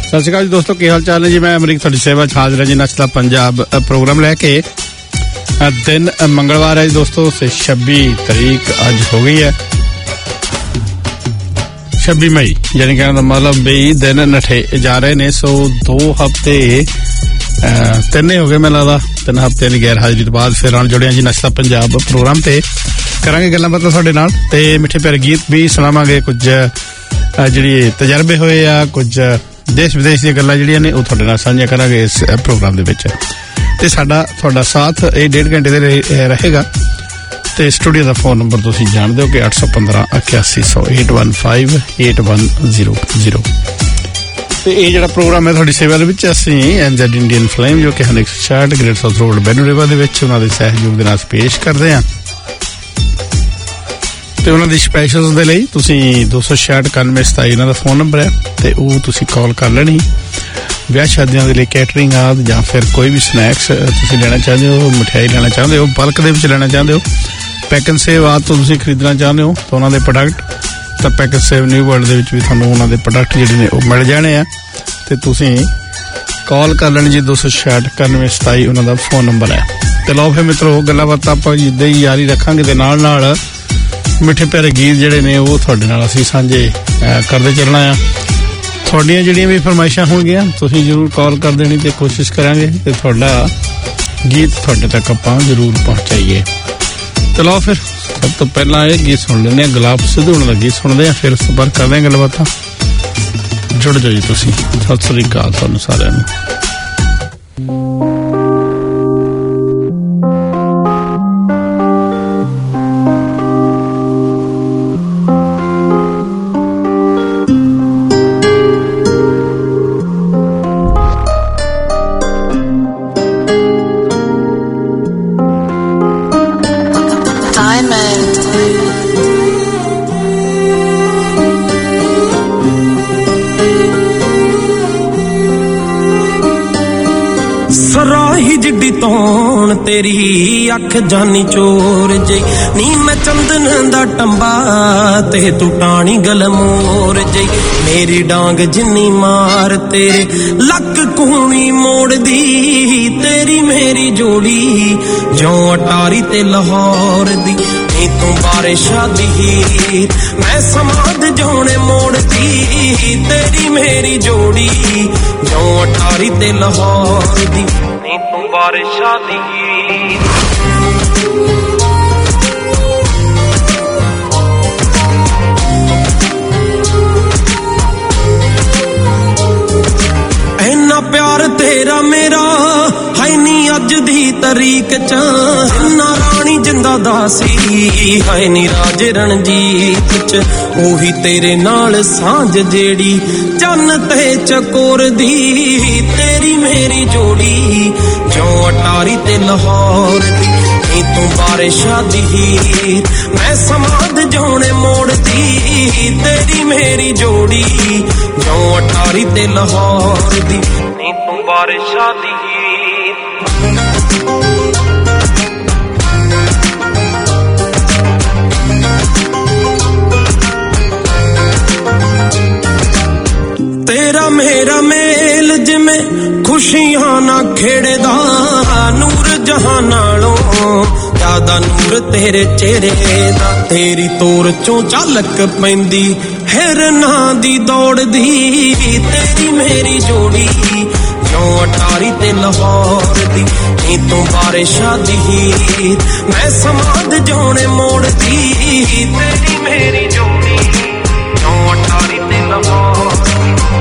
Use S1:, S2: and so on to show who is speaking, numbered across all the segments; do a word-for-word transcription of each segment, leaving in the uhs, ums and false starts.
S1: ਸਤਿ ਸ਼੍ਰੀ ਅਕਾਲ ਜੀ ਦੋਸਤੋ, ਕੀ ਹਾਲ ਚਾਲ ਹੈ ਜੀ। ਮੈਂ ਅਮਰੀਕ ਤੁਹਾਡੀ ਸੇਵਾ 'ਚ ਹਾਜ਼ਰ ਹਾਂ ਜੀ ਨਸ਼ਤਾ ਪੰਜਾਬ ਪ੍ਰੋਗਰਾਮ ਲੈ ਕੇ। ਦਿਨ ਮੰਗਲਵਾਰ ਹੈ ਜੀ ਦੋਸਤੋ, ਤੇ ਛੱਬੀ ਤਰੀਕ ਅੱਜ ਹੋ ਗਈ ਹੈ, ਛੱਬੀ ਮਈ, ਯਾਨੀ ਕਹਿਣ ਦਾ ਮਤਲਬ ਵੀ ਦਿਨ ਨਠੇ ਜਾ ਰਹੇ ਨੇ। ਸੋ ਦੋ ਹਫ਼ਤੇ ਤਿੰਨ ਹੋ ਗਏ ਮੈਨੂੰ ਲੱਗਦਾ, ਤਿੰਨ ਹਫ਼ਤਿਆਂ ਦੀ ਗੈਰ ਹਾਜ਼ਰੀ ਤੋਂ ਬਾਅਦ ਫਿਰ ਆਉਣ ਜੁੜਿਆ ਜੀ ਨਸ਼ਤਾ ਪੰਜਾਬ ਪ੍ਰੋਗਰਾਮ ਤੇ। ਕਰਾਂਗੇ ਗੱਲਾਂ ਬਾਤਾਂ ਤੁਹਾਡੇ ਨਾਲ ਤੇ ਮਿੱਠੇ ਪਿਆਰੇ ਗੀਤ ਵੀ ਸੁਣਾਵਾਂਗੇ, ਕੁਝ ਜਿਹੜੀ ਤਜਰਬੇ ਹੋਏ ਆ, ਕੁਝ ਦੇਸ਼ ਵਿਦੇਸ਼ ਦੀਆਂ ਗੱਲਾਂ ਜਿਹੜੀਆਂ ਨੇ ਉਹ ਤੁਹਾਡੇ ਨਾਲ ਸਾਂਝੀਆਂ ਕਰਾਂਗੇ ਇਸ ਪ੍ਰੋਗਰਾਮ ਦੇ ਵਿੱਚ। ਤੇ ਸਾਡਾ ਤੁਹਾਡਾ ਸਾਥ ਇਹ ਡੇਢ ਘੰਟੇ ਦੇ ਰਹੇਗਾ। ਤੇ ਸਟੂਡੀਓ ਦਾ ਫੋਨ ਨੰਬਰ ਤੁਸੀਂ ਜਾਣਦੇ ਹੋ ਕਿ ਅੱਠ ਸੌ ਪੰਦਰਾਂ ਇਕਿਆਸੀ ਸੌ eight one five eight one zero zero. ਤੇ ਇਹ ਜਿਹੜਾ ਪ੍ਰੋਗਰਾਮ ਹੈ ਤੁਹਾਡੀ ਸੇਵਾ ਦੇ ਵਿੱਚ ਅਸੀਂ ਐਨਜ਼ੈਡ ਇੰਡੀਅਨ ਫਲੇਮ ਜੋ ਕਿ ਹਨ ਇੱਕ ਸੌ ਛਿਆਹਠ ਗ੍ਰੇਟ ਸਾਊਥ ਰੋਡ ਬੈਨੂਰੇਵਾ ਦੇ ਵਿੱਚ ਉਹਨਾਂ ਦੇ ਸਹਿਯੋਗ ਦੇ ਨਾਲ ਪੇਸ਼ ਕਰਦੇ ਹਾਂ। ਤੇ ਉਹਨਾਂ ਦੀ ਸਪੈਸ਼ਲਸ ਦੇ ਲਈ ਤੁਸੀਂ ਦੋ ਸੌ ਛਿਆਹਠ ਇਕਾਨਵੇਂ ਸਤਾਈ ਇਹਨਾਂ ਦਾ ਫੋਨ ਨੰਬਰ ਹੈ ਤੇ ਉਹ ਤੁਸੀਂ ਕਾਲ ਕਰ ਲੈਣੀ। ਵਿਆਹ ਸ਼ਾਦੀਆਂ ਦੇ ਲਈ ਕੈਟਰਿੰਗ ਆਦਿ ਜਾਂ ਫਿਰ ਕੋਈ ਵੀ ਸਨੈਕਸ ਤੁਸੀਂ ਲੈਣਾ ਚਾਹੁੰਦੇ ਹੋ, ਮਠਿਆਈ ਲੈਣਾ ਚਾਹੁੰਦੇ ਹੋ, ਬਲਕ ਦੇ ਵਿੱਚ ਲੈਣਾ ਚਾਹੁੰਦੇ ਹੋ, ਪੈਕ ਐਂਡ ਸੇਵ ਆਦਿ ਤੋਂ ਤੁਸੀਂ ਖਰੀਦਣਾ ਚਾਹੁੰਦੇ ਹੋ ਤਾਂ ਉਹਨਾਂ ਦੇ ਪ੍ਰੋਡਕਟ, ਤਾਂ pack and save new world ਦੇ ਵਿੱਚ ਵੀ ਤੁਹਾਨੂੰ ਉਹਨਾਂ ਦੇ ਪ੍ਰੋਡਕਟ ਜਿਹੜੇ ਨੇ ਉਹ ਮਿਲ ਜਾਣੇ ਆ। ਤੇ ਤੁਸੀਂ ਕਾਲ ਕਰ ਲੈਣੀ ਜੀ, ਦੋ ਸੌ ਛਿਆਹਠ ਇਕਾਨਵੇਂ ਸਤਾਈ ਉਹਨਾਂ ਦਾ ਫੋਨ ਨੰਬਰ ਹੈ। ਤੇ ਲਓ ਫਿਰ ਮਿੱਤਰੋ, ਗੱਲਾਂ ਬਾਤਾਂ ਆਪਾਂ ਜਿੱਦਾਂ ਹੀ ਜਾਰੀ ਰੱਖਾਂਗੇ ਤੇ ਨਾਲ ਨਾਲ ਮਿੱਠੇ ਪਿਆਰੇ ਗੀਤ ਜਿਹੜੇ ਨੇ ਉਹ ਤੁਹਾਡੇ ਨਾਲ ਅਸੀਂ ਸਾਂਝੇ ਕਰਦੇ ਚੱਲਣਾ ਆ। ਤੁਹਾਡੀਆਂ ਜਿਹੜੀਆਂ ਵੀ ਫਰਮਾਇਸ਼ਾਂ ਹੋਣਗੀਆਂ ਤੁਸੀਂ ਜ਼ਰੂਰ ਕਾਲ ਕਰ ਦੇਣੀ ਤੇ ਕੋਸ਼ਿਸ਼ ਕਰਾਂਗੇ ਤੇ ਤੁਹਾਡਾ ਗੀਤ ਤੁਹਾਡੇ ਤੱਕ ਆਪਾਂ ਜ਼ਰੂਰ ਪਹੁੰਚਾਈਏ। ਚਲੋ ਫਿਰ ਸਭ ਤੋਂ ਪਹਿਲਾਂ ਇਹ ਗੀਤ ਸੁਣ ਲੈਂਦੇ ਹਾਂ, ਗੁਲਾਬ ਸਿੱਧੂ ਉਹਨਾਂ ਦਾ ਗੀਤ ਸੁਣਦੇ ਹਾਂ, ਫਿਰ ਸੰਪਰਕ ਕਰਦੇ ਹਾਂ, ਗੱਲਬਾਤਾਂ ਜੁੜ ਜਾਓ ਜੀ ਤੁਸੀਂ। ਸਤਿ ਸ੍ਰੀ ਅਕਾਲ ਤੁਹਾਨੂੰ ਸਾਰਿਆਂ ਨੂੰ।
S2: ਤੇਰੀ ਅੱਖ ਜਾਨੀ ਚੋਰ ਜੇ ਨੀ, ਮੈਂ ਚੰਦਨ ਦਾ ਟੰਬਾ ਤੇ ਤੂੰ ਟਾਣੀ ਗਲਮੋਰ ਜੇ। ਮੇਰੀ ਡਾਂਗ ਜਿੰਨੀ ਮਾਰ ਤੇਰੇ ਲੱਕ ਕੂਣੀ ਮੋੜਦੀ, ਤੇਰੀ ਮੇਰੀ ਜੋੜੀ ਜਿਉਂ ਅਟਾਰੀ ਤੇ ਲਾਹੌਰ ਦੀ। ਨੀ ਤੂੰ ਬਾਰਿਸ਼ਾਂ ਦੀ ਹੀਰ, ਮੈਂ ਸਮਾਦ ਜਾਉਣੇ ਮੋੜਦੀ, ਤੇਰੀ ਮੇਰੀ ਜੋੜੀ ਜਿਉਂ ਅਟਾਰੀ ਤੇ ਲਾਹੌਰ ਦੀ। ਨੀ ਤੂੰ ਬਾਰਿਸ਼ਾਂ ਦੀ ਹੀਰ, ਇੰਨਾ ਪਿਆਰ ਤੇਰਾ ਮੇਰਾ ਹੈ ਨੀ ਅੱਜ ਦੀ ਤਰੀਕ ਚ, ਨਾ ਰਾਣੀ ਜਿੰਦਾ ਦਾਸੀ ਹੈ ਨੀ ਰਾਜ ਰਣਜੀਤ ਚ। ਉਹੀ ਤੇਰੇ ਨਾਲ ਸਾਂਝ ਜਿਹੜੀ ਚੰਨ ਤੇ ਚਕੋਰ ਦੀ, ਤੇਰੀ ਮੇਰੀ ਜੋੜੀ ਜਿਉਂ ਅਟਾਰੀ ਤੇ ਲਾਹੌਰ ਦੀ। ਨੀ ਤੂੰ ਬਾਰਿਸ਼ਾਂ ਦੀ ਹੀਰ, ਮੈਂ ਸਮਾਦ ਜਾਉਣੇ ਮੋੜਦੀ, ਤੇਰੀ ਮੇਰੀ ਜੋੜੀ ਜਿਉਂ ਅਟਾਰੀ ਤੇ ਲਾਹੌਰ ਦੀ। ਨੀ ਤੂੰ ਬਾਰਿਸ਼ਾਂ ਦੀ ਹੀਰ, ਤੇਰਾ ਮੇਰਾ ਮੇਲ ਜਿਵੇਂ ਖੁਸ਼ੀਆਂ ਨਾ ਖੇੜਦਾ, ਨੂਰ ਜਹਾਂ ਨਾਲੋਂ ਜ਼ਿਆਦਾ ਨੂਰ ਤੇਰੇ ਚਿਹਰੇ ਦਾ। ਤੇਰੀ ਤੋਰ ਚੋਂ ਝਲਕ ਪੈਂਦੀ ਹਿਰਨਾਂ ਦੀ ਦੌੜਦੀ, ਤੇਰੀ ਮੇਰੀ ਜੋੜੀ ਜਿਉਂ ਅਟਾਰੀ ਤੇ ਲਾਹੌਰ ਦੀ। ਨੀ ਤੂੰ ਬਾਰਿਸ਼ਾਂ ਦੀ ਹੀਰ, ਮੈਂ ਸਮਾਦ ਜਾਉਣੇ ਮੋੜਦੀ, ਤੇਰੀ ਮੇਰੀ ਜੋੜੀ ਜਿਉਂ ਅਟਾਰੀ ਤੇ ਲਾਹੌਰ ਦੀ।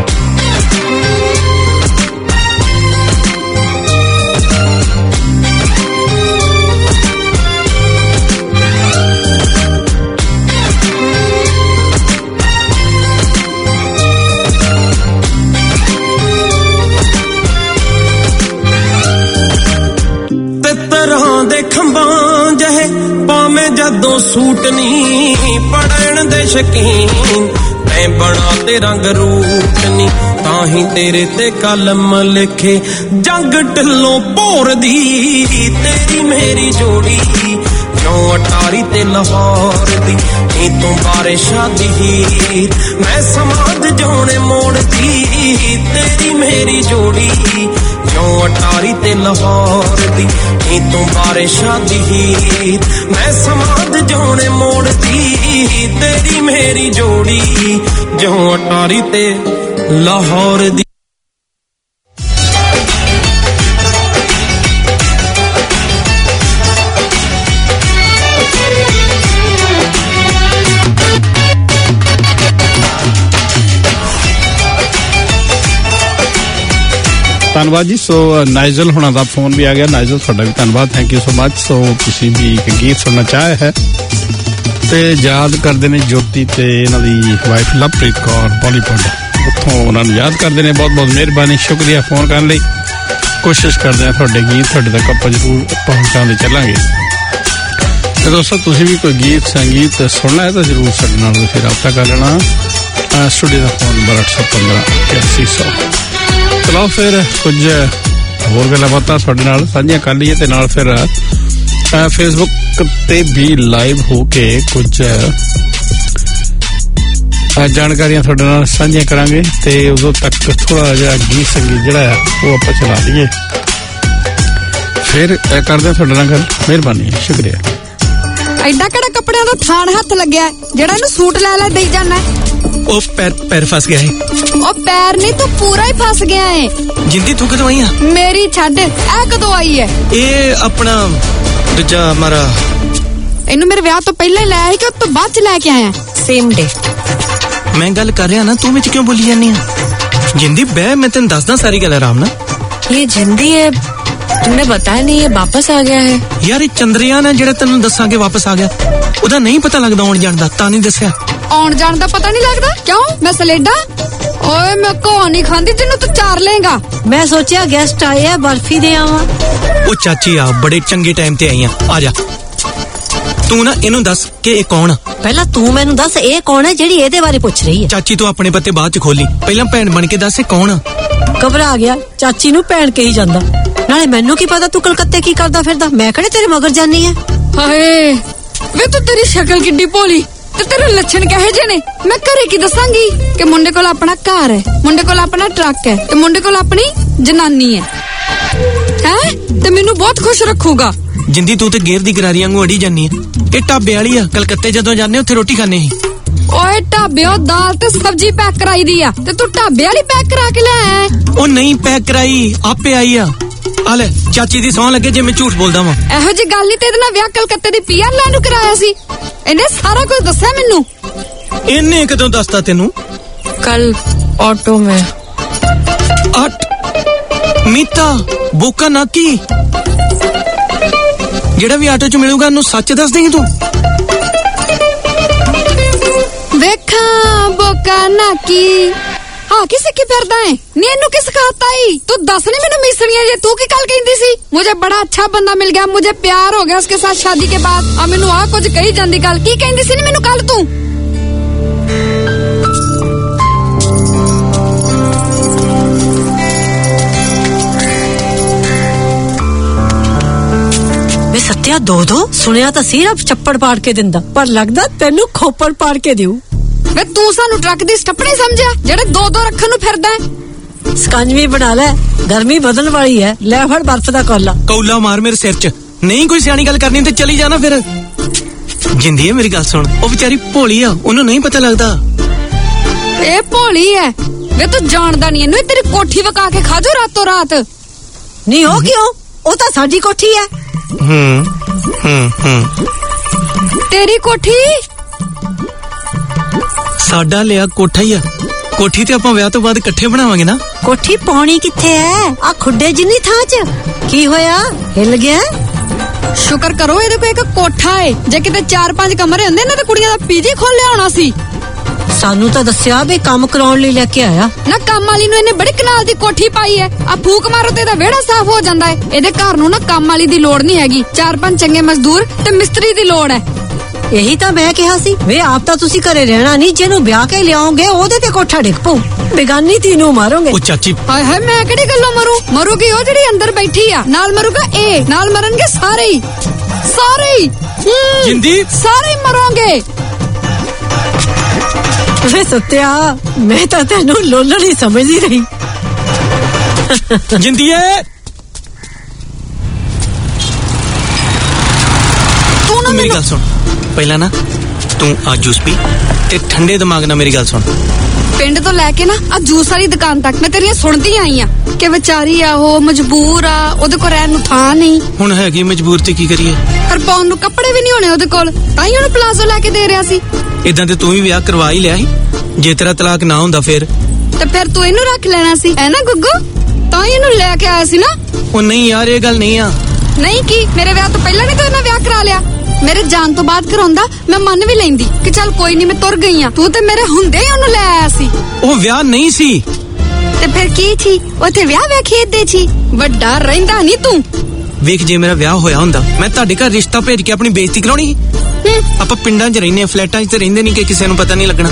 S2: ਖੰਭਾਂ ਜਹੇ ਭਾਵੇਂ ਜਦੋਂ ਸੂਟ ਨੀ, ਪੜਨ ਦੇ ਸ਼ਕੀਨ ਮੈਂ ਬਣਾ ਤੇ ਰੰਗ ਰੂਟ ਨੀ। ਤਾਂ ਹੀ ਤੇਰੇ ਤੇ ਕਲਮ ਲਿਖੇ ਜੰਗ ਢਿੱਲੋਂ ਭੋਰ ਦੀ, ਤੇਰੀ ਮੇਰੀ ਜੋੜੀ ਜਿਉਂ ਅਟਾਰੀ ਤੇ ਲਾਹੌਰ ਦੀ। ਨੀ ਤੂੰ ਬਾਰਿਸ਼ਾਂ ਦੀ ਹੀਰ ਮੈਂ ਸਮਾਦ ਜਾਣੇ ਮੋੜਦੀ ਤੇਰੀ ਮੇਰੀ ਜੋੜੀ ਜਿਉਂ ਅਟਾਰੀ ਤੇ ਲਾਹੌਰ ਦੀ ਨੀ ਤੂੰ ਬਾਰਿਸ਼ਾਂ ਦੀ ਹੀਰ ਮੈਂ ਸਮਾਦ ਜਾਣੇ ਮੋੜਦੀ ਤੇਰੀ ਮੇਰੀ ਜੋੜੀ ਜਿਉਂ ਅਟਾਰੀ ਤੇ ਲਾਹੌਰ ਦੀ।
S1: ਧੰਨਵਾਦ ਜੀ। ਸੋ ਨਾਈਜ਼ਲ ਹੁਣਾਂ ਦਾ ਫੋਨ ਵੀ ਆ ਗਿਆ। ਨਾਈਜ਼ਲ ਤੁਹਾਡਾ ਵੀ ਧੰਨਵਾਦ, thank you so much. So ਤੁਸੀਂ ਵੀ ਇੱਕ ਗੀਤ ਸੁਣਨਾ ਚਾਹਿਆ ਹੈ ਤੇ ਯਾਦ ਕਰਦੇ ਨੇ ਜੋਤੀ ਤੇ ਇਹਨਾਂ ਦੀ ਵਾਈਫ ਲਵਪ੍ਰੀਤ ਕੌਰ ਬਾਲੀਵੁੱਡ, ਉੱਥੋਂ ਉਹਨਾਂ ਨੂੰ ਯਾਦ ਕਰਦੇ ਨੇ। ਬਹੁਤ ਬਹੁਤ ਮਿਹਰਬਾਨੀ, ਸ਼ੁਕਰੀਆ ਫੋਨ ਕਰਨ ਲਈ। ਕੋਸ਼ਿਸ਼ ਕਰਦੇ ਹਾਂ ਤੁਹਾਡੇ ਗੀਤ ਤੁਹਾਡੇ ਤੱਕ ਆਪਾਂ ਜ਼ਰੂਰ ਪਹੁੰਚਾਉਂਦੇ ਚੱਲਾਂਗੇ। ਤੇ ਦੋਸਤੋ ਤੁਸੀਂ ਵੀ ਕੋਈ ਗੀਤ ਸੰਗੀਤ ਸੁਣਨਾ ਹੈ ਤਾਂ ਜ਼ਰੂਰ ਸਾਡੇ ਨਾਲ ਤੁਸੀਂ ਰਾਬਤਾ ਕਰ ਲੈਣਾ। ਸਟੂਡੀਓ ਦਾ ਫੋਨ ਨੰਬਰ ਅੱਠ ਸੌ ਪੰਦਰਾਂ ਇਕਿਆਸੀ ਸੌ। ਚਲੋ ਫਿਰ ਕੁਝ ਹੋਰ ਗੱਲਾਂ ਬਾਤਾਂ ਤੁਹਾਡੇ ਨਾਲ ਸਾਂਝੀਆਂ ਕਰ ਲਈਏ ਤੇ ਨਾਲ ਫਿਰ ਫੇਸਬੁੱਕ ਤੇ ਵੀ ਲਾਈਵ ਹੋ ਕੇ ਕੁਝ ਜਾਣਕਾਰੀਆਂ ਤੁਹਾਡੇ ਨਾਲ ਸਾਂਝੀਆਂ ਕਰਾਂਗੇ ਤੇ ਉਦੋਂ ਤੱਕ ਥੋੜਾ ਜਿਹਾ ਗੀਤ ਸੰਗੀਤ ਜਿਹੜਾ ਆ ਉਹ ਆਪਾਂ ਚਲਾ ਲਈਏ, ਫਿਰ ਕਰਦੇ ਤੁਹਾਡੇ ਨਾਲ ਗੱਲ। ਮਿਹਰਬਾਨੀ, ਸ਼ੁਕਰੀਆ।
S3: ਐਡਾ ਕਿਹੜਾ ਕੱਪੜਿਆਂ ਦਾ ਥਾਣ ਹੱਥ ਲੱਗਿਆ ਜਿਹੜਾ ਇਹਨੂੰ ਸੂਟ ਲੈ ਲੈ ਦੇਈ ਜਾਣਾ?
S4: ਉਹ ਪੈਰ ਪੈਰ ਫਸ ਗਿਆ ਹੈ।
S3: ਉਹ ਪੈਰ ਨਹੀਂ, ਤੂੰ ਪੂਰਾ ਹੀ ਫਸ ਗਿਆ ਹੈ।
S4: ਜਿੰਦੀ ਤੂੰ ਕਦੋਂ ਆਈ ਆ?
S3: ਮੇਰੀ ਛੱਡ, ਇਹ ਕਦੋਂ ਆਈ ਹੈ?
S4: ਇਹ ਆਪਣਾ ਦੂਜਾ ਮਾਰਾ
S3: ਇਹਨੂੰ ਮੇਰੇ ਵਿਆਹ ਤੋਂ ਪਹਿਲਾਂ ਹੀ ਲਾਇਆ ਸੀ ਕਿ ਉਸ ਤੋਂ ਬਾਅਦ ਚ ਲੈ ਕੇ ਆਇਆ? Same day.
S4: ਮੈਂ ਗੱਲ ਕਰ ਰਿਹਾ ਨਾ, ਤੂੰ ਵਿੱਚ ਕਿਉਂ ਬੋਲੀ ਜਾਂਦੀ ਆ? ਜਿੰਦੀ ਬਹਿ, ਮੈਂ ਤੈਨੂੰ ਦੱਸਦਾ ਸਾਰੀ ਗੱਲ ਆਰਾਮ ਨਾਲ।
S5: ਇਹ ਜਿੰਦੀ ਹੈ, तुमने बताया नहीं ये वापस आ गया है?
S4: यार ये चंद्रयान है जेड़ा तेनू दसांगे वापस आ गया, ओदा नहीं पता लगदा आउण जाण दा, तां नहीं दस्सिया।
S3: आउण जाण दा पता नहीं लगदा? क्यों मैं सलेडा? ओए मैं को नहीं खांदी जिन्नू तू चार लेगा।
S5: मैं सोचा गेस्ट आए है बर्फी दे आवां।
S4: ओ चाची आ बड़े चंगे टाइम ते आई आ जा। तू ना इनू दस के ए कौन?
S5: पहला तू मैनू दस ए कौन है जेड़ी एदे बारे पुछ रही है?
S4: चाची तू अपने पत्ते बाद च खोली, पहला भैन बन के दस ए कौन?
S5: घबरा गया, चाची नू भैन कही जांदा। नाले मैनू की पता तू कलकत्ते की करदा फिरदा, मैं किहड़े तेरे मगर जानी है।
S3: हाय वे तू तेरी शक्ल किड्डी भोली ते तेरे लक्षण कहे जे ने। मैं घरे की दसांगी कि मुंडे कोल अपना घर है, मुंडे कोल अपना ट्रक है ते मुंडे कोल अपनी जनानी है हैं ते मैनू बहुत खुश रखूगा।
S4: जिंदी तू ते गेर दी गरारी वांगू अड़ी जानी है। ए ढाबे वाली आ, कलकत्ते जदों जाने उत्थे रोटी खाने ही।
S3: ओए ढाबेओ दाल ते सब्जी पैक कराई दी आ ते तू ढाबे वाली पैक करा के ले आया?
S4: ओ नहीं पैक कराई, आपे आई आ। आले चाची दी सौं लगे जे मैं झूठ बोलदा वां।
S3: एहो जी गल नहीं, तेरे नाल विआह कलकत्ते दी पीआर लाइन नू कराया सी। इन्हें सारा कुछ दस्सिया मैनू।
S4: इन्ने कदों दसता तेनू?
S5: कल ऑटो में।
S4: आट मीता बोका ना की जेड़ा भी ऑटो च मिलूगा उन्नू सच दस देंगी तू?
S3: देखा बोका ना की हाँ किसे की फिरदा है नी, इनू किस खाता ही? तू दस नहीं मैनू मिसनिया जे तू की कल कहंदी सी मुझे बड़ा अच्छा बंदा मिल गया, मुझे प्यार हो गया उसके साथ शादी के बाद। अब मैनू आ कुछ कही जांदी कल की कहंदी सी नी मैनू कल तू?
S5: वे सत्या दो दो सुनिया तां सिर्फ चप्पड़ पाड़ के दिंदा, पर लगदा तैनू खोपड़ पाड़ के दिऊ।
S3: वे तू सानू ट्रक दी स्टपनी समझिया जेड़े दो दो रखन नू फिरदा है?
S5: ਸਕੰਜਵੀ बना ले, गर्मी बदल वाली है, ले फड़ बर्फ दा कौला।
S4: कौला मार मेरे सिर च, नहीं कोई सियानी गल करनी ते चली जाना फिर। जिंदी है मेरी गल सुन, ओ बेचारी भोली आ, ओनू नहीं पता लगदा।
S3: ए भोली है वे तू जानदा नहीं इनू, तेरी कोठी वका के खा जो रातों रात।
S5: नहीं हो क्यों, ओ तां साडी कोठी है।
S4: हम्म हम्म हम्म
S3: तेरी कोठी?
S4: साडा लिया कोठा ही आ, कोठी ते आपां विआह तो बाद इकट्ठे बनावांगे ना।
S5: कोठी पाउणी किथे है? आ खुड्डे जिन्नी थां च की होया, हिल गया?
S3: शुक्र करो ਇਹਦੇ ਕੋਲ ਇੱਕ ਕੋਠਾ ਹੈ, ਜੇ ਕਿਤੇ ਚਾਰ ਪੰਜ ਕਮਰੇ ਹੁੰਦੇ ਨਾ ਤੇ ਕੁੜੀਆਂ ਦਾ ਪੀਜੀ ਖੋਲਿਆ ਹੋਣਾ ਸੀ।
S5: ਸਾਨੂੰ ਤਾਂ ਦੱਸਿਆ ਵੀ ਕੰਮ ਕਰਾਉਣ ਲਈ ਲੈ ਕੇ ਆਇਆ
S3: ਨਾ, ਕੰਮ ਵਾਲੀ ਨੂੰ ਇਹਨੇ ਬੜੀ ਕਨਾਲ ਦੀ ਕੋਠੀ ਪਾਈ ਹੈ। ਆ ਫੂਕ ਮਾਰੋ ਤੇ ਇਹਦਾ ਵਿਹੜਾ ਸਾਫ਼ ਹੋ ਜਾਂਦਾ ਹੈ। ਇਹਦੇ ਘਰ ਨੂੰ ਨਾ ਕੰਮ ਵਾਲੀ ਦੀ ਲੋੜ ਨਹੀਂ ਹੈਗੀ, ਚਾਰ ਪੰਜ ਚੰਗੇ ਮਜ਼ਦੂਰ ਤੇ ਮਿਸਤਰੀ ਦੀ ਲੋੜ ਹੈ।
S5: यही तो मैं कहा सी वे आप तो तुसी घरे रहना नहीं, जेनू ब्याह के लियाओगे ओदे ते कोठा डिग पऊ, बेगानी तीनू मारोगे।
S4: ओ चाची
S3: हाय हाय मैं किहड़ी गल्लों मरू? मरूगी ओ जेड़ी अंदर बैठी आ, नाल मरूगा ए, नाल मरनगे सारे ही सारे ही।
S4: जिंदी
S3: सारे मरोगे।
S5: ਵੇ ਸੱਤਿਆ ਮੈਂ ਤਾਂ ਤੈਨੂੰ ਲੋਲਣ ਹੀ ਸਮਝਦੀ ਰਹੀ।
S4: ਜਿੰਦੀਏ
S3: ਤੂੰ ਨਾ
S4: ਮੇਰੀ ਗੱਲ ਸੁਣ, ਪਹਿਲਾਂ ਨਾ ਤੂੰ ਆ ਜੂਸ ਪੀ ਤੇ ਠੰਡੇ ਦਿਮਾਗ ਨਾਲ ਮੇਰੀ ਗੱਲ ਸੁਣ।
S3: ਪਿੰਡ ਤੋਂ ਲੈ ਕੇ ਨਾ ਆ ਜੂਸ ਵਾਲੀ ਦੁਕਾਨ ਤੱਕ ਮੈਂ ਤੇਰੀਆਂ ਸੁਣਦੀ ਆਈ ਆ ਕਿ ਵਿਚਾਰੀ ਆ ਉਹ ਮਜਬੂਰ ਆ, ਉਹਦੇ ਕੋਲ ਰਹਿਣ ਨੂੰ ਥਾਂ ਨਹੀਂ।
S4: ਹੁਣ ਹੈਗੀ ਮਜਬੂਰ ਤੇ ਕੀ ਕਰੀਏ?
S3: ਪਰ ਪਾਉਣ ਨੂੰ ਕੱਪੜੇ ਵੀ ਨਹੀਂ ਹੋਣੇ ਉਹਦੇ ਕੋਲ, ਤਾਂ ਹੀ ਉਹਨੂੰ ਪਲਾਜ਼ੋ ਲੈ ਕੇ ਦੇ ਰਿਹਾ ਸੀ।
S4: ਇਦਾਂ ਤੇ ਤੂੰ ਵੀ ਵਿਆਹ ਕਰਵਾ ਹੀ ਲਿਆ ਸੀ, ਜੇ ਤੇਰਾ ਤਲਾਕ ਨਾ ਹੁੰਦਾ ਫਿਰ
S3: ਤੇ ਫਿਰ ਤੂੰ ਇਹਨੂੰ ਰੱਖ ਲੈਣਾ ਸੀ, ਹੈ ਨਾ ਗੁੱਗੂ? ਤਾਂ ਹੀ ਇਹਨੂੰ ਲੈ ਕੇ ਆਇਆ ਸੀ ਨਾ।
S4: ਉਹ ਨਹੀਂ ਯਾਰ, ਇਹ ਗੱਲ ਨਹੀਂ ਆ।
S3: ਨਹੀਂ ਕੀ ਮੇਰੇ ਵਿਆਹ ਤੋਂ ਪਹਿਲਾਂ ਨਹੀਂ ਤੂੰ ਇਹਨਾਂ ਵਿਆਹ ਕਰਾ ਲਿਆ? ਮੇਰੇ ਜਾਣ ਤੋਂ ਬਾਅਦ ਕਰਾਉਂਦਾ ਮੈਂ ਮੰਨ ਵੀ ਲੈਂਦੀ ਕਿ ਚੱਲ ਕੋਈ ਨਹੀਂ ਮੈਂ ਤੁਰ ਗਈ ਆ। ਤੂੰ ਤੇ ਮੇਰੇ ਹੁੰਦੇ ਹੀ ਉਹਨੂੰ ਲੈ ਆਇਆ ਸੀ।
S4: ਉਹ ਵਿਆਹ ਨਹੀਂ ਸੀ
S3: ਤੇ ਫਿਰ ਕੀ ਸੀ? ਉੱਥੇ ਵਿਆਹ ਵੇਖੇਦੇ ਸੀ। ਵੱਡਾ ਰਹਿੰਦਾ ਨਹੀਂ ਤੂੰ।
S4: ਵੇਖ, ਜੇ ਮੇਰਾ ਵਿਆਹ ਹੋਇਆ ਹੁੰਦਾ ਮੈਂ ਤੁਹਾਡੇ ਘਰ ਰਿਸ਼ਤਾ ਭੇਜ ਕੇ ਆਪਣੀ ਬੇਇੱਜ਼ਤੀ ਕਰਾਉਣੀ ਸੀ। ਆਪਾਂ ਪਿੰਡਾਂ 'ਚ ਰਹਿੰਦੇ ਆ, ਫਲੈਟਾਂ 'ਚ ਤੇ ਰਹਿੰਦੇ ਨਹੀਂ ਕਿ ਕਿਸੇ ਨੂੰ ਪਤਾ ਨਹੀਂ ਲੱਗਣਾ।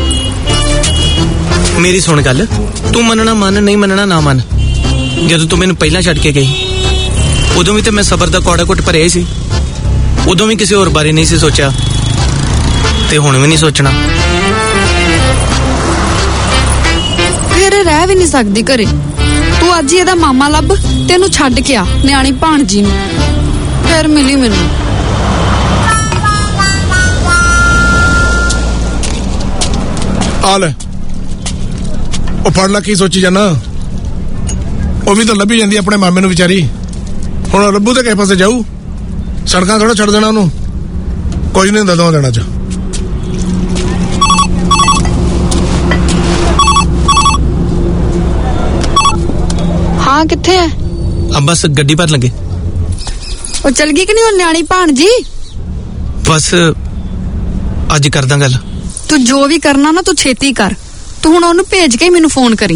S4: ਮੇਰੀ ਸੁਣ ਗੱਲ, ਤੂੰ ਮੰਨਣਾ ਮੰਨ, ਨਹੀਂ ਮੰਨਣਾ ਨਾ ਮੰਨ। ਜਦੋਂ ਤੂੰ ਮੈਨੂੰ ਪਹਿਲਾਂ ਛੱਡ ਕੇ ਗਈ ਉਦੋਂ ਵੀ ਤੇ ਮੈਂ ਸਬਰ ਦਾ ਕੌੜਾ ਘੁੱਟ ਭਰਿਆ ਸੀ। ਉਦੋਂ ਵੀ ਕਿਸੇ ਹੋਰ ਬਾਰੇ ਨਹੀਂ ਸੀ ਸੋਚਿਆ ਤੇ ਹੁਣ ਵੀ ਨਹੀਂ ਸੋਚਣਾ।
S3: ਫਿਰ ਰਹਿ ਵੀ ਨਹੀਂ ਸਕਦੀ ਘਰੇ। ਤੂੰ ਅੱਜ ਹੀ ਇਹਦਾ ਮਾਮਾ ਲੱਭ ਤੇ ਇਹਨੂੰ ਛੱਡ ਕੇ ਆ ਨਿਆਣੀ ਭਾਣਜੀ ਨੂੰ, ਫਿਰ ਮਿਲੀ ਮੈਨੂੰ।
S6: ਆ ਲੈ, ਉਹ ਫੜ ਲੈ, ਕੀ ਸੋਚੀ ਜਾਣਾ? ਉਹ ਵੀ ਤਾਂ ਲੱਭੀ ਜਾਂਦੀ ਆਪਣੇ ਮਾਮੇ ਨੂੰ ਵਿਚਾਰੀ। ਹੁਣ ਰੱਬੂ ਤੇ ਕਿਸੇ ਪਾਸੇ ਜਾਊ, ਸੜਕਾਂ ਥੋੜਾ ਛੱਡ ਦੇਣਾ ਉਹਨੂੰ। ਕੁਝ ਨਹੀਂ ਹੁੰਦਾ ਦੋਵਾਂ ਦਿਨਾਂ ਚ।
S3: ਹਾਂ ਕਿੱਥੇ ਹੈ?
S4: अब बस गड्डी पर लगे।
S3: ਉਹ ਚਲ ਗਈ ਕਿ ਨਹੀਂ ਉਹ ਨਿਆਣੀ ਭਾਣਜੀ?
S4: बस ਅੱਜ ਕਰਦਾ ਗੱਲ।
S3: ਤੂੰ ਜੋ ਵੀ ਕਰਨਾ ਨਾ ਤੂੰ ਛੇਤੀ ਕਰ। ਤੂੰ ਹੁਣ ਉਹਨੂੰ ਭੇਜ ਕੇ ਮੈਨੂੰ ਫੋਨ ਕਰੀ।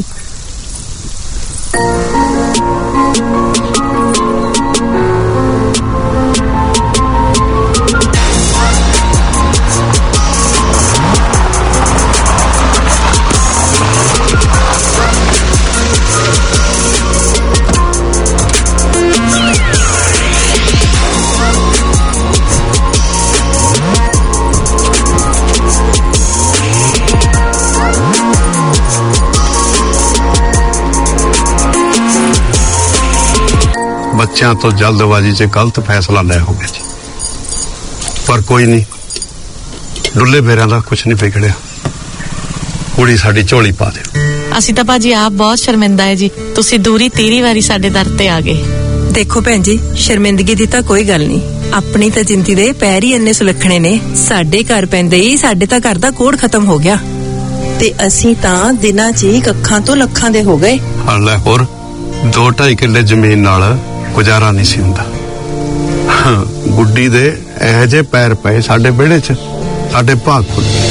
S7: ਬੱਚਿਆਂ ਤੋਂ ਜਲਦਬਾਜ਼ੀ 'ਚ ਗਲਤ ਫੈਸਲਾ ਲੈ ਹੋ ਗਿਆ ਜੀ, ਪਰ ਕੋਈ ਨਹੀਂ, ਡੁੱਲੇ ਫੇਰਿਆਂ ਦਾ ਕੁਝ ਨਹੀਂ ਵਿਗੜਿਆ। ਕੁੜੀ ਸਾਡੀ ਝੋਲੀ ਪਾ ਦਿਓ।
S8: ਅਸੀਂ ਤਾਂ ਭਾਜੀ ਆਪ ਬਹੁਤ ਸ਼ਰਮਿੰਦਾ ਹੈ ਜੀ, ਤੁਸੀਂ ਦੂਰੀ ਤੀਰੀ ਵਾਰੀ ਸਾਡੇ ਦਰ ਤੇ ਆ ਗਏ।
S9: ਦੇਖੋ ਭੈਣ ਜੀ, ਸ਼ਰਮਿੰਦਗੀ ਦੀ ਤਾਂ ਕੋਈ ਗੱਲ ਨਹੀਂ। ਆਪਣੀ ਤਾਂ ਜ਼ਿੰਦਗੀ ਦੇ ਪੈਰ ਹੀ ਇੰਨੇ ਸੁਲੱਖਣੇ ਨੇ। ਸਾਡੇ ਘਰ ਪੈਂਦੇ ਹੀ ਸਾਡੇ ਤਾਂ ਘਰ ਦਾ ਕੋੜ ਖਤਮ ਹੋ ਗਿਆ ਤੇ ਅਸੀਂ ਤਾਂ ਦਿਨਾਂ 'ਚ ਹੀ ਅੱਖਾਂ ਤੋਂ ਲੱਖਾਂ ਦੇ ਹੋ ਗਏ।
S7: ਹਾਲੇ ਹੋਰ ਦੋ ਢਾਈ ਕਿੱਲੇ ਜ਼ਮੀਨ ਨਾਲ ਗੁਜ਼ਾਰਾ ਨਹੀਂ ਸੀ ਹੁੰਦਾ। ਗੁੱਡੀ ਦੇ ਇਹੋ ਜਿਹੇ ਪੈਰ ਪਏ ਸਾਡੇ ਵਿਹੜੇ 'ਚ, ਸਾਡੇ ਭਾਗ ਖੁੱਲ ਗਏ।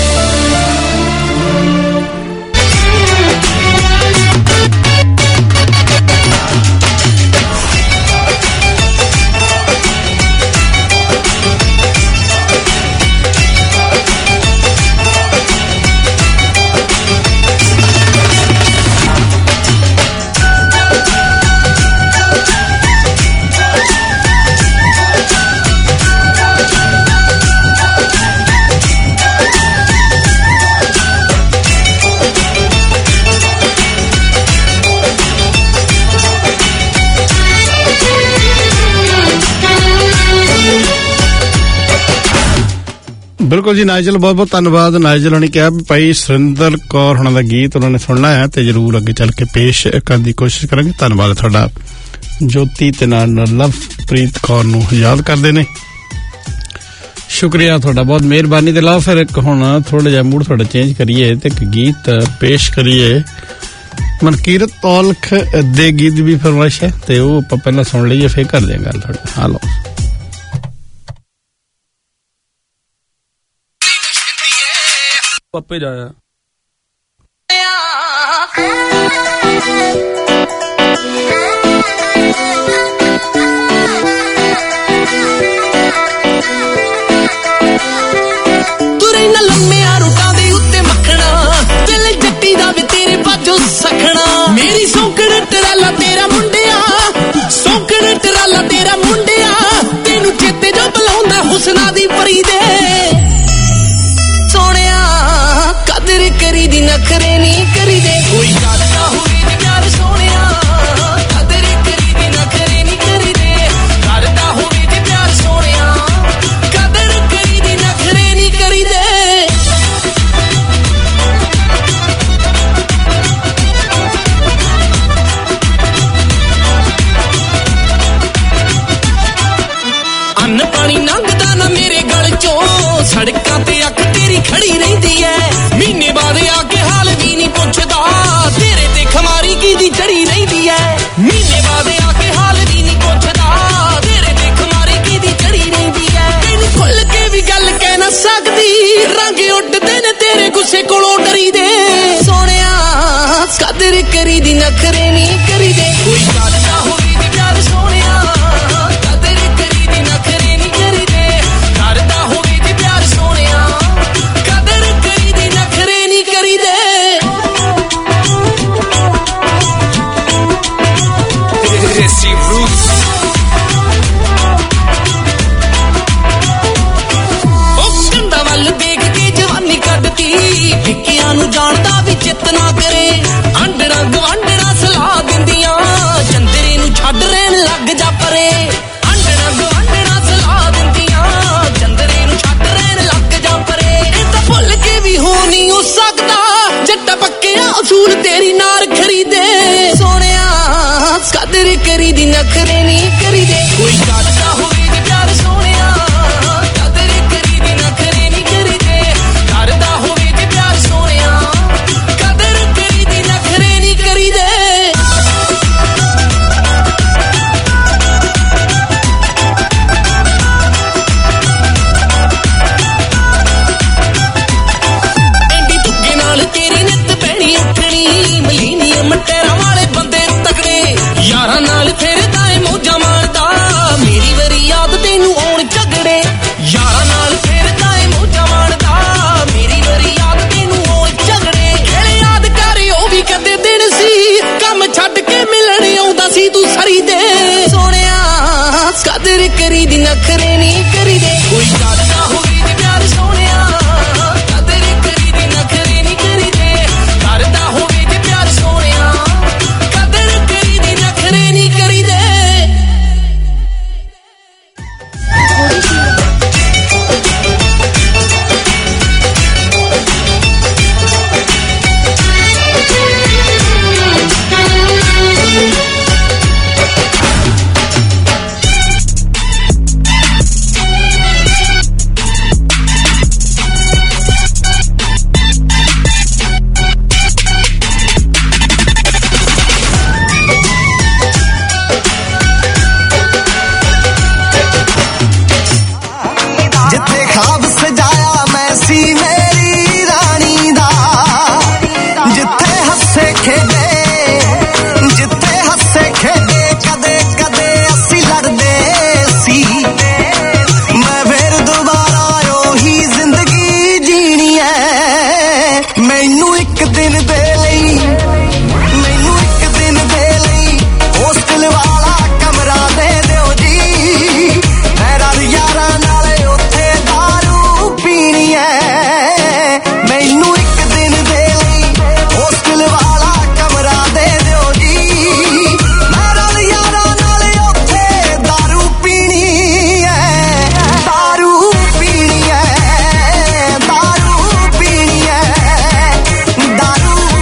S1: ਬਿਲਕੁਲ ਜੀ ਨਾਇਜਲ, ਬਹੁਤ ਬਹੁਤ ਧੰਨਵਾਦ। ਨਾਇਜਲ ਨੇ ਕਿਹਾ ਵੀ ਭਾਈ ਸੁਰਿੰਦਰ ਕੌਰ ਹੁਣਾਂ ਦਾ ਗੀਤ ਉਹਨਾਂ ਨੇ ਸੁਣਨਾ ਹੈ ਤੇ ਜਰੂਰ ਅੱਗੇ ਚੱਲ ਕੇ ਪੇਸ਼ ਕਰਨ ਦੀ ਕੋਸ਼ਿਸ਼ ਕਰਾਂਗੇ। ਧੰਨਵਾਦ ਤੁਹਾਡਾ। ਜੋਤੀ ਤੇ ਨਾਲ ਲਵਪ੍ਰੀਤ ਕੌਰ ਨੂੰ ਯਾਦ ਕਰਦੇ ਨੇ, ਸ਼ੁਕਰੀਆ ਤੁਹਾਡਾ, ਬਹੁਤ ਮਿਹਰਬਾਨੀ। ਤੇ ਲਓ ਫਿਰ ਇੱਕ ਹੁਣ ਥੋੜਾ ਜਿਹਾ ਮੂਡ ਤੁਹਾਡਾ ਚੇਂਜ ਕਰੀਏ ਤੇ ਇੱਕ ਗੀਤ ਪੇਸ਼ ਕਰੀਏ। ਮਨਕੀਰਤ ਔਲਖ ਦੇ ਗੀਤ ਵੀ ਫਰਮਾਇਸ਼ ਹੈ ਤੇ ਉਹ ਆਪਾਂ ਪਹਿਲਾਂ ਸੁਣ ਲਈਏ, ਫਿਰ ਕਰਦੇ ਹਾਂ ਗੱਲ ਤੁਹਾਡੇ ਨਾਲ। ਲਓ
S10: ਪੱਪੇ ਜਾਇਆ
S2: ਤੁਰੇ ਨਾ ਲੰਮਿਆਂ ਰੁੱਟਾਂ ਦੇ ਉੱਤੇ ਮੱਖਣਾ, ਦਿਲ ਜੱਟੀ ਦਾ ਵੀ ਤੇਰੇ ਬਾਝੋਂ ਸਖਣਾ। ਮੇਰੀ ਸੌਂਕਣ ਟਰਾਲਾ ਤੇਰਾ ਮੁੰਡਿਆ, ਸੌਂਕਣ ਟਰਾਲਾ ਤੇਰਾ ਮੁੰਡਿਆ, ਤੈਨੂੰ ਚੇਤੇ ਜੋ ਬੁਲਾਉਂਦਾ ਹੁਸਨਾ ਦੀ ਪਰੀ ਦੇ। ਕਿਸੇ ਕੋਲੋਂ ਡਰੀ ਦੇ ਸੋਹਣਿਆ ਕਦਰ ਕਰੀ ਦੀ ਨਖਰੇ ਨਹੀਂ ਕਰੀ ਦੇ ਕੋਈ ਗੱਲ ਨਾ ਹੋਵੇ ਤੇ ਪਿਆਰ ਸੋਹਣਿਆ ਕਦਰ ਕਰੀ ਦੀ ਨਖਰੇ ਨਹੀਂ ਕਰੀ ਦੇ ਕਰਦਾ ਹੋਵੇ ਤੇ ਪਿਆਰ ਸੋਹਣਿਆ ਕਦਰ ਕਰੀ ਦੀ ਨਖਰੇ ਨਹੀਂ ਕਰੀ ਦੇ ਦੇਸੀ ਰੂਟਸ ਉਹ ਕੰਦਾ ਵੱਲ ਦੇਖ ਕੇ ਜਵਾਨੀ ਕੱਢਤੀ ਫਿੱਕਿਆਂ ਨੂੰ ਜਾਣਦਾ ਵੀ ਚਿੱਤ ਨਾ ਕਰੇ ਆਂਡਣਾ ਗਵਾਂਡਣਾ ਸਲਾਹ ਦਿੰਦੀਆਂ ਚੰਦਰੇ ਨੂੰ ਛੱਡ ਰਹਿਣ ਲੱਗ ਜਾ ਪਰੇ ਆਂਡਣਾ ਗਵਾਂਡਣਾ ਸਲਾਹ ਦਿੰਦੀਆਂ ਚੰਦਰੇ ਨੂੰ ਛੱਡ ਰਹਿਣ ਲੱਗ ਜਾ ਪਰੇ ਇਹ ਤਾਂ ਭੁੱਲ ਕੇ ਵੀ ਹੋ ਨਹੀਂ ਹੋ ਸਕਦਾ ਜੱਟਾ ਪੱਕਿਆ ਅਸੂਲ ਤੇਰੀ ਨਾਰ ਖਰੀਦੇ ਸੋਹਣਿਆ ਕਦਰ ਕਰੀ ਦੀ ਨਖਰੇ ਨਹੀਂ ਕਰੀ ਦੇ ਕੋਈ ਗੱਲ ਨਾ ਹੋਵੇ ਤੇ ਪਿਆਰ ਸੋਹਣਿਆ ਕਦਰ ਕਰੀ ਦੀ ਨਖਰੇ ਨਹੀਂ ਕਰੀ ਦੇ ਕਰਦਾ ਹੋਵੇ ਤੇ ਪਿਆਰ ਸੋਹਣਿਆ ਕਦਰ ਕਰੀ ਦੀ ਨਖਰੇ ਨਹੀਂ ਕਰੀ ਦੇ ਐਂਡੀ ਤੁੱਗੇ ਨਾਲ ਤੇਰੀ ਨਿੱਤ ਪੈਣੀ ਉੱਠਣੀ ਮਲੀਨੀਅਮ ਟੈਰਾਂ ਵਾਲੇ ਬੰਦੇ ਤਕੜੇ ਯਾਰਾਂ ਨਾਲ ਫਿਰਦਾ ਏ ਮੌਜਾਂ ਮਾਰਦਾ ਮੇਰੀ ਵਾਰੀ ਯਾਦ ਤੈਨੂੰ ਆਉਣ ਝਗੜੇ ਯਾਰਾਂ ਨਾਲ ਫਿਰਦਾ ਏ ਮੌਜਾਂ ਮਾਰਦਾ ਮੇਰੀ ਵਾਰੀ ਯਾਦ ਤੈਨੂੰ ਆਉਣ ਝਗੜੇ ਖੇਲੇ ਯਾਦ ਕਰ ਉਹ ਵੀ ਕਦੇ ਦਿਨ ਸੀ ਕੰਮ ਛੱਡ ਕੇ ਮਿਲਣ ਆਉਂਦਾ ਸੀ ਤੂੰ ਸਰੀ ਦੇ ਸੋਹਣਿਆ ਕਦਰ ਕਰੀ ਦੀ ਨਖਰੇ ਨਹੀਂ ਕਰੀ ਦੇ ਕੋਈ ਗੱਲ ਨਾ ਹੋਵੇ ਤੇ ਪਿਆਰ ਸੋਹਣਿਆ ਕਦਰ ਕਰੀ ਦੀ ਨਖਰੇ ਨਹੀਂ ਕਰੀ ਦੇ ਕਰਦਾ ਹੋਵੇ ਤੇ ਪਿਆਰ ਸੋਹਣਿਆ ਕਦਰ ਕਰੀ ਦੀ ਨਖਰੇ ਨਹੀਂ ਕਰੀ ਦੇ
S10: ਜਿੱਥੇ ਖਾਬ ਸਜਾਇਆ ਮੈਂ ਸੀ ਮੇਰੀ ਰਾਣੀ ਦਾ ਜਿੱਥੇ ਹੱਸੇ ਖੇਡੇ ਜਿੱਥੇ ਹੱਸੇ ਖੇਡੇ ਕਦੇ ਕਦੇ ਅਸੀਂ ਲੜਦੇ ਸੀ ਮੈਂ ਫਿਰ ਦੁਬਾਰਾ ਉਹੀ ਜ਼ਿੰਦਗੀ ਜੀਣੀ ਐ ਮੈਨੂੰ ਇੱਕ ਦਿਨ ਦੇ ਲਈ ਮੈਨੂੰ ਇੱਕ ਦਿਨ ਦੇ ਲਈ ਹੋਸਟਲ ਵਾਲਾ ਕਮਰਾ ਦੇ ਦਿਓ ਜੀ ਮੇਰਾ ਯਾਰਾਂ ਨਾਲ ਉੱਥੇ ਦਾਰੂ ਪੀਣੀ ਐ ਮੈਨੂੰ ਇੱਕ ਦਿਨ ਦੇ ਲਈ ਹੋਸਟਲ ਵਾਲਾ ਕਮਰਾ ਦੇ ਦਿਓ ਜੀ ਮੇਰਾ ਯਾਰਾਂ ਨਾਲ ਉੱਥੇ ਦਾਰੂ ਪੀਣੀ ਐ ਦਾਰੂ ਪੀਣੀ ਐ ਦਾਰੂ ਪੀਣੀ ਐ ਦਾਰੂ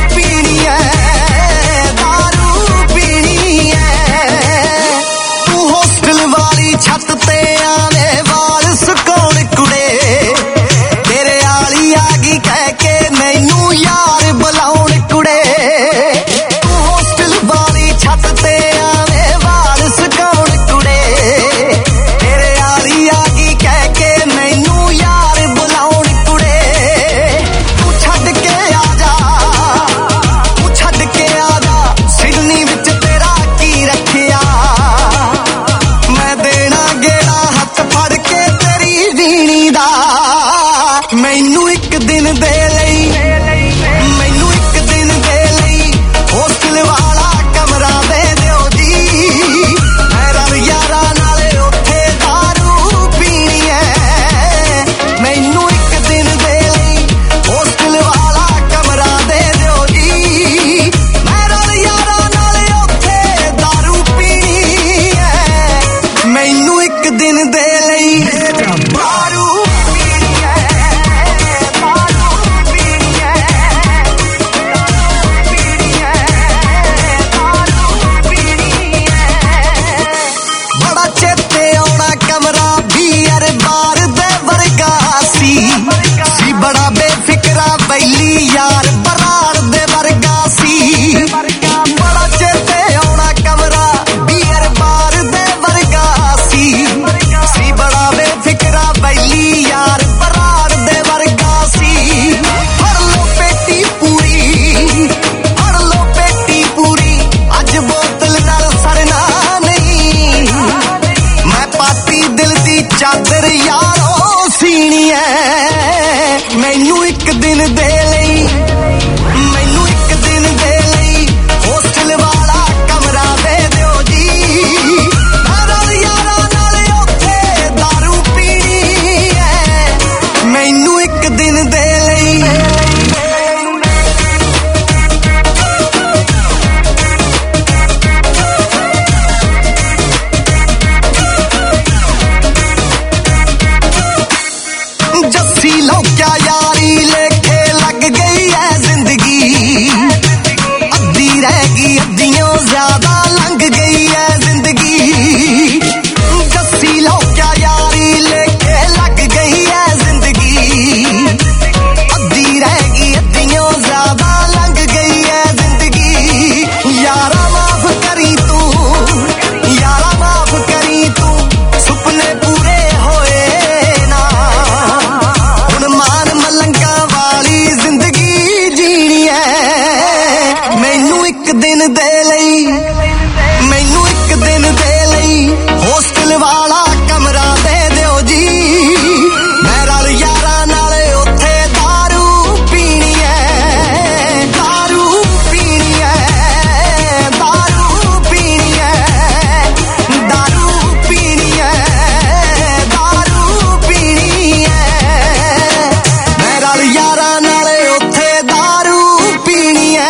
S10: ਦੇ ਲਈ ਮੈਨੂੰ ਇੱਕ ਦਿਨ ਦੇ ਲਈ ਹੋਸਟਲ ਵਾਲਾ ਕਮਰਾ ਦੇ ਦਿਓ ਜੀ ਮੈਂ ਰਲ ਯਾਰਾਂ ਨਾਲ ਉੱਥੇ ਦਾਰੂ ਪੀਣੀ ਐ ਦਾਰੂ ਪੀਣੀ ਐ ਦਾਰੂ ਪੀਣੀ ਐ ਦਾਰੂ ਪੀਣੀ ਐ ਦਾਰੂ ਪੀਣੀ ਐ ਮੈਂ ਰਲ ਯਾਰਾਂ ਨਾਲ ਉੱਥੇ ਦਾਰੂ ਪੀਣੀ ਐ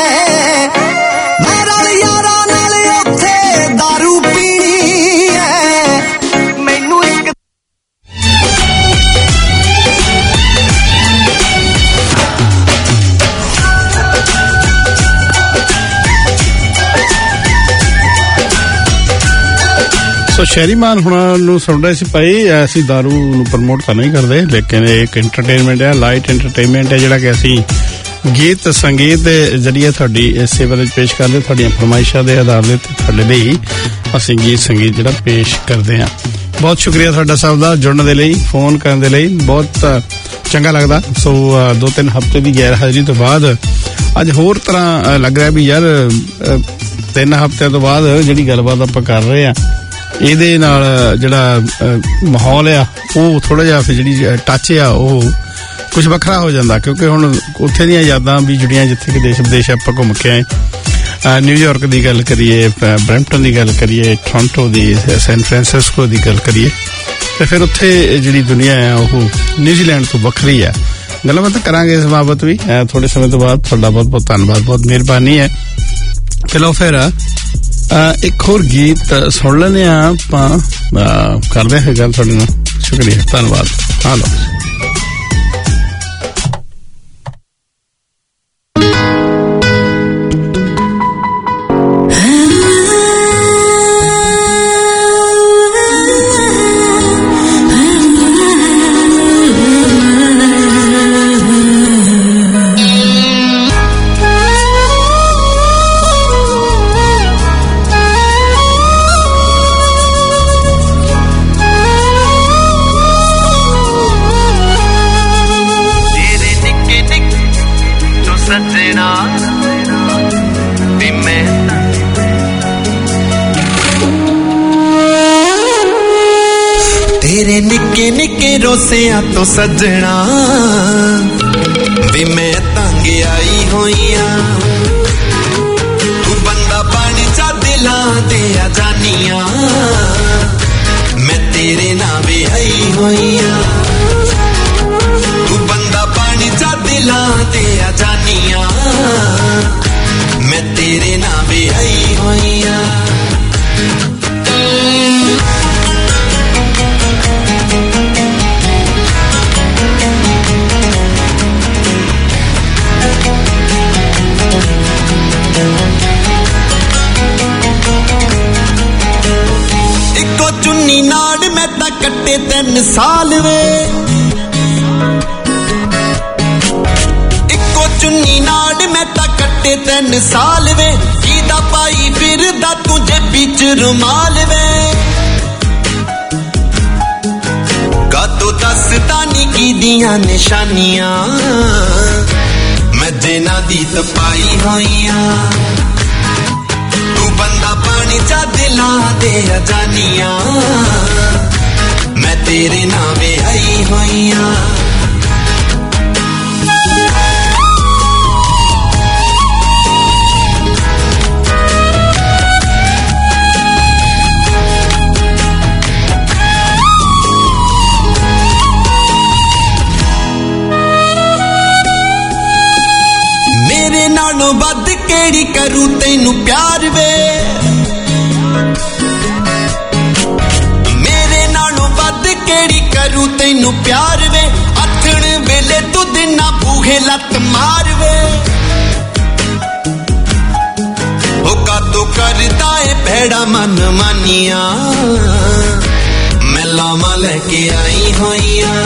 S10: ਮੈਂ ਰਲ ਯਾਰਾਂ ਨਾਲ ਉੱਥੇ ਦਾਰੂ ਪੀਣੀ ਐ ਮੈਨੂੰ ਇੱਕ
S1: ਸੋ ਸ਼ਹਿਰੀਮਾਨ ਹੁਣਾਂ ਨੂੰ ਸੁਣ ਰਹੇ ਸੀ ਭਾਈ ਅਸੀਂ ਦਾਰੂ ਨੂੰ ਪ੍ਰਮੋਟ ਤਾਂ ਨਹੀਂ ਕਰਦੇ ਲੇਕਿਨ ਇਹ ਇੱਕ ਐਂਟਰਟੇਨਮੈਂਟ ਹੈ ਲਾਈਟ ਐਂਟਰਟੇਨਮੈਂਟ ਹੈ ਜਿਹੜਾ ਕਿ ਅਸੀਂ ਗੀਤ ਸੰਗੀਤ ਦੇ ਜ਼ਰੀਏ ਤੁਹਾਡੀ ਸੇਵਾ ਵਿੱਚ ਪੇਸ਼ ਕਰਦੇ ਤੁਹਾਡੀਆਂ ਫਰਮਾਇਸ਼ਾਂ ਦੇ ਆਧਾਰ ਤੇ ਤੁਹਾਡੇ ਲਈ ਅਸੀਂ ਗੀਤ ਸੰਗੀਤ ਜਿਹੜਾ ਪੇਸ਼ ਕਰਦੇ ਹਾਂ ਬਹੁਤ ਸ਼ੁਕਰੀਆ ਤੁਹਾਡਾ ਸਭ ਦਾ ਜੁੜਨ ਦੇ ਲਈ ਫੋਨ ਕਰਨ ਦੇ ਲਈ ਬਹੁਤ ਚੰਗਾ ਲੱਗਦਾ ਸੋ ਦੋ ਤਿੰਨ ਹਫ਼ਤੇ ਦੀ ਗੈਰ ਹਾਜ਼ਰੀ ਤੋਂ ਬਾਅਦ ਅੱਜ ਹੋਰ ਤਰ੍ਹਾਂ ਲੱਗ ਰਿਹਾ ਵੀ ਯਾਰ ਤਿੰਨ ਹਫ਼ਤਿਆਂ ਤੋਂ ਬਾਅਦ ਜਿਹੜੀ ਗੱਲਬਾਤ ਆਪਾਂ ਕਰ ਰਹੇ ਹਾਂ ਇਹਦੇ ਨਾਲ ਜਿਹੜਾ ਮਾਹੌਲ ਆ ਉਹ ਥੋੜਾ ਜਿਹਾ ਫਿਰ ਜਿਹੜੀ ਟੱਚ ਆ ਉਹ ਕੁਝ ਵੱਖਰਾ ਹੋ ਜਾਂਦਾ ਕਿਉਂਕਿ ਹੁਣ ਉੱਥੇ ਦੀਆਂ ਯਾਦਾਂ ਵੀ ਜੁੜੀਆਂ ਜਿੱਥੇ ਕਿ ਦੇਸ਼ ਵਿਦੇਸ਼ ਆਪਾਂ ਘੁੰਮ ਕੇ ਆਏ ਨਿਊਯਾਰਕ ਦੀ ਗੱਲ ਕਰੀਏ ਬਰੈਂਪਟਨ ਦੀ ਗੱਲ ਕਰੀਏ ਟੋਰਾਂਟੋ ਦੀ ਸੈਨ ਫਰਾਂਸਿਸਕੋ ਦੀ ਗੱਲ ਕਰੀਏ ਤੇ ਫਿਰ ਉੱਥੇ ਜਿਹੜੀ ਦੁਨੀਆ ਆ ਉਹ ਨਿਊਜ਼ੀਲੈਂਡ ਤੋਂ ਵੱਖਰੀ ਆ ਗੱਲਾਂ ਬਾਤਾਂ ਕਰਾਂਗੇ ਇਸ ਬਾਬਤ ਵੀ ਥੋੜੇ ਸਮੇਂ ਤੋਂ ਬਾਅਦ ਤੁਹਾਡਾ ਬਹੁਤ ਬਹੁਤ ਧੰਨਵਾਦ ਬਹੁਤ ਮਿਹਰਬਾਨੀ ਹੈ ਚਲੋ ਫਿਰ ਇੱਕ ਹੋਰ ਗੀਤ ਸੁਣ ਲੈਂਦੇ ਆ ਆਪਾਂ ਕਰਦੇ ਹਾਂ ਗੱਲ ਤੁਹਾਡੇ ਨਾਲ ਸ਼ੁਕਰੀਆ ਧੰਨਵਾਦ ਹਾਂ ਲਓ
S2: तेरे निक्के निक्के रोसियां तो सजना वे मैं तंग आई होइया तू बंदा पानी चा दिलां दे आ जानिया मैं तेरे नावे आई होइया तू बंदा पानी चा दिलां दे आ जानिया मैं तेरे नावे आई होइया चुन्नी नाड़ मैं ता कट्टे तीन साल वे इको चुन्नी नाड़ मैं ता कट्टे तीन साल वे कीदा पाई फिरदा तुझे बीच रुमाल वे कातो दसदा नी की दियां निशानियां मैं जिना दी तपाई होइया पानी चा दिलां दे जानिया मैं तेरे नावे आई होइया मेरे नालों वध केड़ी करूं तैनू प्यार वे करूं तैनू प्यार वे आथण वेले तू दिना बूहे लत मार वे ओ कातो करदा ए भैड़ा मन मानिया मैं लामा लेके आई होइया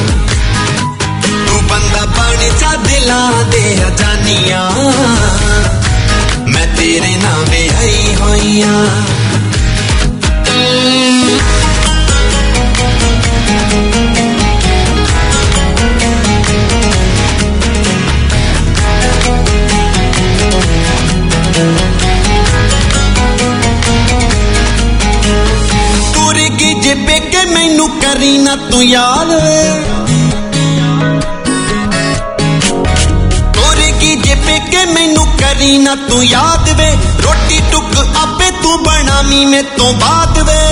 S2: तू बंदा पानी चा दिलां दे जानिया मैं तेरे नावे आई होइया ਨਾ ਤੂੰ ਯਾਦ ਵੇ ਤੋਰੇਗੀ ਜੇ ਪੇਕੇ ਮੈਨੂੰ ਕਰੀ ਨਾ ਤੂੰ ਯਾਦ ਵੇ ਰੋਟੀ ਟੁੱਕ ਆਪੇ ਤੂੰ ਬਣਾਵੀਂ ਮੇਰੇ ਤੋਂ ਬਾਅਦ ਵੇ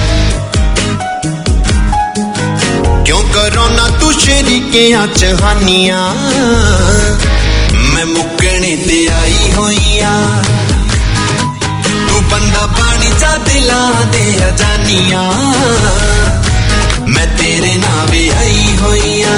S2: ਕਿਉਂ ਕਰੋ ਨਾ ਤੂੰ ਸ਼ਰੀਕਿਆਂ ਚ ਹਾਨੀਆਂ ਮੈਂ ਮੁੱਕਣੇ ਤੇ ਆਈ ਹੋਈਆਂ ਤੂੰ ਬੰਦਾ ਪਾਣੀ ਚਾ ਦਿਲਾਂ ਦੇ ਅਜਾਨੀਆਂ ਮੈਂ ਤੇਰੇ ਨਾਲ ਵੀ ਆਈ ਹੋਈਆਂ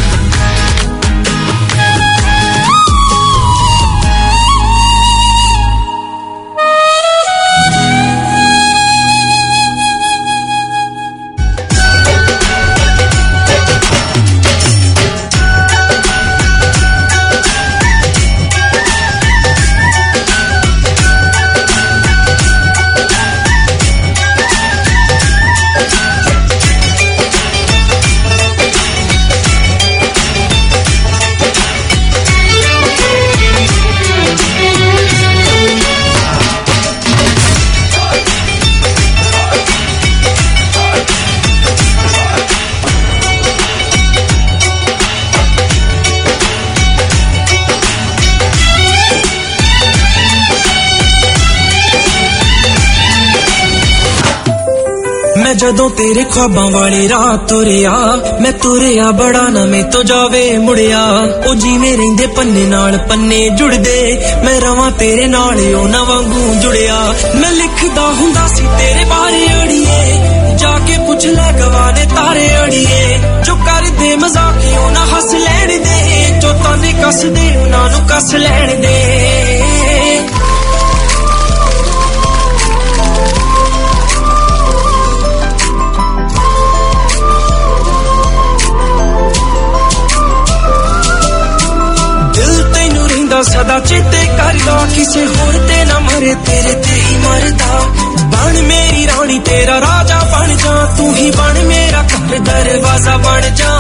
S2: ਜਦੋਂ ਤੇਰੇ ख्वाबां ਵਾਲੀ ਰਾਤ ਤੁਰਿਆ ਮੈਂ ਤੁਰਿਆ ਬੜਾ ਨਾ ਮੈਂ ਤੋਂ ਜਾਵੇ ਮੁੜਿਆ ਉਹ ਜਿਵੇਂ ਰਹਿੰਦੇ ਪੰਨੇ ਨਾਲ ਪੰਨੇ ਜੁੜਦੇ ਮੈਂ ਰਵਾਂ ਤੇਰੇ ਨਾਲ ਉਹ ਨਾ ਵਾਂਗੂ ਜੁੜਿਆ ਮੈਂ ਲਿਖਦਾ ਹੁੰਦਾ ਸੀ ਤੇਰੇ ਬਾਰੇ ਅੜੀਏ ਜਾ ਕੇ ਪੁੱਛ ਲੈ ਗਵਾਨੇ ਤਾਰੇ ਅੜੀਏ ਜੋ ਕਰਦੇ ਮਜ਼ਾਕ ਉਹ ਨਾ ਹੱਸ ਲੈਣ ਦੇ ਜੋ ਤਾਨੇ ਕੱਸਦੇ ਉਹਨਾਂ ਨੂੰ ਕੱਸ ਲੈਣ ਦੇ ਸਦਾ ਚੇਤੇ ਕਰਦਾ ਕਿਸੇ ਹੋਰ ਤੇ ਨਾ ਮਰੇ ਤੇਰੇ ਤੇ ਹੀ ਮਰਦਾ ਬਣ ਮੇਰੀ ਰਾਣੀ ਤੇਰਾ ਰਾਜਾ ਬਣ ਜਾ ਤੂੰ ਹੀ ਬਣ ਮੇਰਾ ਘਰ ਦਰਵਾਜ਼ਾ ਬਣ ਜਾ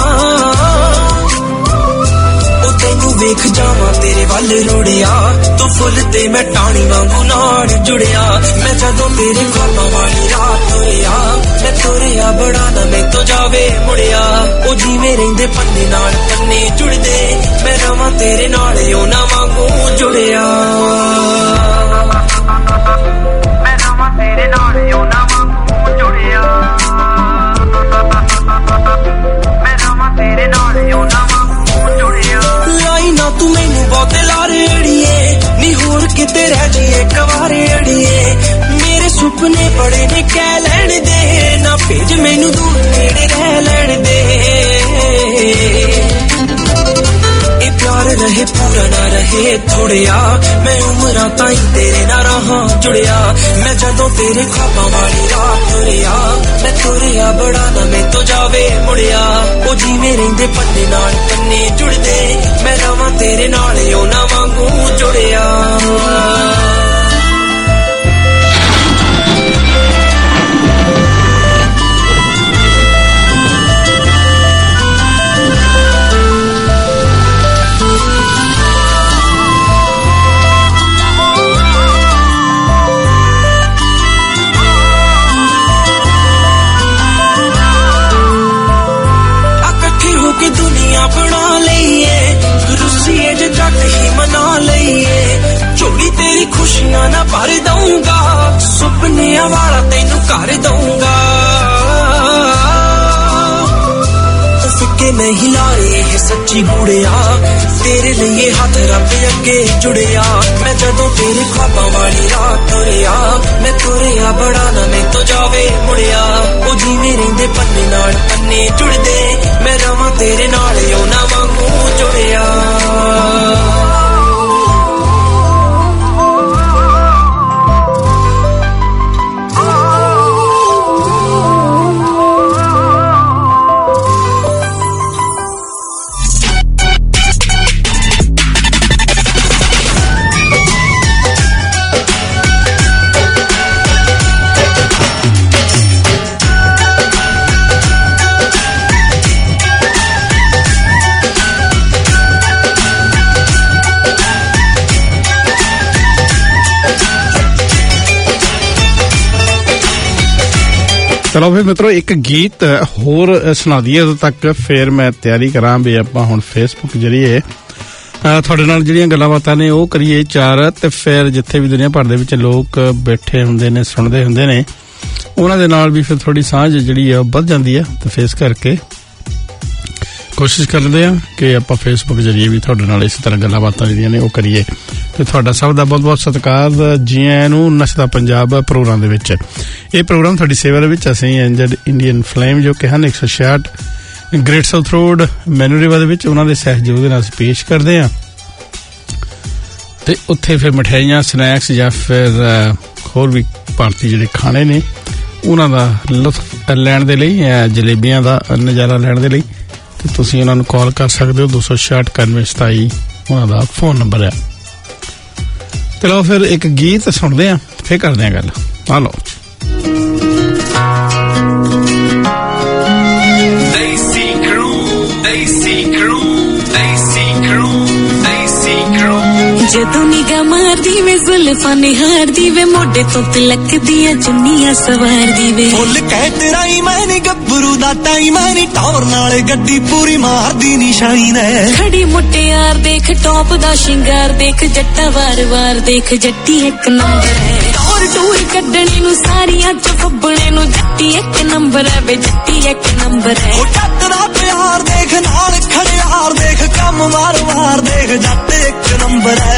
S2: ਉਹ ਤੈਨੂੰ ਵੇਖ ਜਾਵਾਂ ਤੇਰੇ ਵੱਲ ਰੋੜਿਆ ਤੂੰ ਫੁੱਲ ਤੇ ਮੈਂ ਟਾਣੀ ਵਾਂਗੂ ਨਾਲ ਜੁੜਿਆ ਮੈਂ ਜਦੋਂ ਤੇਰੇ ख्वाबां ਵਾਲੀ ਰਾਤ ਤੁਰਿਆ ਮੈਂ ਤੁਰਿਆ ਬੜਾ ਨਾ ਮੈਂ ਤੋਂ ਜਾਵੇ ਮੁੜਿਆ ਉਹ ਜਿਵੇਂ ਰਹਿੰਦੇ ਪੰਨੇ ਨਾਲ ਪੰਨੇ ਜੁੜਦੇ ਮੈਂ ਰਵਾਂ ਤੇਰੇ ਨਾਲ ਉਹ ਨਾ ਵਾਂਗੂ ਜੁੜਿਆ ਮੈਂ ਰਵਾਂ ਤੇਰੇ ਨਾਲ ਉਹ ਨਾ ਵਾਂਗੂ ਜੁੜਿਆ ਮੈਂ ਰਵਾਂ ਤੇਰੇ ਨਾਲ ਉਹ ਨਾ ਵਾਂਗੂ ਜੁੜਿਆ ਲਾਈ ਨਾ ਤੂੰ ਮੈਨੂੰ ਬਹੁਤੇ ਲਾਰੇ ਅੜੀਏ ਨੀ ਹੋਰ ਕਿਤੇ ਰਹਿ ਜੀਏ ਕਵਾਰੇ ਅੜੀਏ ਮੇਰੇ ਸੁਪਨੇ ਬੜੇ ਨੇ ਕਹਿ ਲੈਣ ਦੇ ਨਾ ਭੇਜ ਮੈਨੂੰ ਦੂਰ ਨੇੜੇ ਰਹਿ ਲੈਣ ਦੇ ਇਹ ਪਿਆਰ ਰਹੇ ਪੂਰਾ ਨਾ ਰਹੇ ਥੋੜਿਆ ਮੈਂ ਉਮਰਾਂ ਤਾਈਂ ਤੇਰੇ ਨਾਲ ਰਹਾਂ ਜੁੜਿਆ ਮੈਂ ਜਦੋਂ ਤੇਰੇ ख्वाबां ਵਾਲੀ ਰਾਤ ਤੁਰਿਆ ਮੈਂ ਤੁਰਿਆ ਬੜਾ ਨਾ ਮੈਂ ਤੋਂ ਜਾਵੇ ਮੁੜਿਆ ਉਹ ਜਿਵੇਂ ਰਹਿੰਦੇ ਪੰਨੇ ਨਾਲ ਪੰਨੇ ਜੁੜਦੇ ਮੈਂ ਰਵਾਂ ਤੇਰੇ ਨਾਲ ਉਹ ਨਾ ਵਾਂਗੂ ਜੁੜਿਆ ਬਣਾ ਲਈਏ ਰੁੱਸੀਏ ਜੇ ਜੱਟ ਹੀ ਮਨਾ ਲਈਏ ਝੋਲੀ ਤੇਰੀ ਖੁਸ਼ੀਆਂ ਨਾ ਭਰ ਦਊਂਗਾ ਸੁਪਨਿਆਂ ਵਾਲਾ ਤੈਨੂੰ ਕਰ ਦਊਂਗਾ ਫਿੱਕੇ ਨਹੀਂ ਲਾਏ ਇਹ ਸੱਚੀ ਗੁੜਿਆ ਤੇਰੇ ਲਈ ਹੱਥ ਰੱਬ ਅੱਗੇ ਜੁੜਿਆ ਮੈਂ ਜਦੋਂ ਤੇਰੇ ख्वाबां ਵਾਲੀ ਰਾਤ ਤੁਰਿਆ ਮੈਂ ਤੁਰਿਆ ਬੜਾ ਨਾ ਮੈਂ ਤੋਂ ਜਾਵੇ ਮੁੜਿਆ ਉਹ ਜਿਵੇਂ ਰਹਿੰਦੇ ਪੰਨੇ ਨਾਲ ਪੰਨੇ ਜੁੜਦੇ ਮੈਂ ਰਵਾਂ ਤੇਰੇ ਨਾਲ ਉਹ ਨਾ ਵਾਂਗੂ ਜੁੜਿਆ
S1: ਚਲੋ ਫਿਰ ਮਿੱਤਰੋ ਇੱਕ ਗੀਤ ਹੋਰ ਸੁਣਾ ਦਈਏ ਉਦੋਂ ਤੱਕ, ਫਿਰ ਮੈਂ ਤਿਆਰੀ ਕਰਾਂ ਵੀ ਆਪਾਂ ਹੁਣ ਫੇਸਬੁੱਕ ਜਰੀਏ ਤੁਹਾਡੇ ਨਾਲ ਜਿਹੜੀਆਂ ਗੱਲਾਂ ਬਾਤਾਂ ਨੇ ਉਹ ਕਰੀਏ ਚਾਰ, ਤੇ ਫਿਰ ਜਿੱਥੇ ਵੀ ਦੁਨੀਆ ਭਰ ਦੇ ਵਿੱਚ ਲੋਕ ਬੈਠੇ ਹੁੰਦੇ ਨੇ ਸੁਣਦੇ ਹੁੰਦੇ ਨੇ ਉਹਨਾਂ ਦੇ ਨਾਲ ਵੀ ਫਿਰ ਥੋੜੀ ਸਾਂਝ ਜਿਹੜੀ ਆ ਵੱਧ ਜਾਂਦੀ ਆ। ਤੇ ਫੇਸ ਕਰਕੇ ਕੋਸ਼ਿਸ਼ ਕਰਦੇ ਆ ਕਿ ਆਪਾਂ ਫੇਸਬੁੱਕ ਜਰੀਏ ਵੀ ਤੁਹਾਡੇ ਨਾਲ ਇਸ ਤਰ੍ਹਾਂ ਗੱਲਾਂ ਬਾਤਾਂ ਜਿਹੜੀਆਂ ਨੇ ਉਹ ਕਰੀਏ। ਤੇ ਤੁਹਾਡਾ ਸਭ ਦਾ ਬਹੁਤ ਬਹੁਤ ਸਤਿਕਾਰ, ਜੀ ਆਇਆਂ ਨੂੰ ਨੱਚਦਾ ਪੰਜਾਬ ਪ੍ਰੋਗਰਾਮ ਦੇ ਵਿੱਚ। ਇਹ ਪ੍ਰੋਗਰਾਮ ਤੁਹਾਡੀ ਸੇਵਾ ਦੇ ਵਿੱਚ ਅਸੀਂ ਇੰਜਰਡ ਇੰਡੀਅਨ ਫਲੇਮ ਜੋ ਕਿ ਹਨ ਇੱਕ ਸੌ ਛਿਆਹਠ ਗ੍ਰੇਟ ਸਾਊਥ ਰੋਡ ਮੈਨੂਰੀਵਾ ਦੇ ਵਿੱਚ ਉਹਨਾਂ ਦੇ ਸਹਿਯੋਗ ਦੇ ਨਾਲ ਅਸੀਂ ਪੇਸ਼ ਕਰਦੇ ਹਾਂ। ਤੇ ਉੱਥੇ ਫਿਰ ਮਠਿਆਈਆਂ, ਸਨੈਕਸ ਜਾਂ ਫਿਰ ਹੋਰ ਵੀ ਭਾਰਤੀ ਜਿਹੜੇ ਖਾਣੇ ਨੇ ਉਹਨਾਂ ਦਾ ਲੁਤਫ ਲੈਣ ਦੇ ਲਈ, ਜਲੇਬੀਆਂ ਦਾ ਨਜ਼ਾਰਾ ਲੈਣ ਦੇ ਲਈ ਤੇ ਤੁਸੀਂ ਉਹਨਾਂ ਨੂੰ ਕਾਲ ਕਰ ਸਕਦੇ ਹੋ। ਦੋ ਸੌ ਛਿਆਹਠ ਇਕਾਨਵੇਂ ਸਤਾਈ ਉਹਨਾਂ ਦਾ ਫੋਨ ਨੰਬਰ ਹੈ। ਚਲੋ ਫਿਰ ਇੱਕ ਗੀਤ ਸੁਣਦੇ ਆ, ਫਿਰ ਕਰਦੇ ਆ ਗੱਲ। ਆ ਲਓ
S11: ਜਦੋਂ ਨਿਗਾਹ ਮਾਰਦੀ ਵੇ ਜ਼ੁਲਫਾਂ ਨਿਹਾਰਦੀ ਵੇ, ਮੋਢੇ ਤੋਂ ਤਿਲਕ ਦੀਆਂ ਚੁੰਨੀਆਂ ਸਵਾਰਦੀ ਵੇ।
S10: ਫੁੱਲ ਕਹਿ ਤੇਰਾ ਹੀ ਮੈਂ ਨੀ ਗੱਭਰੂ ਦਾ ਟਾਈਮ ਐ ਨੀ, ਟੌਰ ਨਾਲੇ ਗੱਡੀ ਪੂਰੀ ਮਾਰਦੀ ਨਿਸ਼ਾਨੀ ਨੇ।
S11: ਖੜੀ ਮੁਟਿਆਰ ਦੇਖ, ਟੌਪ ਦਾ ਸ਼ਿੰਗਾਰ ਦੇਖ, ਜੱਟਾ ਵਾਰ ਵਾਰ ਦੇਖ, ਜੱਟੀ ਇੱਕ ਨੰਬਰ ਹੈ। ਟੌਰ ਟੂਰ ਕੱਢਣੇ ਨੂੰ ਸਾਰੀਆਂ ਚ ਫੱਬਣੇ ਨੂੰ, ਜੱਟੀ ਇੱਕ ਨੰਬਰ ਹੈ ਵੇ, ਜੱਟੀ ਇੱਕ ਨੰਬਰ ਹੈ।
S10: ਉਹ ਜੱਟ ਦਾ ਪਿਆਰ ਦੇਖ, ਨਾਲ ਖੜਿਆਰ ਦੇਖ, ਕੰਮ ਵਾਰ ਵਾਰ ਦੇਖ, ਜੱਟ ਇੱਕ ਨੰਬਰ ਹੈ।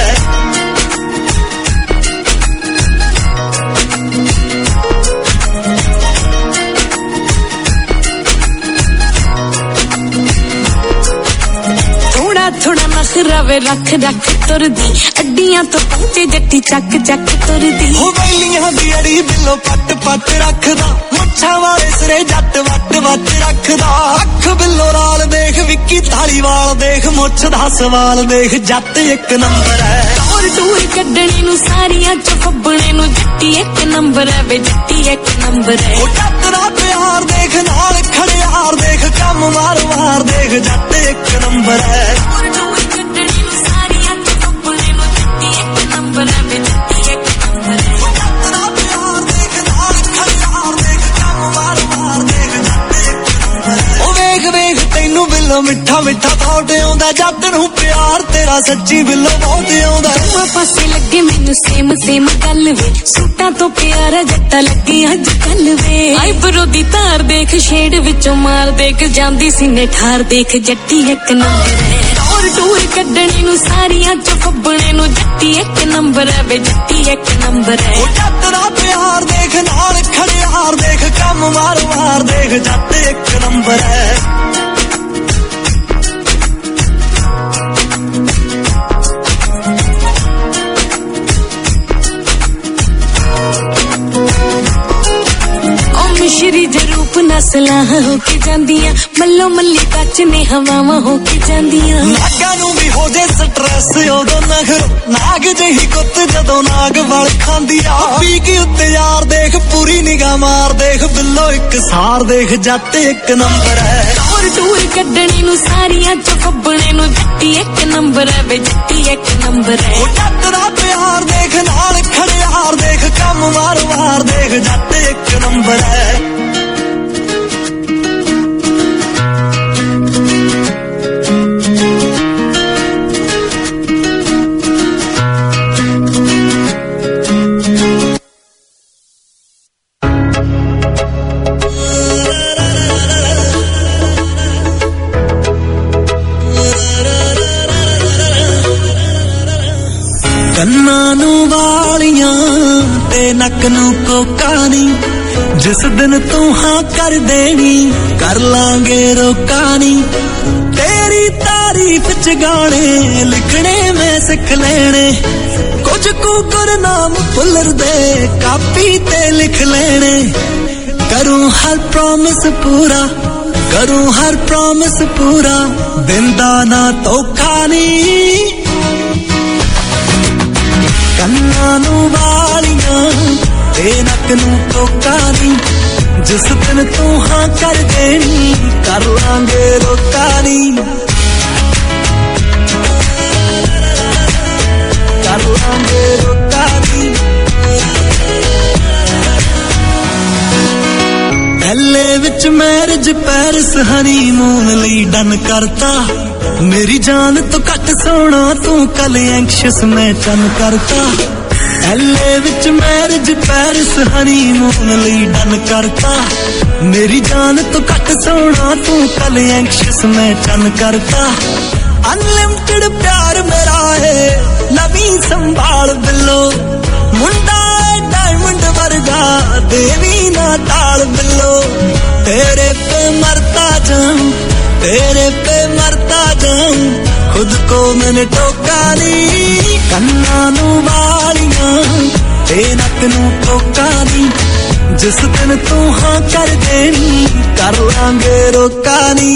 S11: ਥੋੜਾ ਨਖਰਾ ਵੇ ਰੱਖ ਰੱਖ ਤੁਰਦੀ, ਅੱਡੀਆਂ ਤੋਂ ਪਹੁੰਚੇ ਜੱਟੀ ਚੱਕ ਚੱਕ ਤੁਰਦੀ।
S10: ਉਹ ਬੈਲੀਆਂ ਦੀ ਅੜੀ ਬਿੱਲੋ ਪੱਟ ਪੱਟ ਰੱਖਦਾ, ਮੁੱਛਾਂ ਵਾਲੇ ਸਿਰੇ ਜੱਟ ਵੱਟ ਵੱਟ ਰੱਖਦਾ। ਅੱਖ ਬਿੱਲੋ ਲਾਲ ਦੇਖ, ਵਿੱਕੀ ਧਾਲੀਵਾਲ ਦੇਖ, ਮੁੱਛ ਦਾ ਸਵਾਲ ਦੇਖ, ਜੱਟ ਇੱਕ ਨੰਬਰ ਹੈ।
S11: ਟੂਰ ਟੂਰ ਕੱਢਣੇ ਨੂੰ ਸਾਰੀਆਂ ਚ ਫੱਬਣੇ ਨੂੰ, ਜੱਟੀ ਇੱਕ ਨੰਬਰ ਹੈ ਵੇ, ਜੱਟੀ ਇੱਕ ਨੰਬਰ ਹੈ।
S10: ਉਹ ਜੱਟ ਦਾ ਪਿਆਰ ਦੇਖ, ਨਾਲ ਖੜਿਆਰ ਦੇਖ, ਕੰਮ ਵਾਰ ਵਾਰ ਦੇਖ, ਜੱਟ ਇੱਕ ਨੰਬਰ ਹੈ। ਮਿੱਠਾ ਮਿੱਠਾ ਥੋਟ ਆਉਂਦਾ, ਜੱਟ ਨੂੰ ਪਿਆਰ ਤੇਰਾ ਸੱਚੀ ਬਿੱਲੋ ਬਹੁਤ ਆਉਂਦਾ।
S11: ਦੋਵਾਂ ਪਾਸੇ ਲੱਗੇ ਮੈਨੂੰ ਸੇਮ ਸੇਮ ਗੱਲ ਵੇ, ਸੂਟਾਂ ਤੋਂ ਪਿਆਰਾ ਜੱਟਾ ਲੱਗੀ ਅੱਜ ਕੱਲ ਵੇ। ਆਈਬਰੋ ਦੀ ਧਾਰ ਦੇਖ, ਸ਼ੇਡ ਵਿੱਚੋਂ ਮਾਰ ਦੇਖ, ਜਾਂਦੀ ਸੀਨੇ ਠਾਰ ਦੇਖ, ਜੱਟੀ ਇੱਕ ਨੰਬਰ ਹੈ। ਟੂਰ ਟੂਰ ਕੱਢਣੇ ਨੂੰ ਸਾਰੀਆਂ ਚ ਫੱਬਣੇ ਨੂੰ, ਜੱਟੀ ਇੱਕ ਨੰਬਰ ਹੈ ਵੇ, ਜੱਟੀ ਇੱਕ ਨੰਬਰ ਹੈ।
S10: ਉਹ ਜੱਟ ਦਾ ਪਿਆਰ ਦੇਖ, ਨਾਲ ਖੜਿਆਰ ਦੇਖ, ਕੰਮ ਵਾਰ ਵਾਰ ਦੇਖ, ਜੱਟ ਇੱਕ ਨੰਬਰ ਹੈ।
S11: ਸ਼੍ਰੀ ਜਰੂਪ ਨਸਲਾਂ ਹੋ ਕੇ ਜਾਂਦੀਆਂ, ਮੱਲੋ ਮੱਲੀ ਕੱਚ ਨੇ ਹਵਾਵਾਂ ਹੋ ਕੇ ਜਾਂਦੀਆਂ।
S10: ਨਾਗਾਂ ਨੂੰ ਵੀ ਹੋ ਜੇ ਸਟ੍ਰੈਸ ਉਦੋਂ ਨਖਰ, ਨਾਗ ਜਿਹੀ ਕੁੱਤ ਜਦੋਂ ਨਾਗ ਵਲ ਖਾਂਦੀ ਆ। ਪੀ ਕੇ ਉੱਤੇ ਯਾਰ ਦੇਖ, ਪੂਰੀ ਨਿਗਾਹ ਮਾਰ ਦੇਖ, ਬਿੱਲੋ ਇੱਕ ਸਾਰ ਦੇਖ, ਜੱਟ ਇੱਕ ਨੰਬਰ ਹੈ।
S11: ਟੂਰ ਟੂਰ ਕੱਢਣੇ ਨੂੰ ਸਾਰੀਆਂ ਚ ਫੱਬਣੇ ਨੂੰ, ਜੱਟੀ ਇੱਕ ਨੰਬਰ ਹੈ ਵੇ, ਜੱਟੀ ਇੱਕ ਨੰਬਰ ਹੈ।
S10: ਉਹ ਜੱਟ ਦਾ ਪਿਆਰ ਦੇਖ, ਨਾਲ ਖੜਿਆਰ ਦੇਖ, ਕੰਮ ਵਾਰ ਵਾਰ ਦੇਖ, ਜੱਟ ਇੱਕ ਨੰਬਰ ਹੈ। ਕੰਨਾਂ ਨੂੰ ਵਾਲੀਆਂ ਤੇ ਨੱਕ ਨੂੰ ਕੋਕਾ ਨੀ, ਜਿਸ ਦਿਨ ਤੂੰ ਹਾਂ ਕਰ ਦੇਣੀ ਕਰ ਲਾਂਗੇ ਰੋਕਾ ਨੀ। ਤੇਰੀ ਤਾਰੀਫ ਚ ਗਾਣੇ ਲਿਖਣੇ ਮੈਂ ਸਿੱਖ ਲੈਣੇ, ਕੁਝ ਕੁ ਗੁਰਨਾਮ ਭੁੱਲਰ ਦੇ ਕਾਪੀ ਤੇ ਲਿਖ ਲੈਣੇ। ਕਰੂੰ ਹਰ ਪ੍ਰੋਮਿਸ ਪੂਰਾ, ਕਰੂੰ ਹਰ ਪ੍ਰੋਮਿਸ ਪੂਰਾ, ਦਿੰਦਾ ਨਾ ਧੋਖਾ ਨੀ। ਕੰਨਾਂ ਨੂੰ ਵਾਲੀਆਂ ਤੇ ਨੱਕ ਨੂੰ ਕੋਕਾ ਨੀ, ਜਿਸ ਦਿਨ ਤੂੰ ਹਾਂ ਕਰ ਦੇਣੀ ਕਰ ਲਾਂਗੇ ਰੋਕਾ ਨੀ। ਕਰ ਲਾਂਗੇ ਰੋਕਾ ਨੀ। ਵਿੱਚ ਮੈਰਿਜ ਪੈਰਿਸ ਹਨੀਮੂਨ ਲਈ ਡਨ ਕਰਤਾ ਮੇਰੀ ਜਾਨ ਤੋਂ ਘੱਟ ਸੋਹਣਾ ਤੂੰ ਕੱਲ ਐਂਕਸ਼ੀਅਸ ਮੈਂ ਚੰਨ ਕਰਤਾ ਐਲਏ ਵਿੱਚ ਮੈਰਿਜ ਪੈਰਿਸ ਹਨੀਮੂਨ ਲਈ ਡਨ ਕਰਤਾ ਮੇਰੀ ਜਾਨ ਤੋਂ ਘੱਟ ਸੋਹਣਾ ਤੂੰ ਕੱਲ ਐਂਕਸ਼ੀਅਸ ਮੈਂ ਚੰਨ ਕਰਤਾ ਅਨਲਿਮਟਿਡ ਪਿਆਰ ਮੇਰਾ ਏ ਲਵੀ ਸੰਭਾਲ ਬਿੱਲੋ ਮੁੰਡਾ डायमंड वर्गा देवी ना टाल बिल्लो तेरे पे मरता जाऊं तेरे पे मरता जाऊं खुद को मैंने टोका नी कन्ना नू वालियां ते नक नू टोका नी जिस दिन तू हाँ कर देनी कर लांगे रोका नी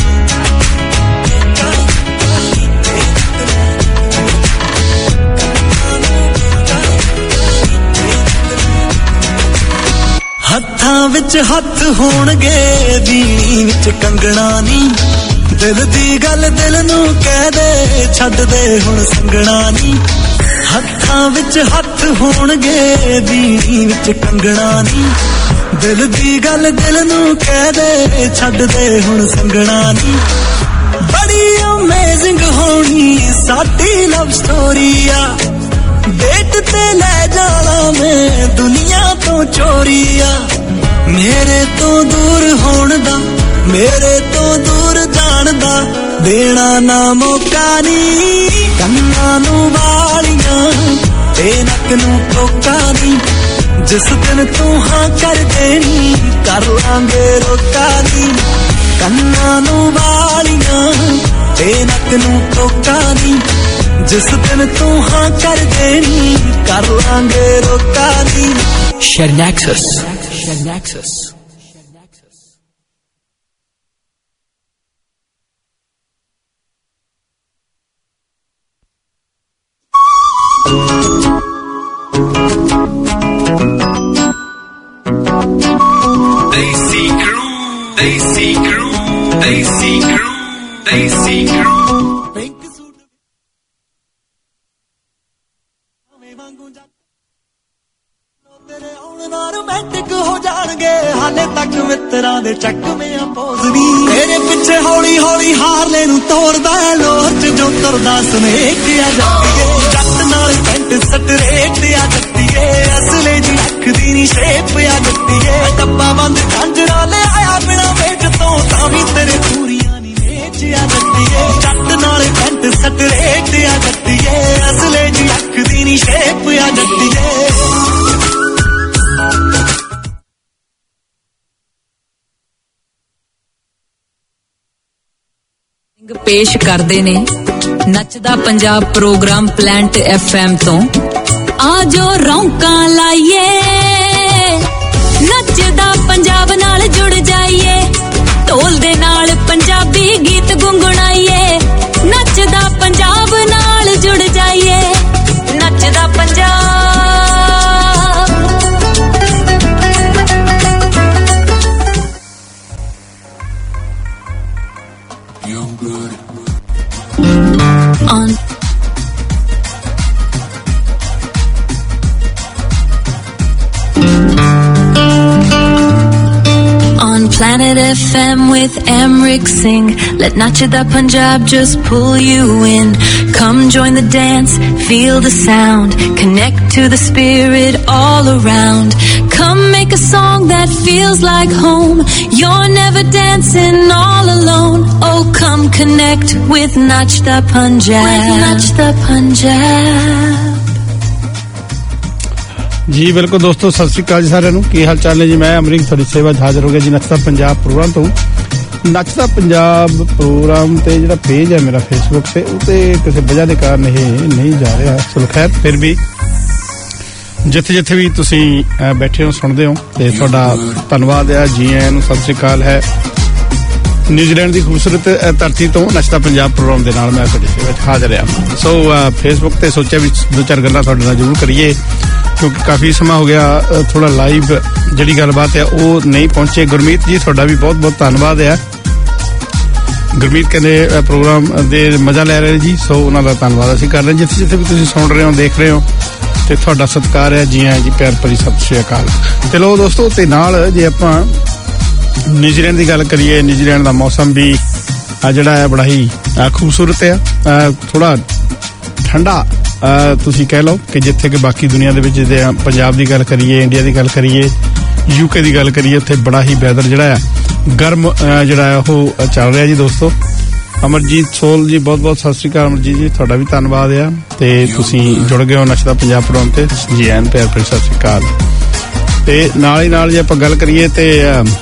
S10: ਹੱਥਾਂ ਵਿੱਚ ਹੱਥ ਹੋਣਗੇ ਵੀਣੀ ਵਿੱਚ ਕੰਗਣਾ ਨੀ ਦਿਲ ਦੀ ਗੱਲ ਦਿਲ ਨੂੰ ਕਹਿ ਦੇ ਛੱਡ ਦੇ ਹੁਣ ਸੰਗਣਾ ਨੀ ਹੱਥਾਂ ਵਿੱਚ ਹੱਥ ਹੋਣਗੇ ਵੀਣੀ ਵਿੱਚ ਕੰਗਣਾ ਨੀ ਦਿਲ ਦੀ ਗੱਲ ਦਿਲ ਨੂੰ ਕਹਿ ਦੇ ਛੱਡ ਦੇ ਹੁਣ ਸੰਗਣਾ ਨੀ ਬੜੀ ਅਮੇਜ਼ਿੰਗ ਹੋਣੀ ਸਾਡੀ ਲਵ ਸਟੋਰੀ ਆ डेट ते ले जाना मैं दुनिया तो चोरिया मेरे तो दूर होण दा मेरे तो दूर जान दा देना ना मौका नी कन्ना नू वालियां ते नक नू टोका नी जिस दिन तू हाँ कर देनी कर लांगे रोका नी कन्ना नू वालियां ते नक नू टोका नी जिस दिन तू हाँ कर देनी कर लांगे रोका नी
S12: Shernexus Shernexus
S10: Desi crew Desi crew Desi crew Desi crew romantic हो जाणगे हाले तक मित्रा दे चकमियां पोजदी तेरे पिछे हौली हौली हारले नू तोड़दा लोच जो तुरदा सनेकिया जट्टीए जट नाल पेंट सटरेट आ जट्टीए असले जी अख दी नी शेप आ जट्टीए डब्बा बंद झांजरा ले आया बिना वेच तो तावी तेरे पूरियां नी वेच आ जट्टीए जट नाल पेंट सटरेट आ जट्टीए असले जी अख दी नी शेप आ जट्टीए
S13: पेश करते ने नचदा Punjab program plant F M तो आजो रौंका लाइए नचदा पंजाब नाल जुड़ जाइए ढोल दे नाल पंजाबी गीत गुनगुनाइए नचदा पंजाब नाल जुड़ जाइए नचदा Punjab on on Planet F M with Amrik Singh. Let Nachada Punjab just pull you in. Come join the dance, feel the sound, connect to the spirit all around. Come make a song that feels like home. You're never dancing all alone. Oh, come connect with Nachada Punjab. With Nachada Punjab.
S1: ਜੀ ਬਿਲਕੁਲ ਦੋਸਤੋ ਸਤਿ ਸ੍ਰੀ ਅਕਾਲ ਜੀ ਸਾਰਿਆਂ ਨੂੰ ਕੀ ਹਾਲ ਚਾਲ ਨੇ ਜੀ ਮੈਂ ਅਮਰਿੰਦਰ ਤੁਹਾਡੀ ਸੇਵਾ 'ਚ ਹਾਜ਼ਰ ਹੋ ਗਿਆ ਜੀ ਨੱਚਦਾ ਪੰਜਾਬ ਪ੍ਰੋਗਰਾਮ ਤੋਂ ਨੱਚਦਾ ਪੰਜਾਬ ਪ੍ਰੋਗਰਾਮ ਤੇ ਜਿਹੜਾ ਪੇਜ ਹੈ ਮੇਰਾ ਫੇਸਬੁੱਕ ਤੇ ਉਹ ਤੇ ਕਿਸੇ ਵਜ੍ਹਾ ਦੇ ਕਾਰਨ ਇਹ ਨਹੀਂ ਜਾ ਰਿਹਾ ਚਲੋ ਖੈਰ ਫਿਰ ਵੀ ਜਿੱਥੇ ਜਿੱਥੇ ਵੀ ਤੁਸੀਂ ਬੈਠੇ ਹੋ ਸੁਣਦੇ ਹੋ ਤੇ ਤੁਹਾਡਾ ਧੰਨਵਾਦ ਹੈ ਜੀ ਆਇਆਂ ਨੂੰ ਸਤਿ ਸ੍ਰੀ ਅਕਾਲ ਹੈ ਨਿਊਜ਼ੀਲੈਂਡ ਦੀ ਖੂਬਸੂਰਤ ਧਰਤੀ ਤੋਂ ਨੱਚਦਾ ਪੰਜਾਬ ਪ੍ਰੋਗਰਾਮ ਦੇ ਨਾਲ ਮੈਂ ਤੁਹਾਡੀ ਸੇਵਾ 'ਚ ਹਾਜ਼ਰ ਹਾਂ ਸੋ ਫੇਸਬੁੱਕ ਤੇ ਸੋਚਿਆ ਵੀ ਦੋ ਚਾਰ ਗੱਲਾਂ ਤੁਹਾਡੇ ਨਾਲ ਜ਼ਰੂਰ ਕਰੀਏ ਕਿਉਂਕਿ ਕਾਫੀ ਸਮਾਂ ਹੋ ਗਿਆ ਥੋੜਾ ਲਾਈਵ ਜਿਹੜੀ ਗੱਲਬਾਤ ਹੈ ਉਹ ਨਹੀਂ ਪਹੁੰਚੇ ਗੁਰਮੀਤ ਜੀ ਤੁਹਾਡਾ ਵੀ ਬਹੁਤ ਬਹੁਤ ਧੰਨਵਾਦ ਹੈ ਗੁਰਮੀਤ ਕਹਿੰਦੇ ਪ੍ਰੋਗਰਾਮ ਦੇ ਮਜ਼ਾ ਲੈ ਰਹੇ ਜੀ ਸੋ ਉਹਨਾਂ ਦਾ ਧੰਨਵਾਦ ਅਸੀਂ ਕਰ ਰਹੇ ਜਿੱਥੇ ਜਿੱਥੇ ਵੀ ਤੁਸੀਂ ਸੁਣ ਰਹੇ ਹੋ ਦੇਖ ਰਹੇ ਹੋ ਤੇ ਤੁਹਾਡਾ ਸਤਿਕਾਰ ਹੈ ਜੀ ਆਇਆਂ ਜੀ ਪਿਆਰ ਭਰੀ ਸਤਿ ਸ਼੍ਰੀ ਅਕਾਲ ਚਲੋ ਦੋਸਤੋ ਤੇ ਨਾਲ ਜੇ ਆਪਾਂ ਨਿਊਜ਼ੀਲੈਂਡ ਦੀ ਗੱਲ ਕਰੀਏ, ਨਿਊਜ਼ੀਲੈਂਡ ਦਾ ਮੌਸਮ ਵੀ ਆ ਜਿਹੜਾ ਹੈ ਬੜਾ ਹੀ ਖੂਬਸੂਰਤ ਆ, ਥੋੜਾ ਠੰਡਾ ਤੁਸੀਂ ਕਹਿ ਲਓ ਕਿ ਜਿੱਥੇ ਕਿ ਬਾਕੀ ਦੁਨੀਆ ਦੇ ਵਿੱਚ ਜੇ ਪੰਜਾਬ ਦੀ ਗੱਲ ਕਰੀਏ, ਇੰਡੀਆ ਦੀ ਗੱਲ ਕਰੀਏ, ਯੂਕੇ ਦੀ ਗੱਲ ਕਰੀਏ, ਉੱਥੇ ਬੜਾ ਹੀ ਵੈਦਰ ਜਿਹੜਾ ਆ ਗਰਮ ਜਿਹੜਾ ਉਹ ਚੱਲ ਰਿਹਾ ਜੀ ਦੋਸਤੋ। ਅਮਰਜੀਤ ਸੋਲ ਜੀ ਬਹੁਤ ਬਹੁਤ ਸਤਿ ਸ੍ਰੀ ਅਕਾਲ ਅਮਰਜੀਤ ਜੀ, ਤੁਹਾਡਾ ਵੀ ਧੰਨਵਾਦ ਆ ਤੇ ਤੁਸੀਂ ਜੁੜ ਗਏ ਹੋ ਨਸ਼ਾ ਪੰਜਾਬ ਪ੍ਰੋਗਰਾਮ ਤੇ। ਜੀ ਐਨ ਪਿਆਰ ਭਰੀ ਸਤਿ ਸ੍ਰੀ ਅਕਾਲ। ਤੇ ਨਾਲ ਹੀ ਨਾਲ ਜੇ ਆਪਾਂ ਗੱਲ ਕਰੀਏ ਤੇ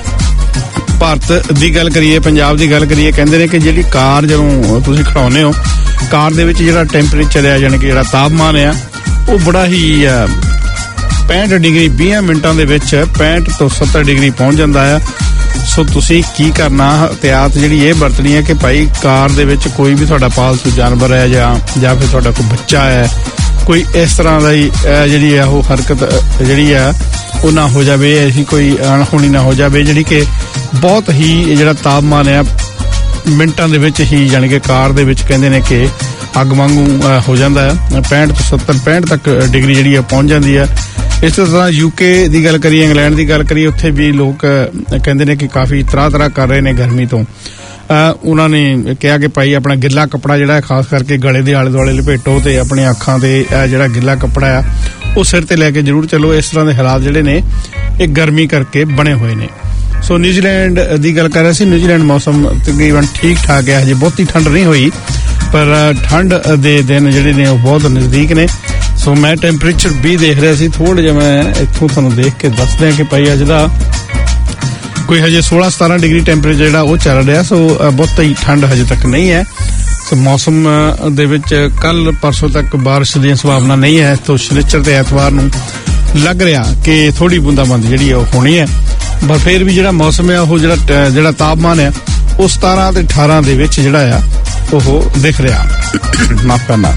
S1: ਭਾਰਤ ਦੀ ਗੱਲ ਕਰੀਏ, ਪੰਜਾਬ ਦੀ ਗੱਲ ਕਰੀਏ, ਕਹਿੰਦੇ ਨੇ ਕਿ ਜਿਹੜੀ ਕਾਰ ਜਦੋਂ ਤੁਸੀਂ ਖੜਾਉਂਦੇ ਹੋ, ਕਾਰ ਦੇ ਵਿੱਚ ਜਿਹੜਾ ਟੈਂਪਰੇਚਰ ਆ ਯਾਨੀ ਕਿ ਜਿਹੜਾ ਤਾਪਮਾਨ ਆ ਉਹ ਬੜਾ ਹੀ ਪੈਂਹਠ ਡਿਗਰੀ ਵੀਹ ਮਿੰਟਾਂ ਦੇ ਵਿੱਚ ਪੈਂਹਠ ਤੋਂ ਸੱਤਰ ਡਿਗਰੀ ਪਹੁੰਚ ਜਾਂਦਾ ਆ। ਸੋ ਤੁਸੀਂ ਕੀ ਕਰਨਾ, ਹਥਿਆਤ ਜਿਹੜੀ ਇਹ ਵਰਤਣੀ ਹੈ ਕਿ ਭਾਈ ਕਾਰ ਦੇ ਵਿੱਚ ਕੋਈ ਵੀ ਤੁਹਾਡਾ ਪਾਲਤੂ ਜਾਨਵਰ ਹੈ ਜਾਂ ਜਾਂ ਫਿਰ ਤੁਹਾਡਾ ਕੋਈ ਬੱਚਾ ਹੈ, ਕੋਈ ਇਸ ਤਰ੍ਹਾਂ ਦਾ ਹੀ ਜਿਹੜੀ ਆ ਉਹ ਹਰਕਤ ਜਿਹੜੀ ਆ ਉਹ ਨਾ ਹੋ ਜਾਵੇ, ਐਸੀ ਕੋਈ ਅਣਹੋਣੀ ਨਾ ਹੋ ਜਾਵੇ ਜਿਹੜੀ ਕਿ ਬਹੁਤ ਹੀ ਜਿਹੜਾ ਤਾਪਮਾਨ ਆ ਮਿੰਟਾਂ ਦੇ ਵਿੱਚ ਹੀ ਯਾਨੀ ਕਿ ਕਾਰ ਦੇ ਵਿੱਚ ਕਹਿੰਦੇ ਨੇ ਕਿ ਅੱਗ ਵਾਂਗੂ ਹੋ ਜਾਂਦਾ ਹੈ। ਪੈਂਹਠ ਤੋਂ ਸੱਤਰ ਪੈਂਹਠ ਤੱਕ ਡਿਗਰੀ ਜਿਹੜੀ ਆ ਪਹੁੰਚ ਜਾਂਦੀ ਹੈ। ਇਸ ਤਰ੍ਹਾਂ ਯੂਕੇ ਦੀ ਗੱਲ ਕਰੀਏ, ਇੰਗਲੈਂਡ ਦੀ ਗੱਲ ਕਰੀਏ, ਉੱਥੇ ਵੀ ਲੋਕ ਕਹਿੰਦੇ ਨੇ ਕਿ ਕਾਫੀ ਤਰ੍ਹਾਂ ਤਰ੍ਹਾਂ ਕਰ ਰਹੇ ਨੇ ਗਰਮੀ ਤੋਂ। ਉਹਨਾਂ ਨੇ ਕਿਹਾ ਕਿ ਭਾਈ ਆਪਣਾ ਗਿੱਲਾ ਕੱਪੜਾ ਜਿਹੜਾ ਖਾਸ ਕਰਕੇ ਗਲੇ ਦੇ ਆਲੇ ਦੁਆਲੇ ਲਪੇਟੋ ਤੇ ਆਪਣੀਆਂ ਅੱਖਾਂ ਤੇ ਜਿਹੜਾ ਗਿੱਲਾ ਕੱਪੜਾ ਆ ਉਹ ਸਿਰ ਤੇ ਲੈ ਕੇ ਜ਼ਰੂਰ ਚੱਲੋ। ਇਸ ਤਰ੍ਹਾਂ ਦੇ ਹਾਲਾਤ ਜਿਹੜੇ ਨੇ ਇਹ ਗਰਮੀ ਕਰਕੇ ਬਣੇ ਹੋਏ ਨੇ। ਸੋ ਨਿਊਜ਼ੀਲੈਂਡ ਦੀ ਗੱਲ ਕਰ ਰਹੇ ਸੀ, ਨਿਊਜ਼ੀਲੈਂਡ ਮੌਸਮ ਤਕਰੀਬਨ ਠੀਕ ਠਾਕ ਹੈ, ਹਜੇ ਬਹੁਤੀ ਠੰਡ ਨਹੀਂ ਹੋਈ ਪਰ ਠੰਡ ਦੇ ਦਿਨ ਜਿਹੜੇ ਨੇ ਉਹ ਬਹੁਤ ਨਜ਼ਦੀਕ ਨੇ। ਸੋ ਮੈਂ ਟੈਂਪਰੇਚਰ ਵੀ ਦੇਖ ਰਿਹਾ ਸੀ, ਥੋੜਾ ਜਿਹਾ ਮੈਂ ਇੱਥੋਂ ਤੁਹਾਨੂੰ ਦੇਖ ਕੇ ਦੱਸ ਦਿਆਂ ਕਿ ਭਾਈ ਅੱਜ ਦਾ ਕੋਈ ਹਜੇ ਸੋਲਾਂ ਸਤਾਰਾਂ ਡਿਗਰੀ ਟੈਂਪਰੇਚਰ ਜਿਹੜਾ ਉਹ ਚੱਲ ਰਿਹਾ। ਸੋ ਬਹੁਤੀ ਠੰਡ ਹਜੇ ਤੱਕ ਨਹੀਂ ਹੈ। ਸੋ ਮੌਸਮ ਦੇ ਵਿੱਚ ਕੱਲ ਪਰਸੋਂ ਤੱਕ ਬਾਰਿਸ਼ ਦੀ ਸੰਭਾਵਨਾ ਨਹੀਂ ਹੈ। ਤੋਂ ਸ਼ਨੀਚਰ ਤੇ ਐਤਵਾਰ ਨੂੰ ਲੱਗ ਰਿਹਾ ਕਿ ਥੋੜੀ ਬੂੰਦਾਬਾਂਦੀ ਜਿਹੜੀ ਉਹ ਹੋਣੀ ਹੈ, ਪਰ ਫਿਰ ਵੀ ਜਿਹੜਾ ਮੌਸਮ ਹੈ ਉਹ ਜਿਹੜਾ ਜਿਹੜਾ ਤਾਪਮਾਨ ਹੈ ਉਹ ਸਤਾਰਾਂ ਤੇ ਅਠਾਰਾਂ ਦੇ ਵਿੱਚ ਜਿਹੜਾ ਆ ਉਹ ਦਿਖ ਰਿਹਾ। ਮਾਫ ਕਰਨਾ।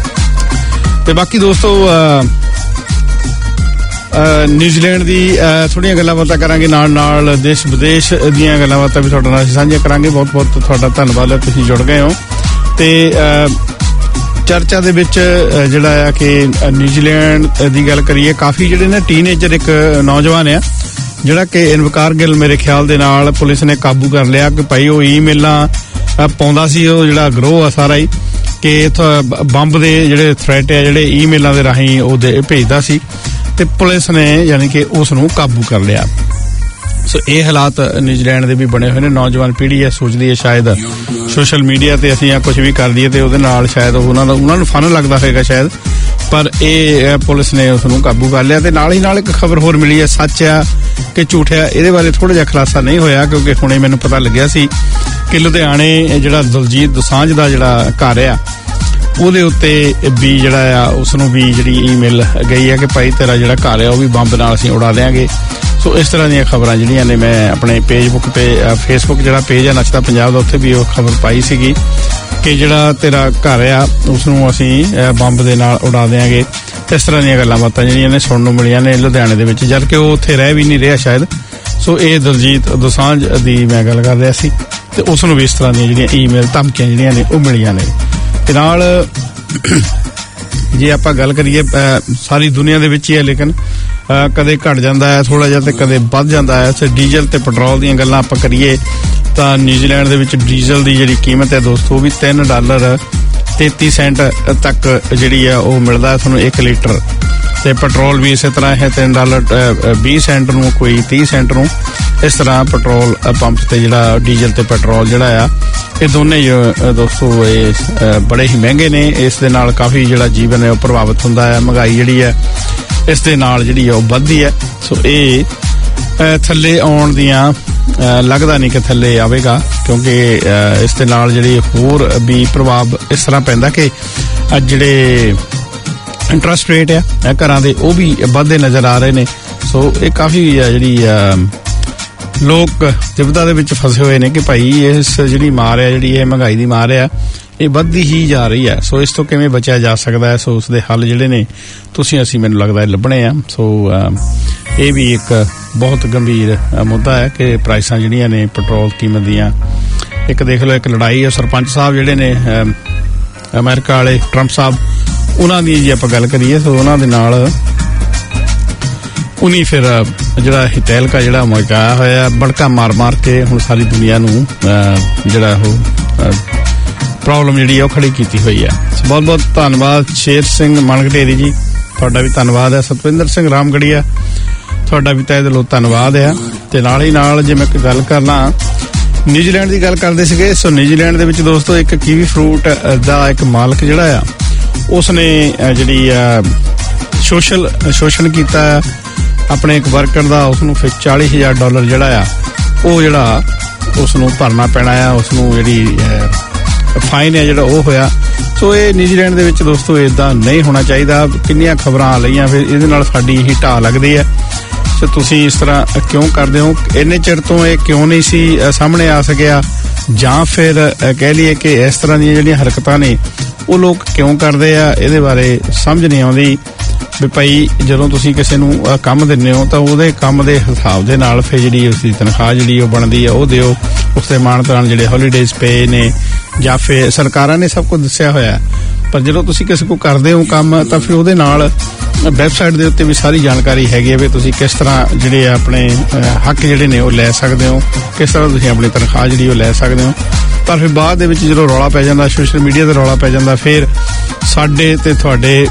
S1: ਤੇ ਬਾਕੀ ਦੋਸਤੋ ਨਿਊਜ਼ੀਲੈਂਡ ਦੀ ਥੋੜੀਆਂ ਗੱਲਾਂ ਬਾਤਾਂ ਕਰਾਂਗੇ, ਨਾਲ ਨਾਲ ਦੇਸ਼ ਵਿਦੇਸ਼ ਦੀਆਂ ਗੱਲਾਂ ਬਾਤਾਂ ਵੀ ਤੁਹਾਡੇ ਨਾਲ ਸਾਂਝੀਆਂ ਕਰਾਂਗੇ। ਬਹੁਤ ਬਹੁਤ ਤੁਹਾਡਾ ਧੰਨਵਾਦ ਹੈ, ਤੁਸੀਂ ਜੁੜ ਗਏ ਹੋ। ਤੇ ਚਰਚਾ ਦੇ ਵਿੱਚ ਜਿਹੜਾ ਆ ਕਿ ਨਿਊਜ਼ੀਲੈਂਡ ਦੀ ਗੱਲ ਕਰੀਏ, ਕਾਫੀ ਜਿਹੜੇ ਨੇ ਟੀਨੇਜਰ ਇੱਕ ਨੌਜਵਾਨ ਆ ਜਿਹੜਾ ਕਿ ਇਨਵਕਾਰ ਗਿੱਲ ਮੇਰੇ ਖਿਆਲ ਦੇ ਨਾਲ ਪੁਲਿਸ ਨੇ ਕਾਬੂ ਕਰ ਲਿਆ ਕਿ ਭਾਈ ਉਹ ਈਮੇਲਾਂ ਪਾਉਂਦਾ ਸੀ, ਉਹ ਜਿਹੜਾ ਗਰੋਹ ਆ ਸਾਰਾ ਹੀ ਕਿ ਇੱਥੋਂ ਬੰਬ ਦੇ ਜਿਹੜੇ ਥ੍ਰੈਟ ਆ ਜਿਹੜੇ ਈਮੇਲਾਂ ਦੇ ਰਾਹੀਂ ਉਹ ਭੇਜਦਾ ਸੀ ਤੇ ਪੁਲਿਸ ਨੇ ਯਾਨੀ ਕਿ ਉਸ ਨੂੰ ਕਾਬੂ ਕਰ ਲਿਆ। ਸੋ ਇਹ ਹਾਲਾਤ ਨਿਊਜ਼ੀਲੈਂਡ ਦੇ ਵੀ ਬਣੇ ਹੋਏ ਨੇ। ਨੌਜਵਾਨ ਪੀੜ੍ਹੀ ਹੈ ਸੋਚਦੀ ਹੈ ਸ਼ਾਇਦ ਸੋਸ਼ਲ ਮੀਡੀਆ ਤੇ ਅਸੀਂ ਆ ਕੁਝ ਵੀ ਕਰ ਲਈਏ ਤੇ ਉਹਦੇ ਨਾਲ ਸ਼ਾਇਦ ਉਹਨਾਂ ਦਾ ਉਹਨਾਂ ਨੂੰ ਫਨ ਲੱਗਦਾ ਹੋਏਗਾ ਸ਼ਾਇਦ, ਪਰ ਇਹ ਪੁਲਿਸ ਨੇ ਉਸ ਨੂੰ ਕਾਬੂ ਕਰ ਲਿਆ। ਤੇ ਨਾਲ ਹੀ ਨਾਲ ਇੱਕ ਖਬਰ ਹੋਰ ਮਿਲੀ ਹੈ, ਸੱਚ ਆ ਕਿ ਝੂਠ ਆ, ਇਹਦੇ ਬਾਰੇ ਥੋੜਾ ਜਿਹਾ ਖੁਲਾਸਾ ਨਹੀਂ ਹੋਇਆ ਕਿਉਂਕਿ ਹੁਣੇ ਮੈਨੂੰ ਪਤਾ ਲੱਗਿਆ ਸੀ ਕਿ ਲੁਧਿਆਣੇ ਜਿਹੜਾ ਦਲਜੀਤ ਦੋਸਾਂਝ ਦਾ ਜਿਹੜਾ ਘਰ ਆ ਉਹਦੇ ਉੱਤੇ ਵੀ ਜਿਹੜਾ ਆ ਉਸ ਨੂੰ ਵੀ ਜਿਹੜੀ ਈਮੇਲ ਗਈ ਹੈ ਕਿ ਭਾਈ ਤੇਰਾ ਜਿਹੜਾ ਘਰ ਆ ਉਹ ਵੀ ਬੰਬ ਨਾਲ ਅਸੀਂ ਉਡਾ ਦਿਆਂਗੇ। ਸੋ ਇਸ ਤਰ੍ਹਾਂ ਦੀਆਂ ਖਬਰਾਂ ਜਿਹੜੀਆਂ ਨੇ ਮੈਂ ਆਪਣੇ ਫੇਸਬੁੱਕ ਤੇ ਫੇਸਬੁੱਕ ਜਿਹੜਾ ਪੇਜ ਆ ਨੱਚਦਾ ਪੰਜਾਬ ਦਾ ਉੱਥੇ ਵੀ ਉਹ ਖਬਰ ਪਾਈ ਸੀਗੀ ਕਿ ਜਿਹੜਾ ਤੇਰਾ ਘਰ ਆ ਉਸ ਨੂੰ ਅਸੀਂ ਬੰਬ ਦੇ ਨਾਲ ਉਡਾ ਦਿਆਂਗੇ। ਇਸ ਤਰ੍ਹਾਂ ਦੀਆਂ ਗੱਲਾਂ ਬਾਤਾਂ ਜਿਹੜੀਆਂ ਨੇ ਸੁਣਨ ਨੂੰ ਮਿਲੀਆਂ ਨੇ ਲੁਧਿਆਣੇ ਦੇ ਵਿੱਚ, ਜਦ ਕਿ ਉਹ ਉੱਥੇ ਰਹਿ ਵੀ ਨਹੀਂ ਰਿਹਾ ਸ਼ਾਇਦ। ਸੋ ਇਹ ਦਲਜੀਤ ਦੋਸਾਂਝ ਦੀ ਮੈਂ ਗੱਲ ਕਰ ਰਿਹਾ ਸੀ ਤੇ ਉਸ ਨੂੰ ਵੀ ਇਸ ਤਰ੍ਹਾਂ ਦੀਆਂ ਜਿਹੜੀਆਂ ਈਮੇਲ ਧਮਕੀਆਂ ਜਿਹੜੀਆਂ ਨੇ ਉਹ ਮਿਲੀਆਂ ਨੇ। ਤੇ ਨਾਲ ਜੇ ਆਪਾਂ ਗੱਲ ਕਰੀਏ ਸਾਰੀ ਦੁਨੀਆ ਦੇ ਵਿੱਚ ਹੀ ਹੈ, ਲੇਕਿਨ ਕਦੇ ਘਟ ਜਾਂਦਾ ਹੈ ਥੋੜਾ ਜਿਹਾ ਤੇ ਕਦੇ ਵੱਧ ਜਾਂਦਾ ਹੈ। ਤੇ ਡੀਜ਼ਲ ਤੇ ਪੈਟਰੋਲ ਦੀਆਂ ਗੱਲਾਂ ਆਪਾਂ ਕਰੀਏ ਤਾਂ ਨਿਊਜ਼ੀਲੈਂਡ ਦੇ ਵਿੱਚ ਡੀਜ਼ਲ ਦੀ ਜਿਹੜੀ ਕੀਮਤ ਹੈ ਦੋਸਤੋ ਉਹ ਵੀ ਤਿੰਨ ਡਾਲਰ ਤੇਤੀ ਸੈਂਟ ਤੱਕ ਜਿਹੜੀ ਆ ਉਹ ਮਿਲਦਾ ਹੈ ਤੁਹਾਨੂੰ ਇੱਕ ਲੀਟਰ। ਤੇ ਪੈਟਰੋਲ ਵੀ ਇਸੇ ਤਰ੍ਹਾਂ ਹੈ, ਤਿੰਨ ਡਾਲਰ ਵੀਹ ਸੈਂਟ ਨੂੰ, ਕੋਈ ਤੀਹ ਸੈਂਟ ਨੂੰ। ਇਸ ਤਰ੍ਹਾਂ ਪੈਟਰੋਲ ਪੰਪ ਤੇ ਜਿਹੜਾ ਡੀਜ਼ਲ ਤੇ ਪੈਟਰੋਲ ਜਿਹੜਾ ਆ ਇਹ ਦੋਨੇ ਦੋਸਤੋ ਇਹ ਬੜੇ ਹੀ ਮਹਿੰਗੇ ਨੇ। ਇਸ ਦੇ ਨਾਲ ਕਾਫੀ ਜਿਹੜਾ ਜੀਵਨ ਹੈ ਉਹ ਪ੍ਰਭਾਵਿਤ ਹੁੰਦਾ ਹੈ। ਮਹਿੰਗਾਈ ਜਿਹੜੀ ਹੈ ਇਸ ਦੇ ਨਾਲ ਜਿਹੜੀ ਹੈ ਉਹ ਵੱਧਦੀ ਹੈ। ਸੋ ਇਹ ਥੱਲੇ ਆਉਣ ਦੀਆਂ ਲੱਗਦਾ ਨਹੀਂ ਕਿ ਥੱਲੇ ਆਵੇਗਾ ਕਿਉਂਕਿ ਇਸ ਦੇ ਨਾਲ ਜਿਹੜੀ ਹੋਰ ਵੀ ਪ੍ਰਭਾਵ ਇਸ ਤਰ੍ਹਾਂ ਪੈਂਦਾ ਕਿ ਅੱਜ ਜਿਹੜੇ ਇੰਟਰਸਟ ਰੇਟ ਆ ਘਰਾਂ ਦੇ ਉਹ ਵੀ ਵੱਧਦੇ ਨਜ਼ਰ ਆ ਰਹੇ ਨੇ। ਸੋ ਇਹ ਕਾਫੀ ਜਿਹੜੀ ਲੋਕ ਦੁਵਿਧਾ ਦੇ ਵਿੱਚ ਫਸੇ ਹੋਏ ਨੇ ਕਿ ਭਾਈ ਇਸ ਜਿਹੜੀ ਮਾਰ ਹੈ ਜਿਹੜੀ ਇਹ ਮਹਿੰਗਾਈ ਦੀ ਮਾਰ ਹੈ ਇਹ ਵੱਧਦੀ ਹੀ ਜਾ ਰਹੀ ਹੈ। ਸੋ ਇਸ ਤੋਂ ਕਿਵੇਂ ਬਚਿਆ ਜਾ ਸਕਦਾ ਹੈ, ਸੋ ਉਸ ਦੇ ਹੱਲ ਜਿਹੜੇ ਨੇ ਤੁਸੀਂ ਅਸੀਂ ਮੈਨੂੰ ਲੱਗਦਾ ਲੱਭਣੇ ਆ। ਸੋ ਇਹ ਵੀ ਇੱਕ ਬਹੁਤ ਗੰਭੀਰ ਮੁੱਦਾ ਹੈ ਕਿ ਪ੍ਰਾਈਸਾਂ ਜਿਹੜੀਆਂ ਨੇ ਪੈਟਰੋਲ ਕੀਮਤ ਦੀਆਂ। ਇੱਕ ਦੇਖ ਲਓ ਇੱਕ ਲੜਾਈ ਹੈ ਸਰਪੰਚ ਸਾਹਿਬ ਜਿਹੜੇ ਨੇ ਅਮਰੀਕਾ ਵਾਲੇ ਟਰੰਪ ਸਾਹਿਬ, ਉਹਨਾਂ ਦੀ ਜੇ ਆਪਾਂ ਗੱਲ ਕਰੀਏ ਸੋ ਉਹਨਾਂ ਦੇ ਨਾਲ ਉਨੀ ਫਿਰ ਜਿਹੜਾ ਇਹ ਤਹਿਲਕਾ ਜਿਹੜਾ ਮਚਾਇਆ ਹੋਇਆ ਬੜਕਾ ਮਾਰ ਮਾਰ ਕੇ ਹੁਣ ਸਾਰੀ ਦੁਨੀਆ ਨੂੰ ਜਿਹੜਾ ਉਹ ਪ੍ਰੋਬਲਮ ਜਿਹੜੀ ਆ ਉਹ ਖੜੀ ਕੀਤੀ ਹੋਈ ਆ। ਬਹੁਤ ਬਹੁਤ ਧੰਨਵਾਦ ਸ਼ੇਰ ਸਿੰਘ ਮਨਗਟੇਰੀ ਜੀ, ਤੁਹਾਡਾ ਵੀ ਧੰਨਵਾਦ ਹੈ। ਸਤਵਿੰਦਰ ਸਿੰਘ ਰਾਮਗੜੀਆ, ਤੁਹਾਡਾ ਵੀ ਤਹਿ ਦਿਲੋਂ ਧੰਨਵਾਦ ਆ। ਤੇ ਨਾਲ ਹੀ ਨਾਲ ਜੇ ਮੈਂ ਇੱਕ ਗੱਲ ਕਰਨਾ, ਨਿਊਜ਼ੀਲੈਂਡ ਦੀ ਗੱਲ ਕਰਦੇ ਸੀਗੇ। ਸੋ ਨਿਊਜ਼ੀਲੈਂਡ ਦੇ ਵਿੱਚ ਦੋਸਤੋ ਇੱਕ ਕੀਵੀ ਫਰੂਟ ਦਾ ਇੱਕ ਮਾਲਕ ਜਿਹੜਾ ਆ ਉਸਨੇ ਜਿਹੜੀ ਆ ਸੋਸ਼ਲ ਸ਼ੋਸ਼ਣ ਕੀਤਾ ਆਪਣੇ ਇੱਕ ਵਰਕਰ ਦਾ। ਉਸਨੂੰ ਫਿਰ ਚਾਲੀ ਹਜ਼ਾਰ ਡਾਲਰ ਜਿਹੜਾ ਆ ਉਹ ਜਿਹੜਾ ਉਸਨੂੰ ਭਰਨਾ ਪੈਣਾ ਆ, ਉਸਨੂੰ ਜਿਹੜੀ ਫਾਈਨ ਹੈ ਜਿਹੜਾ ਉਹ ਹੋਇਆ। ਸੋ ਇਹ ਨਿਊਜ਼ੀਲੈਂਡ ਦੇ ਵਿੱਚ ਦੋਸਤੋ ਇਦਾਂ ਨਹੀਂ ਹੋਣਾ ਚਾਹੀਦਾ। ਕਿੰਨੀਆਂ ਖਬਰਾਂ ਆ ਲਈਆਂ, ਫਿਰ ਇਹਦੇ ਨਾਲ ਸਾਡੀ ਹੀ ਢਾਹ ਲੱਗਦੀ ਹੈ। ਸੋ ਤੁਸੀਂ ਇਸ ਤਰ੍ਹਾਂ ਕਿਉਂ ਕਰਦੇ ਹੋ? ਇੰਨੇ ਚਿਰ ਤੋਂ ਇਹ ਕਿਉਂ ਨਹੀਂ ਸੀ ਸਾਹਮਣੇ ਆ ਸਕਿਆ, ਜਾਂ ਫਿਰ ਕਹਿ ਲਈਏ ਕਿ ਇਸ ਤਰ੍ਹਾਂ ਦੀਆਂ ਜਿਹੜੀਆਂ ਹਰਕਤਾਂ ਨੇ ਉਹ ਲੋਕ ਕਿਉਂ ਕਰਦੇ ਆ? ਇਹਦੇ ਬਾਰੇ ਸਮਝ ਨਹੀਂ ਆਉਂਦੀ ਵੀ ਭਾਈ ਜਦੋਂ ਤੁਸੀਂ ਕਿਸੇ ਨੂੰ ਕੰਮ ਦਿੰਦੇ ਹੋ ਤਾਂ ਉਹਦੇ ਕੰਮ ਦੇ ਹਿਸਾਬ ਦੇ ਨਾਲ ਫਿਰ ਜਿਹੜੀ ਉਸਦੀ ਤਨਖਾਹ ਜਿਹੜੀ ਉਹ ਬਣਦੀ ਆ ਉਹ ਦਿਓ। ਉਸਦੇ ਮਾਣ ਤਾਣ ਜਿਹੜੇ ਹੌਲੀਡੇਜ਼ ਪੇ ਨੇ ਜਾਂ ਫਿਰ ਸਰਕਾਰਾਂ ਨੇ ਸਭ ਕੁਝ ਦੱਸਿਆ ਹੋਇਆ। ਪਰ ਜਦੋਂ ਤੁਸੀਂ ਕਿਸੇ ਕੋ ਕਰਦੇ ਹੋ ਕੰਮ ਤਾਂ ਫਿਰ ਉਹਦੇ ਨਾਲ ਵੈਬਸਾਈਟ ਦੇ ਉੱਤੇ ਵੀ ਸਾਰੀ ਜਾਣਕਾਰੀ ਹੈਗੀ ਹੈ ਵੀ ਤੁਸੀਂ ਕਿਸ ਤਰ੍ਹਾਂ ਜਿਹੜੇ ਆਪਣੇ ਹੱਕ ਜਿਹੜੇ ਨੇ ਉਹ ਲੈ ਸਕਦੇ ਹੋ, ਕਿਸ ਤਰ੍ਹਾਂ ਤੁਸੀਂ ਆਪਣੀ ਤਨਖਾਹ ਜਿਹੜੀ ਉਹ ਲੈ ਸਕਦੇ ਹੋ। ਪਰ ਫਿਰ ਬਾਅਦ ਦੇ ਵਿੱਚ ਜਦੋਂ ਰੌਲਾ ਪੈ ਜਾਂਦਾ, ਸੋਸ਼ਲ ਮੀਡੀਆ ਤੇ ਰੌਲਾ ਪੈ ਜਾਂਦਾ, ਫਿਰ ਸਾਡੇ ਤੇ ਤੁਹਾਡੇ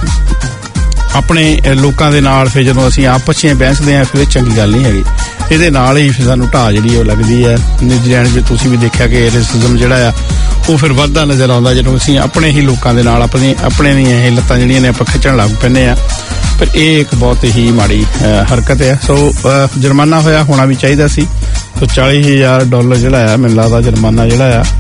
S1: ਆਪਣੇ ਲੋਕਾਂ ਦੇ ਨਾਲ ਫਿਰ ਜਦੋਂ ਅਸੀਂ ਆਪਸ 'ਚ ਬਹਿਸਦੇ ਹਾਂ ਫਿਰ ਇਹ ਚੰਗੀ ਗੱਲ ਨਹੀਂ ਹੈਗੀ। ਇਹਦੇ ਨਾਲ ਹੀ ਫਿਰ ਸਾਨੂੰ ਢਾਹ ਜਿਹੜੀ ਉਹ ਲੱਗਦੀ ਹੈ। ਨਿਊਜ਼ੀਲੈਂਡ ਵਿੱਚ ਤੁਸੀਂ ਵੀ ਦੇਖਿਆ ਕਿ ਰੇਸਿਜ਼ਮ ਜਿਹੜਾ ਆ ਉਹ ਫਿਰ ਵੱਧਦਾ ਨਜ਼ਰ ਆਉਂਦਾ ਜਦੋਂ ਅਸੀਂ ਆਪਣੇ ਹੀ ਲੋਕਾਂ ਦੇ ਨਾਲ ਆਪਣੇ ਆਪਣੇ ਦੀਆਂ ਇਹ ਲੱਤਾਂ ਜਿਹੜੀਆਂ ਨੇ ਆਪਾਂ ਖਿੱਚਣ ਲੱਗ ਪੈਂਦੇ ਆ। ਪਰ ਇਹ ਇੱਕ ਬਹੁਤ ਹੀ ਮਾੜੀ ਹਰਕਤ ਹੈ। ਸੋ ਜੁਰਮਾਨਾ ਹੋਇਆ ਹੋਣਾ ਵੀ ਚਾਹੀਦਾ ਸੀ। ਸੋ ਚਾਲੀ ਹਜ਼ਾਰ ਡਾਲਰ ਜਿਹੜਾ ਆ ਮੈਨੂੰ ਲੱਗਦਾ ਜੁਰਮਾਨਾ ਜਿਹੜਾ ਆ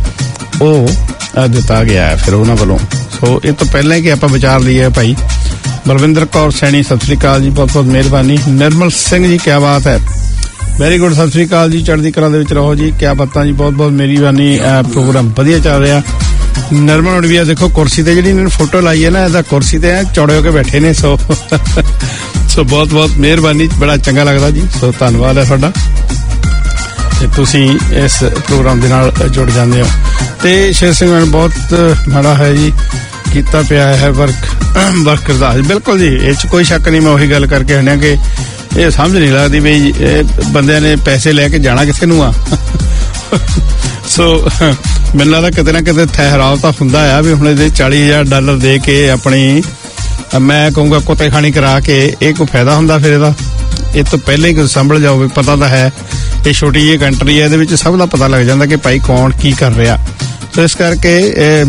S1: ਉਹ ਦਿੱਤਾ ਗਿਆ ਹੈ ਫਿਰ ਉਹਨਾਂ ਵੱਲੋਂ। ਸੋ ਇਹ ਤੋਂ ਪਹਿਲਾਂ ਹੀ ਕਿ ਆਪਾਂ ਵਿਚਾਰ ਲਈਏ ਭਾਈ। ਬਲਵਿੰਦਰ ਕੌਰ ਸੈਣੀ ਸਤਿ ਸ੍ਰੀ ਅਕਾਲ ਜੀ, ਬਹੁਤ ਬਹੁਤ ਮਿਹਰਬਾਨੀ। ਨਿਰਮਲ ਸਿੰਘ ਜੀ ਕਿਆ ਬਾਤ ਹੈ, ਵੈਰੀ ਗੁੱਡ, ਸਤਿ ਸ੍ਰੀ ਅਕਾਲ ਜੀ, ਚੜ੍ਹਦੀ ਕਲਾ ਦੇ ਵਿੱਚ ਰਹੋ ਜੀ, ਕਿਆ ਬਾਤਾਂ ਜੀ, ਬਹੁਤ ਬਹੁਤ ਮਿਹਰਬਾਨੀ। ਪ੍ਰੋਗਰਾਮ ਵਧੀਆ ਚੱਲ ਰਿਹਾ। ਨਿਰਮਲ ਹੁਣ ਵੀ ਆ ਦੇਖੋ ਕੁਰਸੀ ਤੇ ਜਿਹੜੀ ਇਹਨਾਂ ਨੇ ਫੋਟੋ ਲਾਈ ਹੈ ਨਾ, ਇਹਦਾ ਕੁਰਸੀ ਤੇ ਚੌੜੇ ਹੋ ਕੇ ਬੈਠੇ ਨੇ। ਸੋ ਸੋ ਬਹੁਤ ਬਹੁਤ ਮਿਹਰਬਾਨੀ, ਬੜਾ ਚੰਗਾ ਲੱਗਦਾ ਜੀ। ਸੋ ਧੰਨਵਾਦ ਹੈ ਤੁਹਾਡਾ ਤੇ ਤੁਸੀਂ ਇਸ ਪ੍ਰੋਗਰਾਮ ਦੇ ਨਾਲ ਜੁੜ ਜਾਂਦੇ ਹੋ। ਤੇ ਸ਼ੇਰ ਸਿੰਘ ਮੈਨੂੰ ਬਹੁਤ ਮਾੜਾ ਹੈ ਜੀ, ਕੀਤਾ ਪਿਆ ਹੈ ਵਰਕ ਵਰਕ ਕਰਦਾ। ਬਿਲਕੁਲ ਜੀ, ਇਹ 'ਚ ਕੋਈ ਸ਼ੱਕ ਨਹੀਂ। ਮੈਂ ਉਹੀ ਗੱਲ ਕਰਕੇ ਹਟਿਆ ਕਿ ਇਹ ਸਮਝ ਨਹੀਂ ਲੱਗਦੀ ਵੀ ਇਹ ਬੰਦਿਆਂ ਨੇ ਪੈਸੇ ਲੈ ਕੇ ਜਾਣਾ ਕਿਸੇ ਨੂੰ ਆ। ਸੋ ਮੈਨੂੰ ਲੱਗਦਾ ਕਿਤੇ ਨਾ ਕਿਤੇ ਠਹਿਰਾਵ ਤਾਂ ਹੁੰਦਾ ਆ ਵੀ ਹੁਣ ਇਹਦੇ ਚਾਲੀ ਹਜ਼ਾਰ ਡਾਲਰ ਦੇ ਕੇ ਆਪਣੀ ਮੈਂ ਕਹੂੰਗਾ ਕੁੱਤੇ ਖਾਣੀ ਕਰਾ ਕੇ ਇਹ ਕੋਈ ਫਾਇਦਾ ਹੁੰਦਾ ਫਿਰ ਇਹਦਾ? ਇਹ ਤੋਂ ਪਹਿਲਾਂ ਹੀ ਕੁਝ ਸੰਭਲ ਜਾਓ ਵੀ ਪਤਾ ਤਾਂ ਹੈ ਇਹ ਛੋਟੀ ਜਿਹੀ ਕੰਟਰੀ ਹੈ, ਇਹਦੇ ਵਿੱਚ ਸਭ ਦਾ ਪਤਾ ਲੱਗ ਜਾਂਦਾ ਕਿ ਭਾਈ ਕੌਣ ਕੀ ਕਰ ਰਿਹਾ। ਸੋ ਇਸ ਕਰਕੇ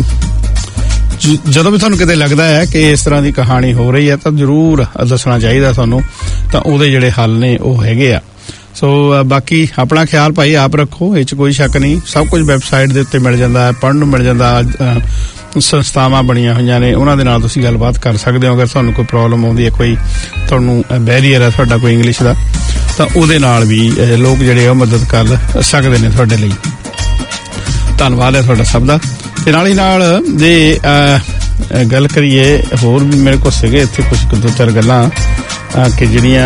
S1: ਜਦੋਂ ਵੀ ਤੁਹਾਨੂੰ ਕਿਤੇ ਲੱਗਦਾ ਹੈ ਕਿ ਇਸ ਤਰ੍ਹਾਂ ਦੀ ਕਹਾਣੀ ਹੋ ਰਹੀ ਹੈ ਤਾਂ ਜ਼ਰੂਰ ਦੱਸਣਾ ਚਾਹੀਦਾ ਤੁਹਾਨੂੰ, ਤਾਂ ਉਹਦੇ ਜਿਹੜੇ ਹੱਲ ਨੇ ਉਹ ਹੈਗੇ ਆ। ਸੋ ਬਾਕੀ ਆਪਣਾ ਖਿਆਲ ਭਾਈ ਆਪ ਰੱਖੋ, ਇਹ 'ਚ ਕੋਈ ਸ਼ੱਕ ਨਹੀਂ। ਸਭ ਕੁਝ ਵੈਬਸਾਈਟ ਦੇ ਉੱਤੇ ਮਿਲ ਜਾਂਦਾ ਹੈ, ਪੜ੍ਹਨ ਨੂੰ ਮਿਲ ਜਾਂਦਾ। ਸੰਸਥਾਵਾਂ ਬਣੀਆਂ ਹੋਈਆਂ ਨੇ, ਉਹਨਾਂ ਦੇ ਨਾਲ ਤੁਸੀਂ ਗੱਲਬਾਤ ਕਰ ਸਕਦੇ ਹੋ। ਅਗਰ ਤੁਹਾਨੂੰ ਕੋਈ ਪ੍ਰੋਬਲਮ ਆਉਂਦੀ ਹੈ, ਕੋਈ ਤੁਹਾਨੂੰ ਬੈਰੀਅਰ ਹੈ ਤੁਹਾਡਾ ਕੋਈ ਇੰਗਲਿਸ਼ ਦਾ, ਤਾਂ ਉਹਦੇ ਨਾਲ ਵੀ ਲੋਕ ਜਿਹੜੇ ਉਹ ਮਦਦ ਕਰ ਸਕਦੇ ਨੇ ਤੁਹਾਡੇ ਲਈ। ਧੰਨਵਾਦ ਹੈ ਤੁਹਾਡਾ ਸਭ ਦਾ। ਤੇ ਨਾਲ ਹੀ ਨਾਲ ਜੇ ਗੱਲ ਕਰੀਏ ਹੋਰ ਵੀ ਮੇਰੇ ਕੋਲ ਸੀਗੇ ਇੱਥੇ ਕੁਝ ਦੋ ਚਾਰ ਗੱਲਾਂ ਕਿ ਜਿਹੜੀਆਂ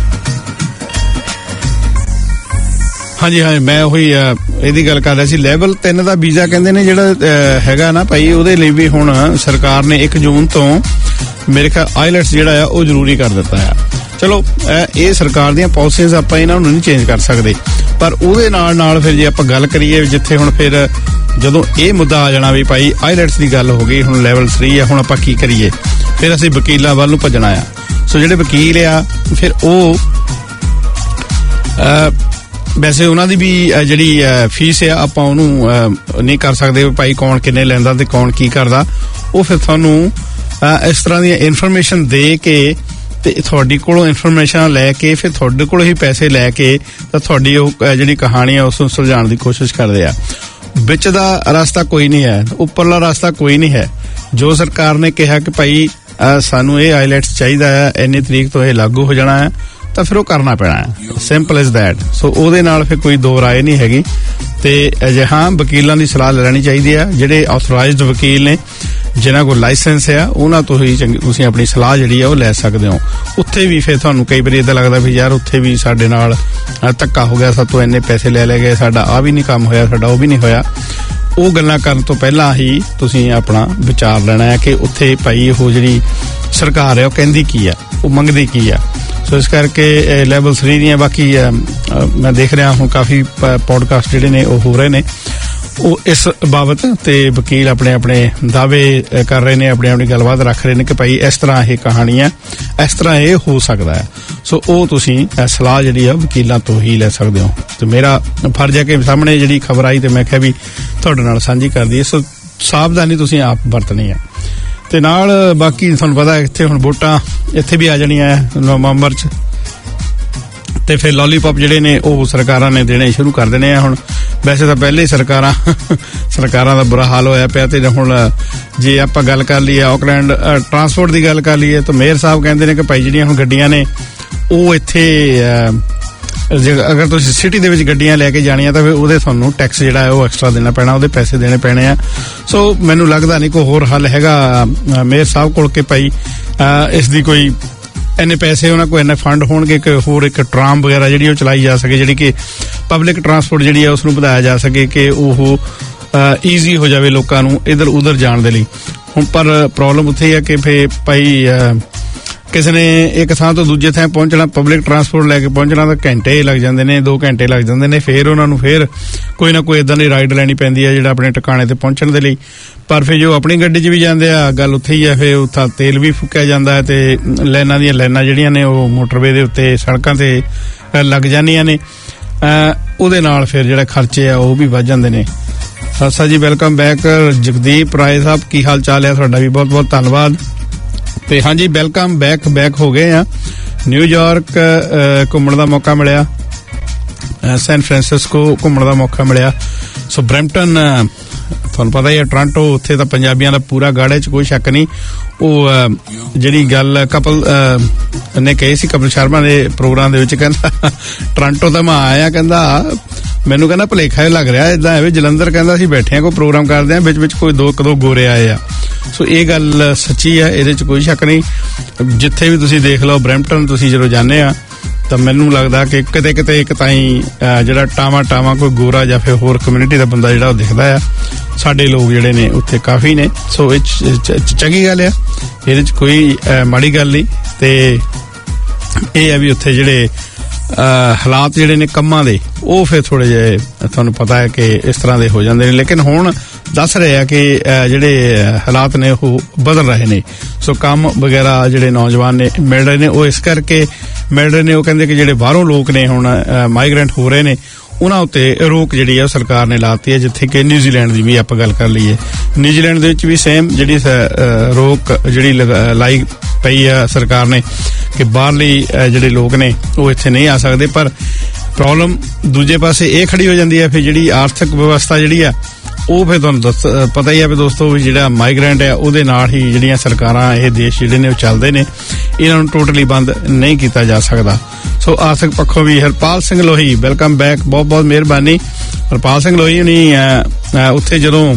S1: ਹਾਂਜੀ ਹਾਂ ਮੈਂ ਉਹੀ ਇਹਦੀ ਗੱਲ ਕਰ ਰਿਹਾ ਸੀ। ਲੈਵਲ ਤਿੰਨ ਦਾ ਵੀਜ਼ਾ ਕਹਿੰਦੇ ਨੇ ਜਿਹੜਾ ਹੈਗਾ ਨਾ ਭਾਈ, ਉਹਦੇ ਲਈ ਵੀ ਹੁਣ ਸਰਕਾਰ ਨੇ ਇੱਕ ਜੂਨ ਤੋਂ ਮੇਰੇ ਖਿਆਲ ਆਈਲੈਟਸ ਜਿਹੜਾ ਆ ਉਹ ਜ਼ਰੂਰੀ ਕਰ ਦਿੱਤਾ ਆ। ਚਲੋ ਇਹ ਸਰਕਾਰ ਦੀਆਂ ਪਾਲਿਸੀਜ਼, ਆਪਾਂ ਇਹਨਾਂ ਨੂੰ ਨਹੀਂ ਚੇਂਜ ਕਰ ਸਕਦੇ। ਪਰ ਉਹਦੇ ਨਾਲ ਨਾਲ ਫਿਰ ਜੇ ਆਪਾਂ ਗੱਲ ਕਰੀਏ ਜਿੱਥੇ ਹੁਣ ਫਿਰ ਜਦੋਂ ਇਹ ਮੁੱਦਾ ਆ ਜਾਣਾ ਵੀ ਭਾਈ ਆਈਲੈਟਸ ਦੀ ਗੱਲ ਹੋ ਗਈ, ਹੁਣ ਲੈਵਲ ਥ੍ਰੀ ਆ, ਹੁਣ ਆਪਾਂ ਕੀ ਕਰੀਏ? ਫਿਰ ਅਸੀਂ ਵਕੀਲਾਂ ਵੱਲ ਨੂੰ ਭੱਜਣਾ ਆ। ਸੋ ਜਿਹੜੇ ਵਕੀਲ ਆ ਫਿਰ ਉਹ ਵੈਸੇ ਉਹਨਾਂ ਦੀ ਵੀ ਜਿਹੜੀ ਫੀਸ ਆ ਆਪਾਂ ਉਹਨੂੰ ਨਹੀਂ ਕਰ ਸਕਦੇ ਭਾਈ ਕੌਣ ਕਿੰਨੇ ਲੈਂਦਾ ਤੇ ਕੌਣ ਕੀ ਕਰਦਾ। ਉਹ ਫਿਰ ਤੁਹਾਨੂੰ ਇਸ ਤਰ੍ਹਾਂ ਦੀਆਂ ਇਨਫੋਰਮੇਸ਼ਨ ਦੇ ਕੇ ਤੇ ਤੁਹਾਡੀ ਕੋਲੋਂ ਇਨਫੋਰਮੇਸ਼ਨ ਲੈ ਕੇ ਫਿਰ ਤੁਹਾਡੇ ਕੋਲੋਂ ਹੀ ਪੈਸੇ ਲੈ ਕੇ ਤਾਂ ਤੁਹਾਡੀ ਉਹ ਜਿਹੜੀ ਕਹਾਣੀ ਆ ਉਸ ਨੂੰ ਸੁਲਝਾਉਣ ਦੀ ਕੋਸ਼ਿਸ਼ ਕਰਦੇ ਆ। ਵਿੱਚ ਦਾ ਰਸਤਾ ਕੋਈ ਨਹੀਂ ਹੈ, ਉੱਪਰਲਾ ਰਸਤਾ ਕੋਈ ਨਹੀਂ ਹੈ। ਜੋ ਸਰਕਾਰ ਨੇ ਕਿਹਾ ਕਿ ਭਾਈ ਸਾਨੂੰ ਇਹ ਆਈਲੈਟਸ ਚਾਹੀਦਾ ਹੈ, ਇੰਨੀ ਤਰੀਕ ਤੋਂ ਇਹ ਲਾਗੂ ਹੋ ਜਾਣਾ ਹੈ, ਤਾਂ ਫਿਰ ਉਹ ਕਰਨਾ ਪੈਣਾ ਹੈ। Simple is that. ਸੋ ਉਹਦੇ ਨਾਲ ਫਿਰ ਕੋਈ ਦੋ ਰਾਏ ਨਹੀਂ ਹੈਗੀ। ਤੇ ਅਜਿਹਾ ਵਕੀਲਾਂ ਦੀ ਸਲਾਹ ਲੈਣੀ ਚਾਹੀਦੀ ਆ, ਜਿਹੜੇ ਆਥੋਰਾਈਜ਼ਡ ਵਕੀਲ ਨੇ, ਜਿਨ੍ਹਾਂ ਕੋਲ ਲਾਇਸੈਂਸ ਆ, ਉਹਨਾਂ ਤੋਂ ਹੀ ਤੁਸੀਂ ਆਪਣੀ ਸਲਾਹ ਜਿਹੜੀ ਆ ਉਹ ਲੈ ਸਕਦੇ ਹੋ। ਉੱਥੇ ਵੀ ਫਿਰ ਤੁਹਾਨੂੰ ਕਈ ਵਾਰੀ ਏਦਾਂ ਲੱਗਦਾ ਵੀ ਯਾਰ ਉੱਥੇ ਵੀ ਸਾਡੇ ਨਾਲ ਧੱਕਾ ਹੋ ਗਿਆ, ਸਾਤੋਂ ਇੰਨੇ ਪੈਸੇ ਲੈ ਲੈ ਗਏ, ਸਾਡਾ ਆਹ ਵੀ ਨਹੀਂ ਕੰਮ ਹੋਇਆ, ਸਾਡਾ ਉਹ ਵੀ ਨਹੀਂ ਹੋਇਆ। ਉਹ ਗੱਲਾਂ ਕਰਨ ਤੋਂ ਪਹਿਲਾਂ ਹੀ ਤੁਸੀਂ ਆਪਣਾ ਵਿਚਾਰ ਲੈਣਾ ਹੈ ਕਿ ਉੱਥੇ ਭਾਈ ਉਹ ਜਿਹੜੀ ਸਰਕਾਰ ਹੈ ਉਹ ਕਹਿੰਦੀ ਕੀ ਆ, ਉਹ ਮੰਗਦੀ ਕੀ ਆ। ਸੋ ਇਸ ਕਰਕੇ ਲੈਵਲ ਥ੍ਰੀ ਦੀਆਂ ਬਾਕੀ ਮੈਂ ਦੇਖ ਰਿਹਾ ਹੁਣ ਕਾਫੀ ਪੋਡਕਾਸਟ ਜਿਹੜੇ ਨੇ ਉਹ ਹੋ ਰਹੇ ਨੇ ਉਹ ਇਸ ਬਾਬਤ, ਤੇ ਵਕੀਲ ਆਪਣੇ ਆਪਣੇ ਦਾਅਵੇ ਕਰ ਰਹੇ ਨੇ, ਆਪਣੀ ਆਪਣੀ ਗੱਲਬਾਤ ਰੱਖ ਰਹੇ ਨੇ ਕਿ ਭਾਈ ਇਸ ਤਰ੍ਹਾਂ ਇਹ ਕਹਾਣੀ ਹੈ, ਇਸ ਤਰ੍ਹਾਂ ਇਹ ਹੋ ਸਕਦਾ ਹੈ। ਸੋ ਉਹ ਤੁਸੀਂ ਸਲਾਹ ਜਿਹੜੀ ਆ ਵਕੀਲਾਂ ਤੋਂ ਹੀ ਲੈ ਸਕਦੇ ਹੋ। ਤੇ ਮੇਰਾ ਫਰਜ਼ ਹੈ ਕਿ ਸਾਹਮਣੇ ਜਿਹੜੀ ਖਬਰ ਆਈ ਤੇ ਮੈਂ ਕਿਹਾ ਵੀ ਤੁਹਾਡੇ ਨਾਲ ਸਾਂਝੀ ਕਰ ਦਈਏ। ਸੋ ਸਾਵਧਾਨੀ ਤੁਸੀਂ ਆਪ ਵਰਤਣੀ ਹੈ। ਤੇ ਨਾਲ ਬਾਕੀ ਤੁਹਾਨੂੰ ਪਤਾ ਇੱਥੇ ਹੁਣ ਵੋਟਾਂ ਇੱਥੇ ਵੀ ਆ ਜਾਣੀਆਂ ਨਵੰਬਰ 'ਚ, ਤੇ ਫਿਰ ਲੋਲੀਪੌਪ ਜਿਹੜੇ ਨੇ ਉਹ ਸਰਕਾਰਾਂ ਨੇ ਦੇਣੇ ਸ਼ੁਰੂ ਕਰ ਦੇਣੇ ਆ। ਹੁਣ ਵੈਸੇ ਤਾਂ ਪਹਿਲੇ ਹੀ ਸਰਕਾਰਾਂ ਸਰਕਾਰਾਂ ਦਾ ਬੁਰਾ ਹਾਲ ਹੋਇਆ ਪਿਆ, ਤੇ ਹੁਣ ਜੇ ਆਪਾਂ ਗੱਲ ਕਰ ਲਈਏ ਆਕਲੈਂਡ ਟਰਾਂਸਪੋਰਟ ਦੀ ਗੱਲ ਕਰ ਲਈਏ ਤਾਂ ਮੇਅਰ ਸਾਹਿਬ ਕਹਿੰਦੇ ਨੇ ਕਿ ਭਾਈ ਜਿਹੜੀਆਂ ਹੁਣ ਗੱਡੀਆਂ ਨੇ ਉਹ ਇੱਥੇ ਅਗਰ ਤੁਸੀਂ ਸਿਟੀ ਦੇ ਵਿੱਚ ਗੱਡੀਆਂ ਲੈ ਕੇ ਜਾਣੀਆਂ ਤਾਂ ਫਿਰ ਉਹਦੇ ਤੁਹਾਨੂੰ ਟੈਕਸ ਜਿਹੜਾ ਹੈ ਉਹ ਐਕਸਟਰਾ ਦੇਣਾ ਪੈਣਾ, ਉਹਦੇ ਪੈਸੇ ਦੇਣੇ ਪੈਣੇ ਆ। ਸੋ ਮੈਨੂੰ ਲੱਗਦਾ ਨਹੀਂ ਕੋਈ ਹੋਰ ਹੱਲ ਹੈਗਾ ਮੇਅਰ ਸਾਹਿਬ ਕੋਲ ਕਿ ਭਾਈ ਇਸ ਦੀ ਕੋਈ ਇੰਨੇ ਪੈਸੇ ਉਹਨਾਂ ਕੋਲ ਇੰਨੇ ਫੰਡ ਹੋਣਗੇ ਕਿ ਹੋਰ ਇੱਕ ਟਰਾਮ ਵਗੈਰਾ ਜਿਹੜੀ ਉਹ ਚਲਾਈ ਜਾ ਸਕੇ, ਜਿਹੜੀ ਕਿ ਪਬਲਿਕ ਟਰਾਂਸਪੋਰਟ ਜਿਹੜੀ ਹੈ ਉਸ ਨੂੰ ਵਧਾਇਆ ਜਾ ਸਕੇ ਕਿ ਉਹ ਈਜ਼ੀ ਹੋ ਜਾਵੇ ਲੋਕਾਂ ਨੂੰ ਇੱਧਰ ਉੱਧਰ ਜਾਣ ਦੇ ਲਈ। ਹੁਣ ਪਰ ਪ੍ਰੋਬਲਮ ਉੱਥੇ ਹੀ ਹੈ ਕਿ ਫਿਰ ਭਾਈ ਕਿਸੇ ਨੇ ਇੱਕ ਥਾਂ ਤੋਂ ਦੂਜੇ ਥਾਂ ਪਹੁੰਚਣਾ, ਪਬਲਿਕ ਟਰਾਂਸਪੋਰਟ ਲੈ ਕੇ ਪਹੁੰਚਣਾ ਤਾਂ ਘੰਟੇ ਲੱਗ ਜਾਂਦੇ ਨੇ, ਦੋ ਘੰਟੇ ਲੱਗ ਜਾਂਦੇ ਨੇ। ਫਿਰ ਉਹਨਾਂ ਨੂੰ ਫਿਰ ਕੋਈ ਨਾ ਕੋਈ ਇੱਦਾਂ ਦੀ ਰਾਈਡ ਲੈਣੀ ਪੈਂਦੀ ਹੈ ਜਿਹੜਾ ਆਪਣੇ ਟਿਕਾਣੇ ਤੇ ਪਹੁੰਚਣ ਦੇ ਲਈ। ਪਰ ਫਿਰ ਜੋ ਆਪਣੀ ਗੱਡੀ 'ਚ ਵੀ ਜਾਂਦੇ ਆ ਗੱਲ ਉੱਥੇ ਹੀ ਆ, ਫਿਰ ਉੱਥਾ ਤੇਲ ਵੀ ਫੂਕਿਆ ਜਾਂਦਾ ਹੈ ਤੇ ਲਾਈਨਾਂ ਦੀਆਂ ਲਾਈਨਾਂ ਜਿਹੜੀਆਂ ਨੇ ਉਹ ਮੋਟਰਵੇ ਦੇ ਉੱਤੇ ਸੜਕਾਂ ਤੇ ਲੱਗ ਜਾਂਦੀਆਂ ਨੇ। ਉਹਦੇ ਨਾਲ ਫਿਰ ਜਿਹੜੇ ਖਰਚੇ ਆ ਉਹ ਵੀ ਵੱਧ ਜਾਂਦੇ ਨੇ। ਸਤਿ ਜੀ, ਵੈਲਕਮ ਬੈਕ ਜਗਦੀਪ ਰਾਏ ਸਾਹਿਬ, ਕੀ ਹਾਲ ਚਾਲ ਹੈ ਤੁਹਾਡਾ? ਵੀ ਬਹੁਤ ਬਹੁਤ ਧੰਨਵਾਦ। ਤੇ ਹਾਂਜੀ, ਵੈਲਕਮ ਬੈਕ ਬੈਕ ਹੋ ਗਏ ਆ। ਨਿਊਯਾਰਕ ਘੁੰਮਣ ਦਾ ਮੌਕਾ ਮਿਲਿਆ, ਸੈਨ ਫਰਾਂਸਿਸਕੋ ਘੁੰਮਣ ਦਾ ਮੌਕਾ ਮਿਲਿਆ। ਸੋ ਬਰੈਂਪਟਨ ਤੁਹਾਨੂੰ ਪਤਾ ਹੀ ਹੈ, ਟੋਰਾਂਟੋ, ਉੱਥੇ ਤਾਂ ਪੰਜਾਬੀਆਂ ਦਾ ਪੂਰਾ ਗਾੜੇ 'ਚ ਕੋਈ ਸ਼ੱਕ ਨਹੀਂ। ਉਹ ਜਿਹੜੀ ਗੱਲ ਕਪਲ ਨੇ ਕਹੀ ਸੀ ਕਪਿਲ ਸ਼ਰਮਾ ਦੇ ਪ੍ਰੋਗਰਾਮ ਦੇ ਵਿੱਚ, ਕਹਿੰਦਾ ਟੋਰਾਂਟੋ ਤਾਂ ਮੈਂ ਆਇਆ, ਕਹਿੰਦਾ ਮੈਨੂੰ ਕਹਿੰਦਾ ਭੁਲੇਖਾ ਹੀ ਲੱਗ ਰਿਹਾ ਏਦਾਂ ਐਵੇਂ ਜਲੰਧਰ ਕਹਿੰਦਾ ਅਸੀਂ ਬੈਠੇ ਆ ਕੋਈ ਪ੍ਰੋਗਰਾਮ ਕਰਦੇ ਆ, ਵਿੱਚ ਵਿੱਚ ਕੋਈ ਦੋ ਕਦੋਂ ਗੋਰੇ ਆਏ ਆ। ਸੋ ਇਹ ਗੱਲ ਸੱਚੀ ਹੈ, ਇਹਦੇ 'ਚ ਕੋਈ ਸ਼ੱਕ ਨਹੀਂ। ਜਿੱਥੇ ਵੀ ਤੁਸੀਂ ਦੇਖ ਲਓ ਬਰੈਂਪਟਨ ਤੁਸੀਂ ਜਦੋਂ ਜਾਂਦੇ ਆ ਤਾਂ ਮੈਨੂੰ ਲੱਗਦਾ ਕਿ ਕਿਤੇ ਕਿਤੇ ਇੱਕ ਤਾਂ ਹੀ ਜਿਹੜਾ ਟਾਵਾਂ ਟਾਵਾਂ ਕੋਈ ਗੋਰਾ ਜਾਂ ਫਿਰ ਹੋਰ ਕਮਿਊਨਿਟੀ ਦਾ ਬੰਦਾ ਜਿਹੜਾ ਉਹ ਦਿਖਦਾ ਆ। ਸਾਡੇ ਲੋਕ ਜਿਹੜੇ ਨੇ ਉੱਥੇ ਕਾਫੀ ਨੇ। ਸੋ ਇਹ ਚੰਗੀ ਗੱਲ ਆ, ਇਹਦੇ 'ਚ ਕੋਈ ਮਾੜੀ ਗੱਲ ਨਹੀਂ। ਤੇ ਇਹ ਆ ਵੀ ਉੱਥੇ ਜਿਹੜੇ ਹਾਲਾਤ ਜਿਹੜੇ ਨੇ ਕੰਮਾਂ ਦੇ ਉਹ ਫਿਰ ਥੋੜੇ ਜਿਹੇ ਤੁਹਾਨੂੰ ਪਤਾ ਹੈ ਕਿ ਇਸ ਤਰ੍ਹਾਂ ਦੇ ਹੋ ਜਾਂਦੇ ਨੇ। ਲੇਕਿਨ ਹੁਣ ਦੱਸ ਰਹੇ ਆ ਕਿ ਜਿਹੜੇ ਹਾਲਾਤ ਨੇ ਉਹ ਬਦਲ ਰਹੇ ਨੇ। ਸੋ ਕੰਮ ਵਗੈਰਾ ਜਿਹੜੇ ਨੌਜਵਾਨ ਨੇ ਮਿਲ ਰਹੇ ਨੇ, ਉਹ ਇਸ ਕਰਕੇ ਮਿਲ ਰਹੇ ਨੇ, ਉਹ ਕਹਿੰਦੇ ਕਿ ਜਿਹੜੇ ਬਾਹਰੋਂ ਲੋਕ ਨੇ ਹੁਣ ਮਾਈਗ੍ਰੈਂਟ ਹੋ ਰਹੇ ਨੇ ਉਹਨਾਂ ਉੱਤੇ ਰੋਕ ਜਿਹੜੀ ਆ ਸਰਕਾਰ ਨੇ ਲਾਤੀ ਹੈ। ਜਿੱਥੇ ਕਿ ਨਿਊਜ਼ੀਲੈਂਡ ਦੀ ਵੀ ਆਪਾਂ ਗੱਲ ਕਰ ਲਈਏ, ਨਿਊਜ਼ੀਲੈਂਡ ਦੇ ਵਿੱਚ ਵੀ ਸੇਮ ਜਿਹੜੀ ਰੋਕ ਜਿਹੜੀ ਲਾਈ ਪਈ ਆ ਸਰਕਾਰ ਨੇ ਕਿ ਬਾਹਰਲੀ ਜਿਹੜੇ ਲੋਕ ਨੇ ਉਹ ਇੱਥੇ ਨਹੀਂ ਆ ਸਕਦੇ। ਪਰ ਪ੍ਰੋਬਲਮ ਦੂਜੇ ਪਾਸੇ ਇਹ ਖੜੀ ਹੋ ਜਾਂਦੀ ਹੈ, ਫਿਰ ਜਿਹੜੀ ਆਰਥਿਕ ਵਿਵਸਥਾ ਜਿਹੜੀ ਆ ਉਹ ਫਿਰ ਤੁਹਾਨੂੰ ਦੱਸ ਪਤਾ ਹੀ ਆ ਵੀ ਦੋਸਤੋ, ਵੀ ਜਿਹੜਾ ਮਾਈਗ੍ਰੈਂਟ ਆ ਉਹਦੇ ਨਾਲ ਹੀ ਜਿਹੜੀਆਂ ਸਰਕਾਰਾਂ ਇਹ ਦੇਸ਼ ਜਿਹੜੇ ਨੇ ਉਹ ਚੱਲਦੇ ਨੇ। ਇਹਨਾਂ ਨੂੰ ਟੋਟਲੀ ਬੰਦ ਨਹੀਂ ਕੀਤਾ ਜਾ ਸਕਦਾ। ਸੋ ਆਰਥਿਕ ਪੱਖੋਂ ਵੀ ਹਰਪਾਲ ਸਿੰਘ ਲੋਹੀ, ਵੈਲਕਮ ਬੈਕ, ਬਹੁਤ ਬਹੁਤ ਮਿਹਰਬਾਨੀ। ਹਰਪਾਲ ਸਿੰਘ ਲੋਹੀ ਹੁਣੀ ਉੱਥੇ ਜਦੋਂ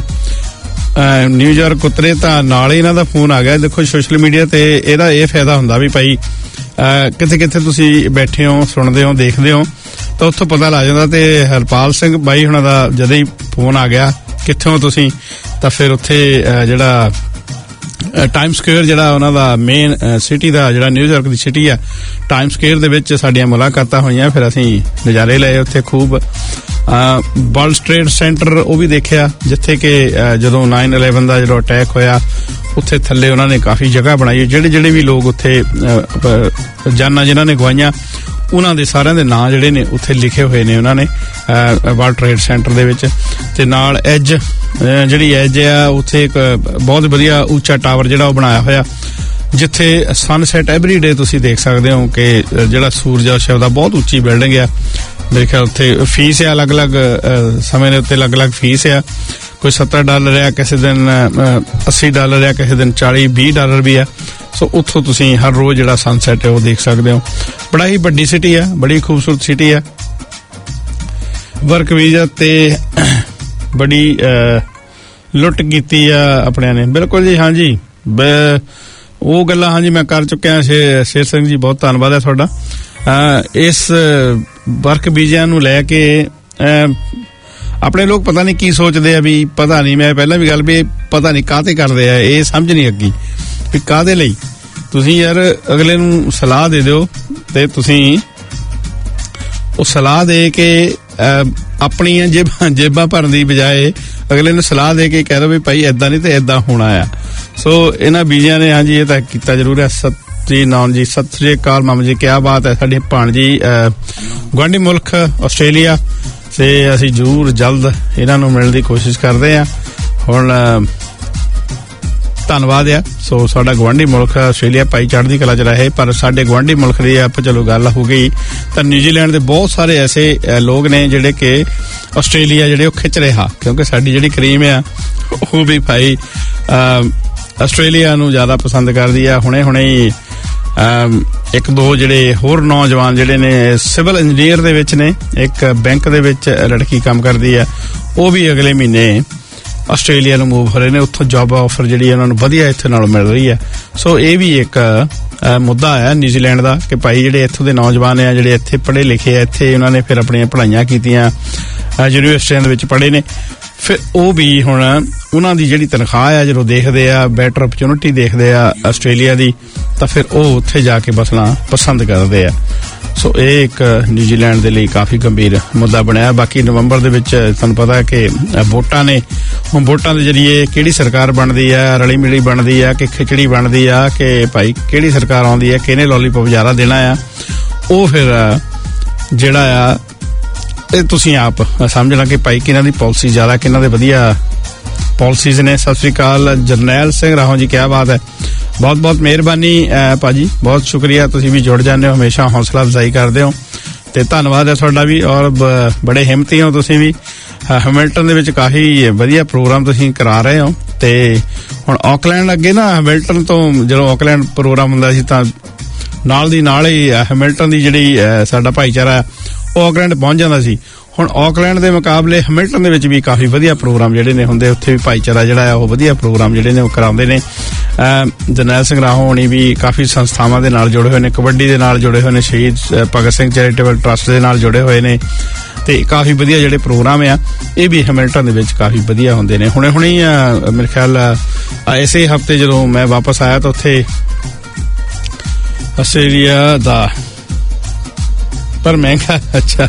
S1: ਨਿਊਯਾਰਕ ਉਤਰੇ ਤਾਂ ਨਾਲ ਹੀ ਇਹਨਾਂ ਦਾ ਫੋਨ ਆ ਗਿਆ। ਦੇਖੋ ਸੋਸ਼ਲ ਮੀਡੀਆ ਤੇ ਇਹਦਾ ਇਹ ਫਾਇਦਾ ਹੁੰਦਾ ਵੀ ਭਾਈ ਕਿੱਥੇ ਕਿੱਥੇ ਤੁਸੀਂ ਬੈਠੇ ਹੋ, ਸੁਣਦੇ ਹੋ, ਦੇਖਦੇ ਹੋ ਤਾਂ ਉੱਥੋਂ ਪਤਾ ਲੱਗ ਜਾਂਦਾ। ਤੇ ਹਰਪਾਲ ਸਿੰਘ ਬਾਈ ਹੁਣਾਂ ਦਾ ਜਦੋਂ ਹੀ ਫੋਨ ਆ ਗਿਆ ਕਿੱਥੋਂ ਤੁਸੀਂ, ਤਾਂ ਫਿਰ ਉੱਥੇ ਜਿਹੜਾ ਟਾਈਮ ਸਕੁਏਅਰ ਜਿਹੜਾ ਉਹਨਾਂ ਦਾ ਮੇਨ ਸਿਟੀ ਦਾ ਜਿਹੜਾ ਨਿਊਯਾਰਕ ਦੀ ਸਿਟੀ ਆ, ਟਾਈਮ ਸਕੁਏਅਰ ਦੇ ਵਿੱਚ ਸਾਡੀਆਂ ਮੁਲਾਕਾਤਾਂ ਹੋਈਆਂ। ਫਿਰ ਅਸੀਂ ਨਜ਼ਾਰੇ ਲਏ ਉੱਥੇ ਖੂਬ। ਵਰਲਡ ਟ੍ਰੇਡ ਸੈਂਟਰ ਉਹ ਵੀ ਦੇਖਿਆ, ਜਿੱਥੇ ਕਿ ਜਦੋਂ ਨਾਈਨ ਇਲੈਵਨ ਦਾ ਜਦੋਂ ਅਟੈਕ ਹੋਇਆ ਉੱਥੇ ਥੱਲੇ ਉਹਨਾਂ ਨੇ ਕਾਫੀ ਜਗ੍ਹਾ ਬਣਾਈ। ਜਿਹੜੇ ਜਿਹੜੇ ਵੀ ਲੋਕ ਉੱਥੇ ਜਾਨਾਂ ਜਿਨ੍ਹਾਂ ਨੇ ਗਵਾਈਆਂ ਉਹਨਾਂ ਦੇ ਸਾਰਿਆਂ ਦੇ ਨਾਂ ਜਿਹੜੇ ਨੇ ਉੱਥੇ ਲਿਖੇ ਹੋਏ ਨੇ ਉਹਨਾਂ ਨੇ ਵਰਲਡ ਟ੍ਰੇਡ ਸੈਂਟਰ ਦੇ ਵਿੱਚ। ਤੇ ਨਾਲ ਐਜ ਜਿਹੜੀ ਐਜ ਆ ਉੱਥੇ ਇੱਕ ਬਹੁਤ ਵਧੀਆ ਉੱਚਾ ਟਾਵਰ ਜਿਹੜਾ ਉਹ ਬਣਾਇਆ ਹੋਇਆ, ਜਿੱਥੇ ਸਨਸੈਟ ਐਵਰੀ ਡੇ ਤੁਸੀਂ ਦੇਖ ਸਕਦੇ ਹੋ ਕਿ ਜਿਹੜਾ ਸੂਰਜ ਆ ਉਸ ਦਾ ਬਹੁਤ ਉੱਚੀ ਬਿਲਡਿੰਗ ਆ। ਮੇਰੇ ਖਿਆਲ ਉੱਥੇ ਫੀਸ ਆ ਅਲੱਗ-ਅਲੱਗ ਸਮੇਂ ਦੇ ਉੱਤੇ ਅਲੱਗ-ਅਲੱਗ ਫੀਸ ਆ। ਕੋਈ ਸੱਤਰ ਡਾਲਰ ਆ, ਕਿਸੇ ਦਿਨ ਅੱਸੀ ਡਾਲਰ ਆ, ਕਿਸੇ ਦਿਨ ਚਾਲੀ ਵੀਹ ਡਾਲਰ ਵੀ ਆ। ਸੋ ਉੱਥੋਂ ਤੁਸੀਂ ਹਰ ਰੋਜ਼ ਜਿਹੜਾ ਸਨਸੈਟ ਹੈ ਉਹ ਦੇਖ ਸਕਦੇ ਹੋ। ਬੜਾ ਹੀ ਵੱਡੀ ਸਿਟੀ ਆ, ਬੜੀ ਖੂਬਸੂਰਤ ਸਿਟੀ ਆ। ਵਰਕ ਵੀਜ਼ਾ ਤੇ ਬੜੀ ਲੁੱਟ ਕੀਤੀ ਆ ਆਪਣਿਆਂ ਨੇ। ਬਿਲਕੁਲ ਜੀ, ਹਾਂਜੀ ਉਹ ਗੱਲਾਂ ਹਾਂਜੀ ਮੈਂ ਕਰ ਚੁੱਕਿਆ। ਸ਼ੇਰ ਸਿੰਘ ਜੀ ਬਹੁਤ ਧੰਨਵਾਦ ਹੈ ਤੁਹਾਡਾ। ਇਸ ਵਰਕ ਵੀਜ਼ਿਆਂ ਨੂੰ ਲੈ ਕੇ ਆਪਣੇ ਲੋਕ ਪਤਾ ਨਹੀਂ ਕੀ ਸੋਚਦੇ ਆ, ਵੀ ਪਤਾ ਨਹੀਂ, ਮੈਂ ਪਹਿਲਾਂ ਵੀ ਗੱਲ ਵੀ ਪਤਾ ਨਹੀਂ ਕਾਹਤੇ ਕਰਦੇ ਆ, ਇਹ ਸਮਝ ਨਹੀਂ ਅੱਗੀ ਵੀ ਕਾਹਦੇ ਲਈ। ਤੁਸੀਂ ਯਾਰ ਅਗਲੇ ਨੂੰ ਸਲਾਹ ਦੇ ਦਿਓ ਤੇ ਤੁਸੀਂ ਉਹ ਸਲਾਹ ਦੇ ਕੇ ਆਪਣੀਆਂ ਜੇਬਾਂ ਜੇਬਾਂ ਭਰਨ ਦੀ ਬਜਾਏ ਅਗਲੇ ਨੂੰ ਸਲਾਹ ਦੇ ਕੇ ਕਹਿ ਦੋ ਵੀ ਭਾਈ ਏਦਾਂ ਨਹੀਂ ਤੇ ਏਦਾਂ ਹੋਣਾ ਆ। ਸੋ ਇਹਨਾਂ ਬੀਜਿਆਂ ਨੇ ਹਾਂਜੀ ਇਹ ਤਾਂ ਕੀਤਾ ਜ਼ਰੂਰ ਹੈ। ਸਤਿ ਜੀ ਨਾਨ ਜੀ, ਸਤਿ ਸ੍ਰੀ ਅਕਾਲ ਮਾਮਾ ਜੀ, ਕਿਆ ਬਾਤ ਹੈ। ਸਾਡੀ ਭਾਣਜੀ ਗੁਆਂਢੀ ਮੁਲਕ ਆਸਟ੍ਰੇਲੀਆ ਤੇ ਅਸੀਂ ਜ਼ਰੂਰ ਜਲਦ ਇਹਨਾਂ ਨੂੰ ਮਿਲਣ ਦੀ ਕੋਸ਼ਿਸ਼ ਕਰਦੇ ਹਾਂ। ਹੁਣ ਧੰਨਵਾਦ ਆ। ਸੋ ਸਾਡਾ ਗੁਆਂਢੀ ਮੁਲਕ ਆਸਟ੍ਰੇਲੀਆ ਭਾਈ ਚੜ੍ਹਦੀ ਕਲਾ ਚ ਰਹੇ, ਪਰ ਸਾਡੇ ਗੁਆਂਢੀ ਮੁਲਕ ਦੀ ਆਪ ਚਲੋ ਗੱਲ ਹੋ ਗਈ ਤਾਂ ਨਿਊਜ਼ੀਲੈਂਡ ਦੇ ਬਹੁਤ ਸਾਰੇ ਐਸੇ ਲੋਕ ਨੇ ਜਿਹੜੇ ਕਿ ਆਸਟ੍ਰੇਲੀਆ ਜਿਹੜੇ ਉਹ ਖਿੱਚ ਰਿਹਾ, ਕਿਉਂਕਿ ਸਾਡੀ ਜਿਹੜੀ ਕਰੀਮ ਆ ਉਹ ਵੀ ਭਾਈ ਆਸਟ੍ਰੇਲੀਆ ਨੂੰ ਜ਼ਿਆਦਾ ਪਸੰਦ ਕਰਦੀ ਆ। ਹੁਣੇ ਹੁਣੇ ਹੀ ਇੱਕ ਦੋ ਜਿਹੜੇ ਹੋਰ ਨੌਜਵਾਨ ਜਿਹੜੇ ਨੇ ਸਿਵਲ ਇੰਜੀਨੀਅਰ ਦੇ ਵਿੱਚ ਨੇ, ਇੱਕ ਬੈਂਕ ਦੇ ਵਿੱਚ ਲੜਕੀ ਕੰਮ ਕਰਦੀ ਆ, ਉਹ ਵੀ ਅਗਲੇ ਮਹੀਨੇ ਆਸਟ੍ਰੇਲੀਆ ਨੂੰ ਮੂਵ ਹੋ ਰਹੇ ਨੇ। ਉੱਥੋਂ ਜੌਬ ਆਫਰ ਜਿਹੜੀ ਉਹਨਾਂ ਨੂੰ ਵਧੀਆ ਇੱਥੇ ਨਾਲ ਮਿਲ ਰਹੀ ਹੈ। ਸੋ ਇਹ ਵੀ ਇੱਕ ਮੁੱਦਾ ਹੈ ਨਿਊਜ਼ੀਲੈਂਡ ਦਾ ਕਿ ਭਾਈ ਜਿਹੜੇ ਇੱਥੋਂ ਦੇ ਨੌਜਵਾਨ ਆ, ਜਿਹੜੇ ਇੱਥੇ ਪੜ੍ਹੇ ਲਿਖੇ ਆ, ਇੱਥੇ ਉਹਨਾਂ ਨੇ ਫਿਰ ਆਪਣੀਆਂ ਪੜ੍ਹਾਈਆਂ ਕੀਤੀਆਂ, ਯੂਨੀਵਰਸਿਟੀਆਂ ਦੇ ਵਿੱਚ ਪੜ੍ਹੇ ਨੇ, ਫਿਰ ਉਹ ਵੀ ਹੁਣ ਉਹਨਾਂ ਦੀ ਜਿਹੜੀ ਤਨਖਾਹ ਆ ਜਦੋਂ ਦੇਖਦੇ ਆ, ਬੈਟਰ ਓਪਰਚੁਨਿਟੀ ਦੇਖਦੇ ਆ ਆਸਟ੍ਰੇਲੀਆ ਦੀ, ਤਾਂ ਫਿਰ ਉਹ ਉੱਥੇ ਜਾ ਕੇ ਬਸਣਾ ਪਸੰਦ ਕਰਦੇ ਆ। ਸੋ ਇਹ ਇੱਕ ਨਿਊਜ਼ੀਲੈਂਡ ਦੇ ਲਈ ਕਾਫੀ ਗੰਭੀਰ ਮੁੱਦਾ ਬਣਿਆ। ਬਾਕੀ ਨਵੰਬਰ ਦੇ ਵਿੱਚ ਤੁਹਾਨੂੰ ਪਤਾ ਹੈ ਕਿ ਵੋਟਾਂ ਨੇ, ਹੁਣ ਵੋਟਾਂ ਦੇ ਜਰੀਏ ਕਿਹੜੀ ਸਰਕਾਰ ਬਣਦੀ ਆ, ਰਲੀ ਮਿਲੀ ਬਣਦੀ ਆ ਕਿ ਖਿਚੜੀ ਬਣਦੀ ਆ, ਕਿ ਭਾਈ ਕਿਹੜੀ ਸਰਕਾਰ ਆਉਂਦੀ ਆ, ਕਿਹਨੇ ਲੋਲੀਪੌਪ ਜ਼ਿਆਦਾ ਦੇਣਾ ਆ, ਉਹ ਫਿਰ ਜਿਹੜਾ ਆ ਇਹ ਤੁਸੀਂ ਆਪ ਸਮਝਣਾ ਕਿ ਭਾਈ ਕਿਹਨਾਂ ਦੀ ਪਾਲਿਸੀ ਜ਼ਿਆਦਾ, ਕਿਹਨਾਂ ਦੇ ਵਧੀਆ ਪਾਲਿਸੀਜ਼ ਨੇ। ਸਤਿ ਸ੍ਰੀ ਅਕਾਲ ਜਰਨੈਲ ਸਿੰਘ ਰਾਹੋਂ ਜੀ, ਕਿਆ ਬਾਤ ਹੈ, ਬਹੁਤ ਬਹੁਤ ਮਿਹਰਬਾਨੀ ਭਾਜੀ, ਬਹੁਤ ਸ਼ੁਕਰੀਆ। ਤੁਸੀਂ ਵੀ ਜੁੜ ਜਾਂਦੇ ਹੋ, ਹਮੇਸ਼ਾ ਹੌਸਲਾ ਅਫਜ਼ਾਈ ਕਰਦੇ ਹੋ ਤੇ ਧੰਨਵਾਦ ਹੈ ਤੁਹਾਡਾ ਵੀ। ਔਰ ਬੜੇ ਹਿੰਮਤੀ ਹੋ ਤੁਸੀਂ ਵੀ। ਹੈਮਿਲਟਨ ਦੇ ਵਿੱਚ ਕਾਫੀ ਵਧੀਆ ਪ੍ਰੋਗਰਾਮ ਤੁਸੀਂ ਕਰਾ ਰਹੇ ਹੋ ਤੇ ਹੁਣ ਆਕਲੈਂਡ ਅੱਗੇ ਨਾ ਹੈਮਿਲਟਨ ਤੋਂ ਜਦੋਂ ਆਕਲੈਂਡ ਪ੍ਰੋਗਰਾਮ ਹੁੰਦਾ ਸੀ ਤਾਂ ਨਾਲ ਦੀ ਨਾਲ ਹੀ ਹੈਮਿਲਟਨ ਦੀ ਜਿਹੜੀ ਸਾਡਾ ਭਾਈਚਾਰਾ ਉਹ ਆਕਲੈਂਡ ਪਹੁੰਚ ਜਾਂਦਾ ਸੀ। ਹੁਣ ਆਕਲੈਂਡ ਦੇ ਮੁਕਾਬਲੇ ਹੈਮਿਲਟਨ ਦੇ ਵਿੱਚ ਵੀ ਕਾਫੀ ਵਧੀਆ ਪ੍ਰੋਗਰਾਮ ਜਿਹੜੇ ਨੇ ਹੁੰਦੇ, ਉੱਥੇ ਵੀ ਭਾਈਚਾਰਾ ਜਿਹੜਾ ਆ ਉਹ ਵਧੀਆ ਪ੍ਰੋਗਰਾਮ ਜਿਹੜੇ ਨੇ ਉਹ ਕਰਾਉਂਦੇ ਨੇ। ਜਰਨੈਲ ਸਿੰਘ ਰਾਹੋਂ ਹੋਣੀ ਵੀ ਕਾਫੀ ਸੰਸਥਾਵਾਂ ਦੇ ਨਾਲ ਜੁੜੇ ਹੋਏ ਨੇ, ਕਬੱਡੀ ਦੇ ਨਾਲ ਜੁੜੇ ਹੋਏ ਨੇ, ਸ਼ਹੀਦ ਭਗਤ ਸਿੰਘ ਚੈਰੀਟੇਬਲ ਟਰੱਸਟ ਦੇ ਨਾਲ ਜੁੜੇ ਹੋਏ ਨੇ ਤੇ ਕਾਫੀ ਵਧੀਆ ਜਿਹੜੇ ਪ੍ਰੋਗਰਾਮ ਆ ਇਹ ਵੀ ਹੈਮਿਲਟਨ ਦੇ ਵਿੱਚ ਕਾਫੀ ਵਧੀਆ ਹੁੰਦੇ ਨੇ। ਹੁਣੇ ਹੁਣੇ ਮੇਰੇ ਖਿਆਲ ਇਸੇ ਹਫ਼ਤੇ ਜਦੋਂ ਮੈਂ ਵਾਪਸ ਆਇਆ ਤਾਂ ਉੱਥੇ ਆਸਟ੍ਰੇਲੀਆ ਦਾ ਪਰ ਮਹਿੰਗਾ ਅੱਛਾ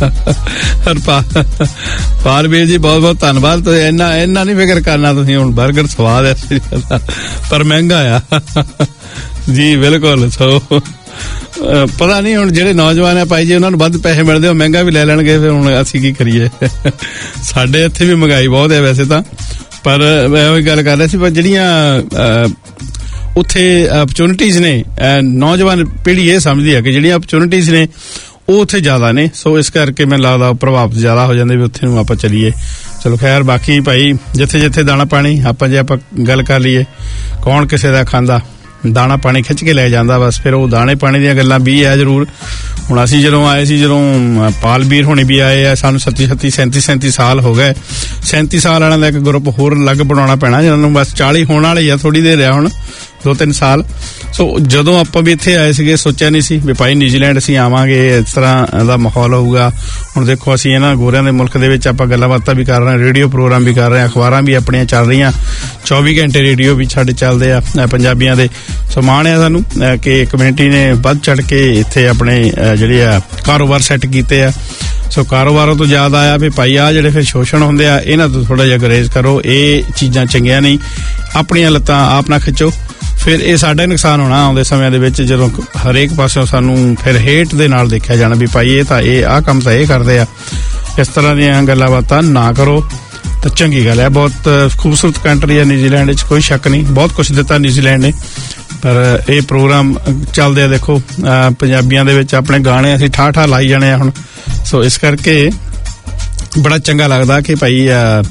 S1: ਪਾਰਵੀਰ ਜੀ ਬਹੁਤ ਬਹੁਤ ਧੰਨਵਾਦ। ਤੁਸੀਂ ਇੰਨਾ ਇੰਨਾ ਨਹੀਂ ਫਿਕਰ ਕਰਨਾ, ਤੁਸੀਂ ਹੁਣ ਬਰਗਰ ਸਵਾਦ ਹੈ ਪਰ ਮਹਿੰਗਾ ਆ ਜੀ, ਬਿਲਕੁਲ। ਸੋ ਪਤਾ ਨਹੀਂ ਹੁਣ ਜਿਹੜੇ ਨੌਜਵਾਨ ਆ ਭਾਈ ਜੀ ਉਹਨਾਂ ਨੂੰ ਵੱਧ ਪੈਸੇ ਮਿਲਦੇ ਉਹ ਮਹਿੰਗਾ ਵੀ ਲੈ ਲੈਣਗੇ, ਫਿਰ ਹੁਣ ਅਸੀਂ ਕੀ ਕਰੀਏ। ਸਾਡੇ ਇੱਥੇ ਵੀ ਮਹਿੰਗਾਈ ਬਹੁਤ ਹੈ ਵੈਸੇ ਤਾਂ, ਪਰ ਮੈਂ ਉਹੀ ਗੱਲ ਕਰ ਰਿਹਾ ਸੀ, ਪਰ ਜਿਹੜੀਆਂ ਉੱਥੇ ਅਪਰਚੁਨਿਟੀਜ਼ ਨੇ, ਨੌਜਵਾਨ ਪੀੜ੍ਹੀ ਇਹ ਸਮਝਦੀ ਹੈ ਕਿ ਜਿਹੜੀਆਂ ਅਪਰਚੁਨਿਟੀਜ਼ ਨੇ ਉਹ ਉੱਥੇ ਜ਼ਿਆਦਾ ਨੇ। ਸੋ ਇਸ ਕਰਕੇ ਮੈਨੂੰ ਲੱਗਦਾ ਪ੍ਰਭਾਵ ਜ਼ਿਆਦਾ ਹੋ ਜਾਂਦੇ ਵੀ ਉੱਥੇ ਨੂੰ ਆਪਾਂ ਚੱਲੀਏ। ਚਲੋ ਖੈਰ, ਬਾਕੀ ਭਾਈ ਜਿੱਥੇ ਜਿੱਥੇ ਦਾਣਾ ਪਾਣੀ, ਆਪਾਂ ਜੇ ਆਪਾਂ ਗੱਲ ਕਰ ਲਈਏ ਕੌਣ ਕਿਸੇ ਦਾ ਖਾਂਦਾ, ਦਾਣਾ ਪਾਣੀ ਖਿੱਚ ਕੇ ਲੈ ਜਾਂਦਾ ਬਸ। ਫਿਰ ਉਹ ਦਾਣੇ ਪਾਣੀ ਦੀਆਂ ਗੱਲਾਂ ਵੀ ਹੈ ਜ਼ਰੂਰ। ਹੁਣ ਅਸੀਂ ਜਦੋਂ ਆਏ ਸੀ, ਜਦੋਂ ਪਾਲਬੀਰ ਹੋਣੀ ਵੀ ਆਏ ਆ, ਸਾਨੂੰ ਸੱਤੀ ਸੱਤੀ ਸੈਂਤੀ ਸੈਂਤੀ ਸਾਲ ਹੋ ਗਏ। ਸੈਂਤੀ ਸਾਲ ਵਾਲਿਆਂ ਦਾ ਇੱਕ ਗਰੁੱਪ ਹੋਰ ਅਲੱਗ ਬਣਾਉਣਾ ਪੈਣਾ, ਜਿਹਨਾਂ ਨੂੰ ਬਸ ਚਾਲੀ ਹੋਣ ਵਾਲੇ ਆ, ਥੋੜੀ ਦੇਰ ਆ ਹੁਣ, ਦੋ ਤਿੰਨ ਸਾਲ। ਸੋ ਜਦੋਂ ਆਪਾਂ ਵੀ ਇੱਥੇ ਆਏ ਸੀਗੇ ਸੋਚਿਆ ਨਹੀਂ ਸੀ ਵੀ ਭਾਈ ਨਿਊਜ਼ੀਲੈਂਡ ਅਸੀਂ ਆਵਾਂਗੇ, ਇਸ ਤਰ੍ਹਾਂ ਦਾ ਮਾਹੌਲ ਹੋਊਗਾ। ਹੁਣ ਦੇਖੋ ਅਸੀਂ ਇਹਨਾਂ ਗੋਰਿਆਂ ਦੇ ਮੁਲਕ ਦੇ ਵਿੱਚ ਆਪਾਂ ਗੱਲਾਂ ਬਾਤਾਂ ਵੀ ਕਰ ਰਹੇ ਹਾਂ, ਰੇਡੀਓ ਪ੍ਰੋਗਰਾਮ ਵੀ ਕਰ ਰਹੇ ਹਾਂ, ਅਖਬਾਰਾਂ ਵੀ ਆਪਣੀਆਂ ਚੱਲ ਰਹੀਆਂ, ਚੌਵੀ ਘੰਟੇ ਰੇਡੀਓ ਵੀ ਸਾਡੇ ਚੱਲਦੇ ਆ ਪੰਜਾਬੀਆਂ ਦੇ। ਸੋ ਮਾਣ ਆ ਸਾਨੂੰ ਕਿ ਕਮਿਊਨਿਟੀ ਨੇ ਵੱਧ ਚੜ ਕੇ ਇੱਥੇ ਆਪਣੇ ਜਿਹੜੇ ਆ ਕਾਰੋਬਾਰ ਸੈੱਟ ਕੀਤੇ ਆ। ਸੋ ਕਾਰੋਬਾਰਾਂ ਤੋਂ ਜ਼ਿਆਦਾ ਆਇਆ ਵੀ ਭਾਈ ਆ ਜਿਹੜੇ ਫਿਰ ਸ਼ੋਸ਼ਣ ਹੁੰਦੇ ਆ ਇਹਨਾਂ ਤੋਂ ਥੋੜਾ ਜਿਹਾ ਗਰੇਜ਼ ਕਰੋ, ਇਹ ਚੀਜ਼ਾਂ ਚੰਗੀਆਂ ਨਹੀਂ, ਆਪਣੀਆਂ ਲੱਤਾਂ ਆਪ ਨਾ ਖਿੱਚੋ, ਫਿਰ ਇਹ ਸਾਡਾ ਨੁਕਸਾਨ ਹੋਣਾ ਆਉਂਦੇ ਸਮਿਆਂ ਦੇ ਵਿੱਚ, ਜਦੋਂ ਹਰੇਕ ਪਾਸਿਓਂ ਸਾਨੂੰ ਫਿਰ ਹੇਟ ਦੇ ਨਾਲ ਦੇਖਿਆ ਜਾਣਾ ਵੀ ਭਾਈ ਇਹ ਤਾਂ ਇਹ ਆਹ ਕੰਮ ਤਾਂ ਇਹ ਕਰਦੇ ਆ। ਇਸ ਤਰ੍ਹਾਂ ਦੀਆਂ ਗੱਲਾਂ ਬਾਤਾਂ ਨਾ ਕਰੋ ਤਾਂ ਚੰਗੀ ਗੱਲ ਹੈ। ਬਹੁਤ ਖੂਬਸੂਰਤ ਕੰਟਰੀ ਹੈ ਨਿਊਜ਼ੀਲੈਂਡ ਵਿੱਚ, ਕੋਈ ਸ਼ੱਕ ਨਹੀਂ, ਬਹੁਤ ਕੁਛ ਦਿੱਤਾ ਨਿਊਜ਼ੀਲੈਂਡ ਨੇ। ਪਰ ਇਹ ਪ੍ਰੋਗਰਾਮ ਚੱਲਦੇ ਆ ਦੇਖੋ ਪੰਜਾਬੀਆਂ ਦੇ ਵਿੱਚ, ਆਪਣੇ ਗਾਣੇ ਅਸੀਂ ਠਾਹ ਠਾਹ ਲਾਈ ਜਾਣੇ ਆ ਹੁਣ। ਸੋ ਇਸ ਕਰਕੇ ਬੜਾ ਚੰਗਾ ਲੱਗਦਾ ਕਿ ਭਾਈ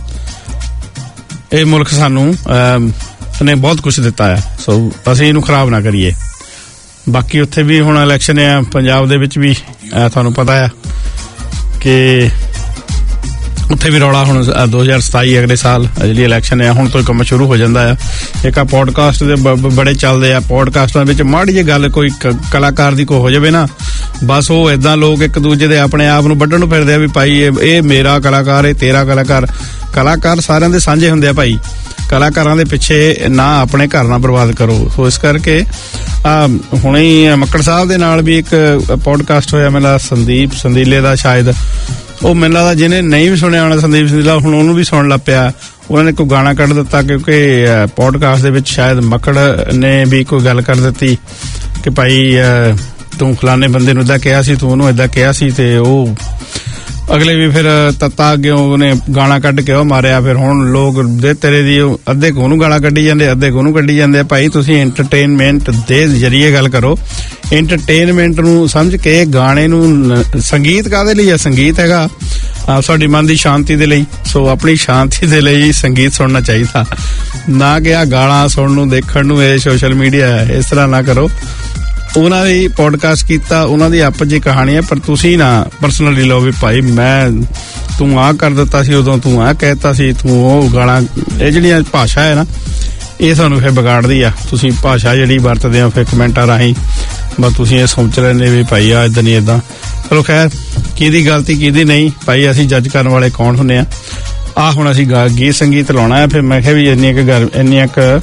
S1: ਇਹ ਮੁਲਕ ਸਾਨੂੰ ਨੇ ਬਹੁਤ ਕੁਛ ਦਿੱਤਾ ਹੈ, ਸੋ ਅਸੀਂ ਇਹਨੂੰ ਖਰਾਬ ਨਾ ਕਰੀਏ। ਬਾਕੀ ਉੱਥੇ ਵੀ ਹੁਣ ਇਲੈਕਸ਼ਨ ਆ, ਪੰਜਾਬ ਦੇ ਵਿੱਚ ਵੀ ਤੁਹਾਨੂੰ ਪਤਾ ਆ ਕਿ ਉੱਥੇ ਵੀ ਰੌਲਾ ਹੁਣ ਦੋ ਹਜ਼ਾਰ ਸਤਾਈ ਅਗਲੇ ਸਾਲ ਜਿਹੜੀ ਇਲੈਕਸ਼ਨ ਹੈ ਹੁਣ ਤੋਂ ਕੰਮ ਸ਼ੁਰੂ ਹੋ ਜਾਂਦਾ ਆ। ਇੱਕ ਆ ਪੋਡਕਾਸਟ ਦੇ ਬੜੇ ਚੱਲਦੇ ਆ, ਪੋਡਕਾਸਟਾਂ ਵਿੱਚ ਮਾੜੀ ਜਿਹੀ ਗੱਲ ਕੋਈ ਕਲਾਕਾਰ ਦੀ ਕੋਈ ਹੋ ਜਾਵੇ ਨਾ, ਬਸ ਉਹ ਏਦਾਂ ਲੋਕ ਇੱਕ ਦੂਜੇ ਦੇ ਆਪਣੇ ਆਪ ਨੂੰ ਵੱਢਣ ਨੂੰ ਫਿਰਦੇ ਆ ਵੀ ਭਾਈ ਇਹ ਮੇਰਾ ਕਲਾਕਾਰ, ਇਹ ਤੇਰਾ ਕਲਾਕਾਰ। ਕਲਾਕਾਰ ਸਾਰਿਆਂ ਦੇ ਸਾਂਝੇ ਹੁੰਦੇ ਆ ਭਾਈ, ਕਲਾਕਾਰਾਂ ਦੇ ਪਿੱਛੇ ਨਾ ਆਪਣੇ ਘਰ ਨਾ ਬਰਬਾਦ ਕਰੋ। ਸੋ ਇਸ ਕਰਕੇ ਆ ਹੁਣੇ ਹੀ ਮੱਕੜ ਸਾਹਿਬ ਦੇ ਨਾਲ ਵੀ ਇੱਕ ਪੋਡਕਾਸਟ ਹੋਇਆ ਮੇਰਾ ਸੰਦੀਪ ਸੰਦੀਲੇ ਦਾ, ਸ਼ਾਇਦ ਉਹ ਮੈਨੂੰ ਲੱਗਦਾ ਜਿਹਨੇ ਨਹੀਂ ਵੀ ਸੁਣਿਆ ਹੋਣਾ ਸੰਦੀਪ ਸੰਦੀਲਾ ਹੁਣ ਉਹਨੂੰ ਵੀ ਸੁਣਨ ਲੱਗ ਪਿਆ। ਉਹਨਾਂ ਨੇ ਕੋਈ ਗਾਣਾ ਕੱਢ ਦਿੱਤਾ ਕਿਉਂਕਿ ਪੋਡਕਾਸਟ ਦੇ ਵਿੱਚ ਸ਼ਾਇਦ ਮੱਕੜ ਨੇ ਵੀ ਕੋਈ ਗੱਲ ਕਰ ਦਿੱਤੀ ਕਿ ਭਾਈ ਤੂੰ ਫਲਾਣੇ ਬੰਦੇ ਨੂੰ ਏਦਾਂ ਕਿਹਾ ਸੀ, ਤੂੰ ਉਹਨੂੰ ਏਦਾਂ ਕਿਹਾ ਸੀ, ਤੇ ਉਹ ਅਗਲੇ ਵੀ ਫਿਰ ਤੱਤਾ ਅੱਗੇ ਉਹਨੇ ਗਾਣਾ ਕੱਢ ਕੇ ਉਹ ਮਾਰਿਆ। ਫਿਰ ਹੁਣ ਲੋਕ ਦੇ ਤੇਰੇ ਦੀ ਅੱਧੇ ਕੋ ਨੂੰ ਗਾਲਾਂ ਕੱਢੀ ਜਾਂਦੇ, ਅੱਧੇ ਕੋ ਨੂੰ ਕੱਢੀ ਜਾਂਦੇ। ਭਾਈ ਤੁਸੀਂ ਐਂਟਰਟੇਨਮੈਂਟ ਦੇ ਜ਼ਰੀਏ ਗੱਲ ਕਰੋ, ਐਂਟਰਟੇਨਮੈਂਟ ਨੂੰ ਸਮਝ ਕੇ ਗਾਣੇ ਨੂੰ। ਸੰਗੀਤ ਕਾਹਦੇ ਲਈ ਆ? ਸੰਗੀਤ ਹੈਗਾ ਸਾਡੀ ਮਨ ਦੀ ਸ਼ਾਂਤੀ ਦੇ ਲਈ। ਸੋ ਆਪਣੀ ਸ਼ਾਂਤੀ ਦੇ ਲਈ ਸੰਗੀਤ ਸੁਣਨਾ ਚਾਹੀਦਾ, ਨਾ ਕਿ ਆ ਗਾਲਾਂ ਸੁਣਨ ਨੂੰ, ਦੇਖਣ ਨੂੰ। ਇਹ ਸੋਸ਼ਲ ਮੀਡੀਆ ਇਸ ਤਰ੍ਹਾਂ ਨਾ ਕਰੋ। ਉਹਨਾਂ ਦੀ ਪੋਡਕਾਸਟ ਕੀਤਾ, ਉਹਨਾਂ ਦੀ ਆਪਸ ਦੀ ਕਹਾਣੀ ਹੈ, ਪਰ ਤੁਸੀਂ ਨਾ ਪਰਸਨਲੀ ਲਓ ਵੀ ਭਾਈ ਮੈਂ ਤੂੰ ਆਹ ਕਰ ਦਿੱਤਾ ਸੀ ਉਦੋਂ, ਤੂੰ ਆਹ ਕਹਿਤਾ ਸੀ, ਤੂੰ ਉਹ ਗਾਲਾਂ। ਇਹ ਜਿਹੜੀਆਂ ਭਾਸ਼ਾ ਹੈ ਨਾ ਇਹ ਤੁਹਾਨੂੰ ਫਿਰ ਵਿਗਾੜਦੀ ਆ। ਤੁਸੀਂ ਭਾਸ਼ਾ ਜਿਹੜੀ ਵਰਤਦੇ ਹੋ ਫਿਰ ਕਮੈਂਟਾਂ ਰਾਹੀਂ ਬਸ ਤੁਸੀਂ ਇਹ ਸੋਚ ਲੈਂਦੇ ਵੀ ਭਾਈ ਆ ਏਦਾਂ ਨਹੀਂ ਏਦਾਂ। ਚਲੋ ਖੈਰ ਕਿਹਦੀ ਗਲਤੀ ਕਿਹਦੀ ਨਹੀਂ ਭਾਈ, ਅਸੀਂ ਜੱਜ ਕਰਨ ਵਾਲੇ ਕੌਣ ਹੁੰਦੇ ਆ। ਆ ਹੁਣ ਅਸੀਂ ਗੀਤ ਸੰਗੀਤ ਲਾਉਣਾ ਹੈ। ਫਿਰ ਮੈਂ ਕਿਹਾ ਵੀ ਇੰਨੀਆਂ ਕੁ ਗੱਲ ਇੰਨੀਆਂ ਕੁ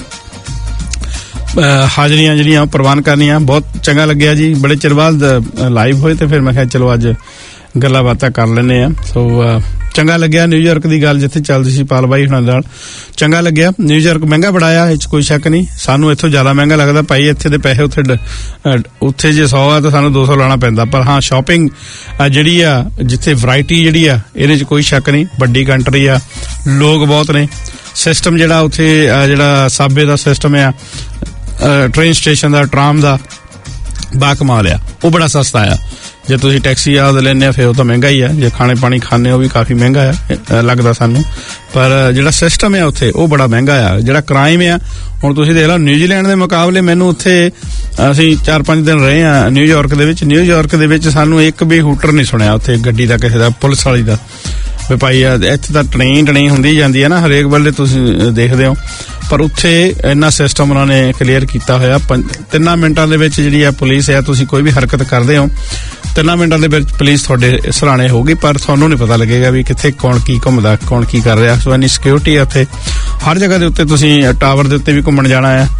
S1: ਹਾਜ਼ਰੀਆਂ ਜਿਹੜੀਆਂ ਪ੍ਰਵਾਨ ਕਰਨੀਆਂ। ਬਹੁਤ ਚੰਗਾ ਲੱਗਿਆ ਜੀ, ਬੜੇ ਚਿਰ ਬਾਅਦ ਲਾਈਵ ਹੋਏ ਤੇ ਫਿਰ ਮੈਂ ਕਿਹਾ ਚਲੋ ਅੱਜ ਗੱਲਾਂ ਬਾਤਾਂ ਕਰ ਲੈਂਦੇ ਆ। ਸੋ ਚੰਗਾ ਲੱਗਿਆ। ਨਿਊਯਾਰਕ ਦੀ ਗੱਲ ਜਿੱਥੇ ਚੱਲਦੀ ਸੀ ਪਾਲ ਬਾਈ ਹੁਣਾਂ ਨਾਲ, ਚੰਗਾ ਲੱਗਿਆ। ਨਿਊਯਾਰਕ ਮਹਿੰਗਾ ਬੜਾ ਆ, ਇਹ 'ਚ ਕੋਈ ਸ਼ੱਕ ਨਹੀਂ। ਸਾਨੂੰ ਇੱਥੋਂ ਜ਼ਿਆਦਾ ਮਹਿੰਗਾ ਲੱਗਦਾ ਭਾਈ। ਇੱਥੇ ਦੇ ਪੈਸੇ ਉੱਥੇ ਉੱਥੇ ਜੇ ਸੌ ਆ ਤਾਂ ਸਾਨੂੰ ਦੋ ਸੌ ਲਾਉਣਾ ਪੈਂਦਾ। ਪਰ ਹਾਂ ਸ਼ਾਪਿੰਗ ਜਿਹੜੀ ਆ, ਜਿੱਥੇ ਵਰਾਇਟੀ ਜਿਹੜੀ ਆ, ਇਹਦੇ 'ਚ ਕੋਈ ਸ਼ੱਕ ਨਹੀਂ। ਵੱਡੀ ਕੰਟਰੀ ਆ, ਲੋਕ ਬਹੁਤ ਨੇ। ਸਿਸਟਮ ਜਿਹੜਾ ਉੱਥੇ ਜਿਹੜਾ ਸਾਬੇ ਦਾ ਸਿਸਟਮ ਆ, ਟ੍ਰੇਨ ਸਟੇਸ਼ਨ ਦਾ, ਟਰਾਮ ਦਾ, ਬਾ ਕਮਾਲ ਆ। ਉਹ ਬੜਾ ਸਸਤਾ ਆ। ਜੇ ਤੁਸੀਂ ਟੈਕਸੀ ਆਦ ਲੈਂਦੇ ਆ ਫਿਰ ਉਹ ਤਾਂ ਮਹਿੰਗਾ ਹੀ ਆ। ਜੇ ਖਾਣੇ ਪਾਣੀ ਖਾਂਦੇ ਉਹ ਵੀ ਕਾਫੀ ਮਹਿੰਗਾ ਆ ਲੱਗਦਾ ਸਾਨੂੰ। ਪਰ ਜਿਹੜਾ ਸਿਸਟਮ ਆ ਉੱਥੇ ਉਹ ਬੜਾ ਮਹਿੰਗਾ ਆ। ਜਿਹੜਾ ਕ੍ਰਾਈਮ ਆ, ਹੁਣ ਤੁਸੀਂ ਦੇਖ ਲਓ ਨਿਊਜ਼ੀਲੈਂਡ ਦੇ ਮੁਕਾਬਲੇ ਮੈਨੂੰ ਉੱਥੇ ਅਸੀਂ ਚਾਰ ਪੰਜ ਦਿਨ ਰਹੇ ਆ ਨਿਊਯਾਰਕ ਦੇ ਵਿੱਚ। ਨਿਊਯਾਰਕ ਦੇ ਵਿੱਚ ਸਾਨੂੰ ਇੱਕ ਵੀ ਹੂਟਰ ਨਹੀਂ ਸੁਣਿਆ ਉੱਥੇ ਗੱਡੀ ਦਾ, ਕਿਸੇ ਦਾ, ਪੁਲਿਸ ਵਾਲੀ ਦਾ। ਵੀ ਭਾਈ ਇੱਥੇ ਤਾਂ ਟ੍ਰੇਨ ਟਣੀ ਹੁੰਦੀ ਜਾਂਦੀ ਹੈ ਨਾ ਹਰੇਕ ਵੇਲੇ ਤੁਸੀਂ ਦੇਖਦੇ ਹੋ, ਪਰ ਉੱਥੇ ਇੰਨਾ ਸਿਸਟਮ ਉਹਨਾਂ ਨੇ ਕਲੀਅਰ ਕੀਤਾ ਹੋਇਆ। ਤਿੰਨਾਂ ਮਿੰਟਾਂ ਦੇ ਵਿੱਚ ਜਿਹੜੀ ਆ ਪੁਲਿਸ ਆ, ਤੁਸੀਂ ਕੋਈ ਵੀ ਹਰਕਤ ਕਰਦੇ ਹੋ ਤਿੰਨਾਂ ਮਿੰਟਾਂ ਦੇ ਵਿੱਚ ਪੁਲਿਸ ਤੁਹਾਡੇ ਸਰਾਣੇ ਹੋਊਗੀ, ਪਰ ਤੁਹਾਨੂੰ ਨਹੀਂ ਪਤਾ ਲੱਗੇਗਾ ਵੀ ਕਿੱਥੇ ਕੌਣ ਕੀ ਘੁੰਮਦਾ, ਕੌਣ ਕੀ ਕਰ ਰਿਹਾ। ਸੋ ਇੰਨੀ ਸਿਕਿਉਰਿਟੀ ਆ ਉੱਥੇ। ਹਰ ਜਗ੍ਹਾ ਦੇ ਉੱਤੇ ਤੁਸੀਂ ਟਾਵਰ ਦੇ ਉੱਤੇ ਵੀ ਘੁੰਮਣ ਜਾਣਾ ਆ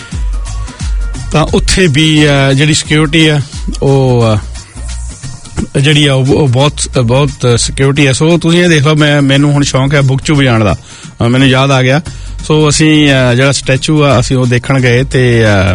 S1: ਤਾਂ ਉੱਥੇ ਵੀ ਜਿਹੜੀ ਸਿਕਿਉਰਿਟੀ ਆ ਉਹ ਜਿਹੜੀ ਆ ਉਹ ਬਹੁਤ ਬਹੁਤ ਸਿਕਿਉਰਿਟੀ ਆ। ਸੋ ਤੁਸੀਂ ਇਹ ਦੇਖ ਲਓ, ਮੈਂ ਮੈਨੂੰ ਹੁਣ ਸ਼ੌਂਕ ਹੈ ਬੁਕਚੂ ਵਜਾਉਣ ਦਾ, ਮੈਨੂੰ ਯਾਦ ਆ ਗਿਆ। ਸੋ ਅਸੀਂ ਜਿਹੜਾ ਸਟੈਚੂ ਆ ਅਸੀਂ ਉਹ ਦੇਖਣ ਗਏ ਤੇ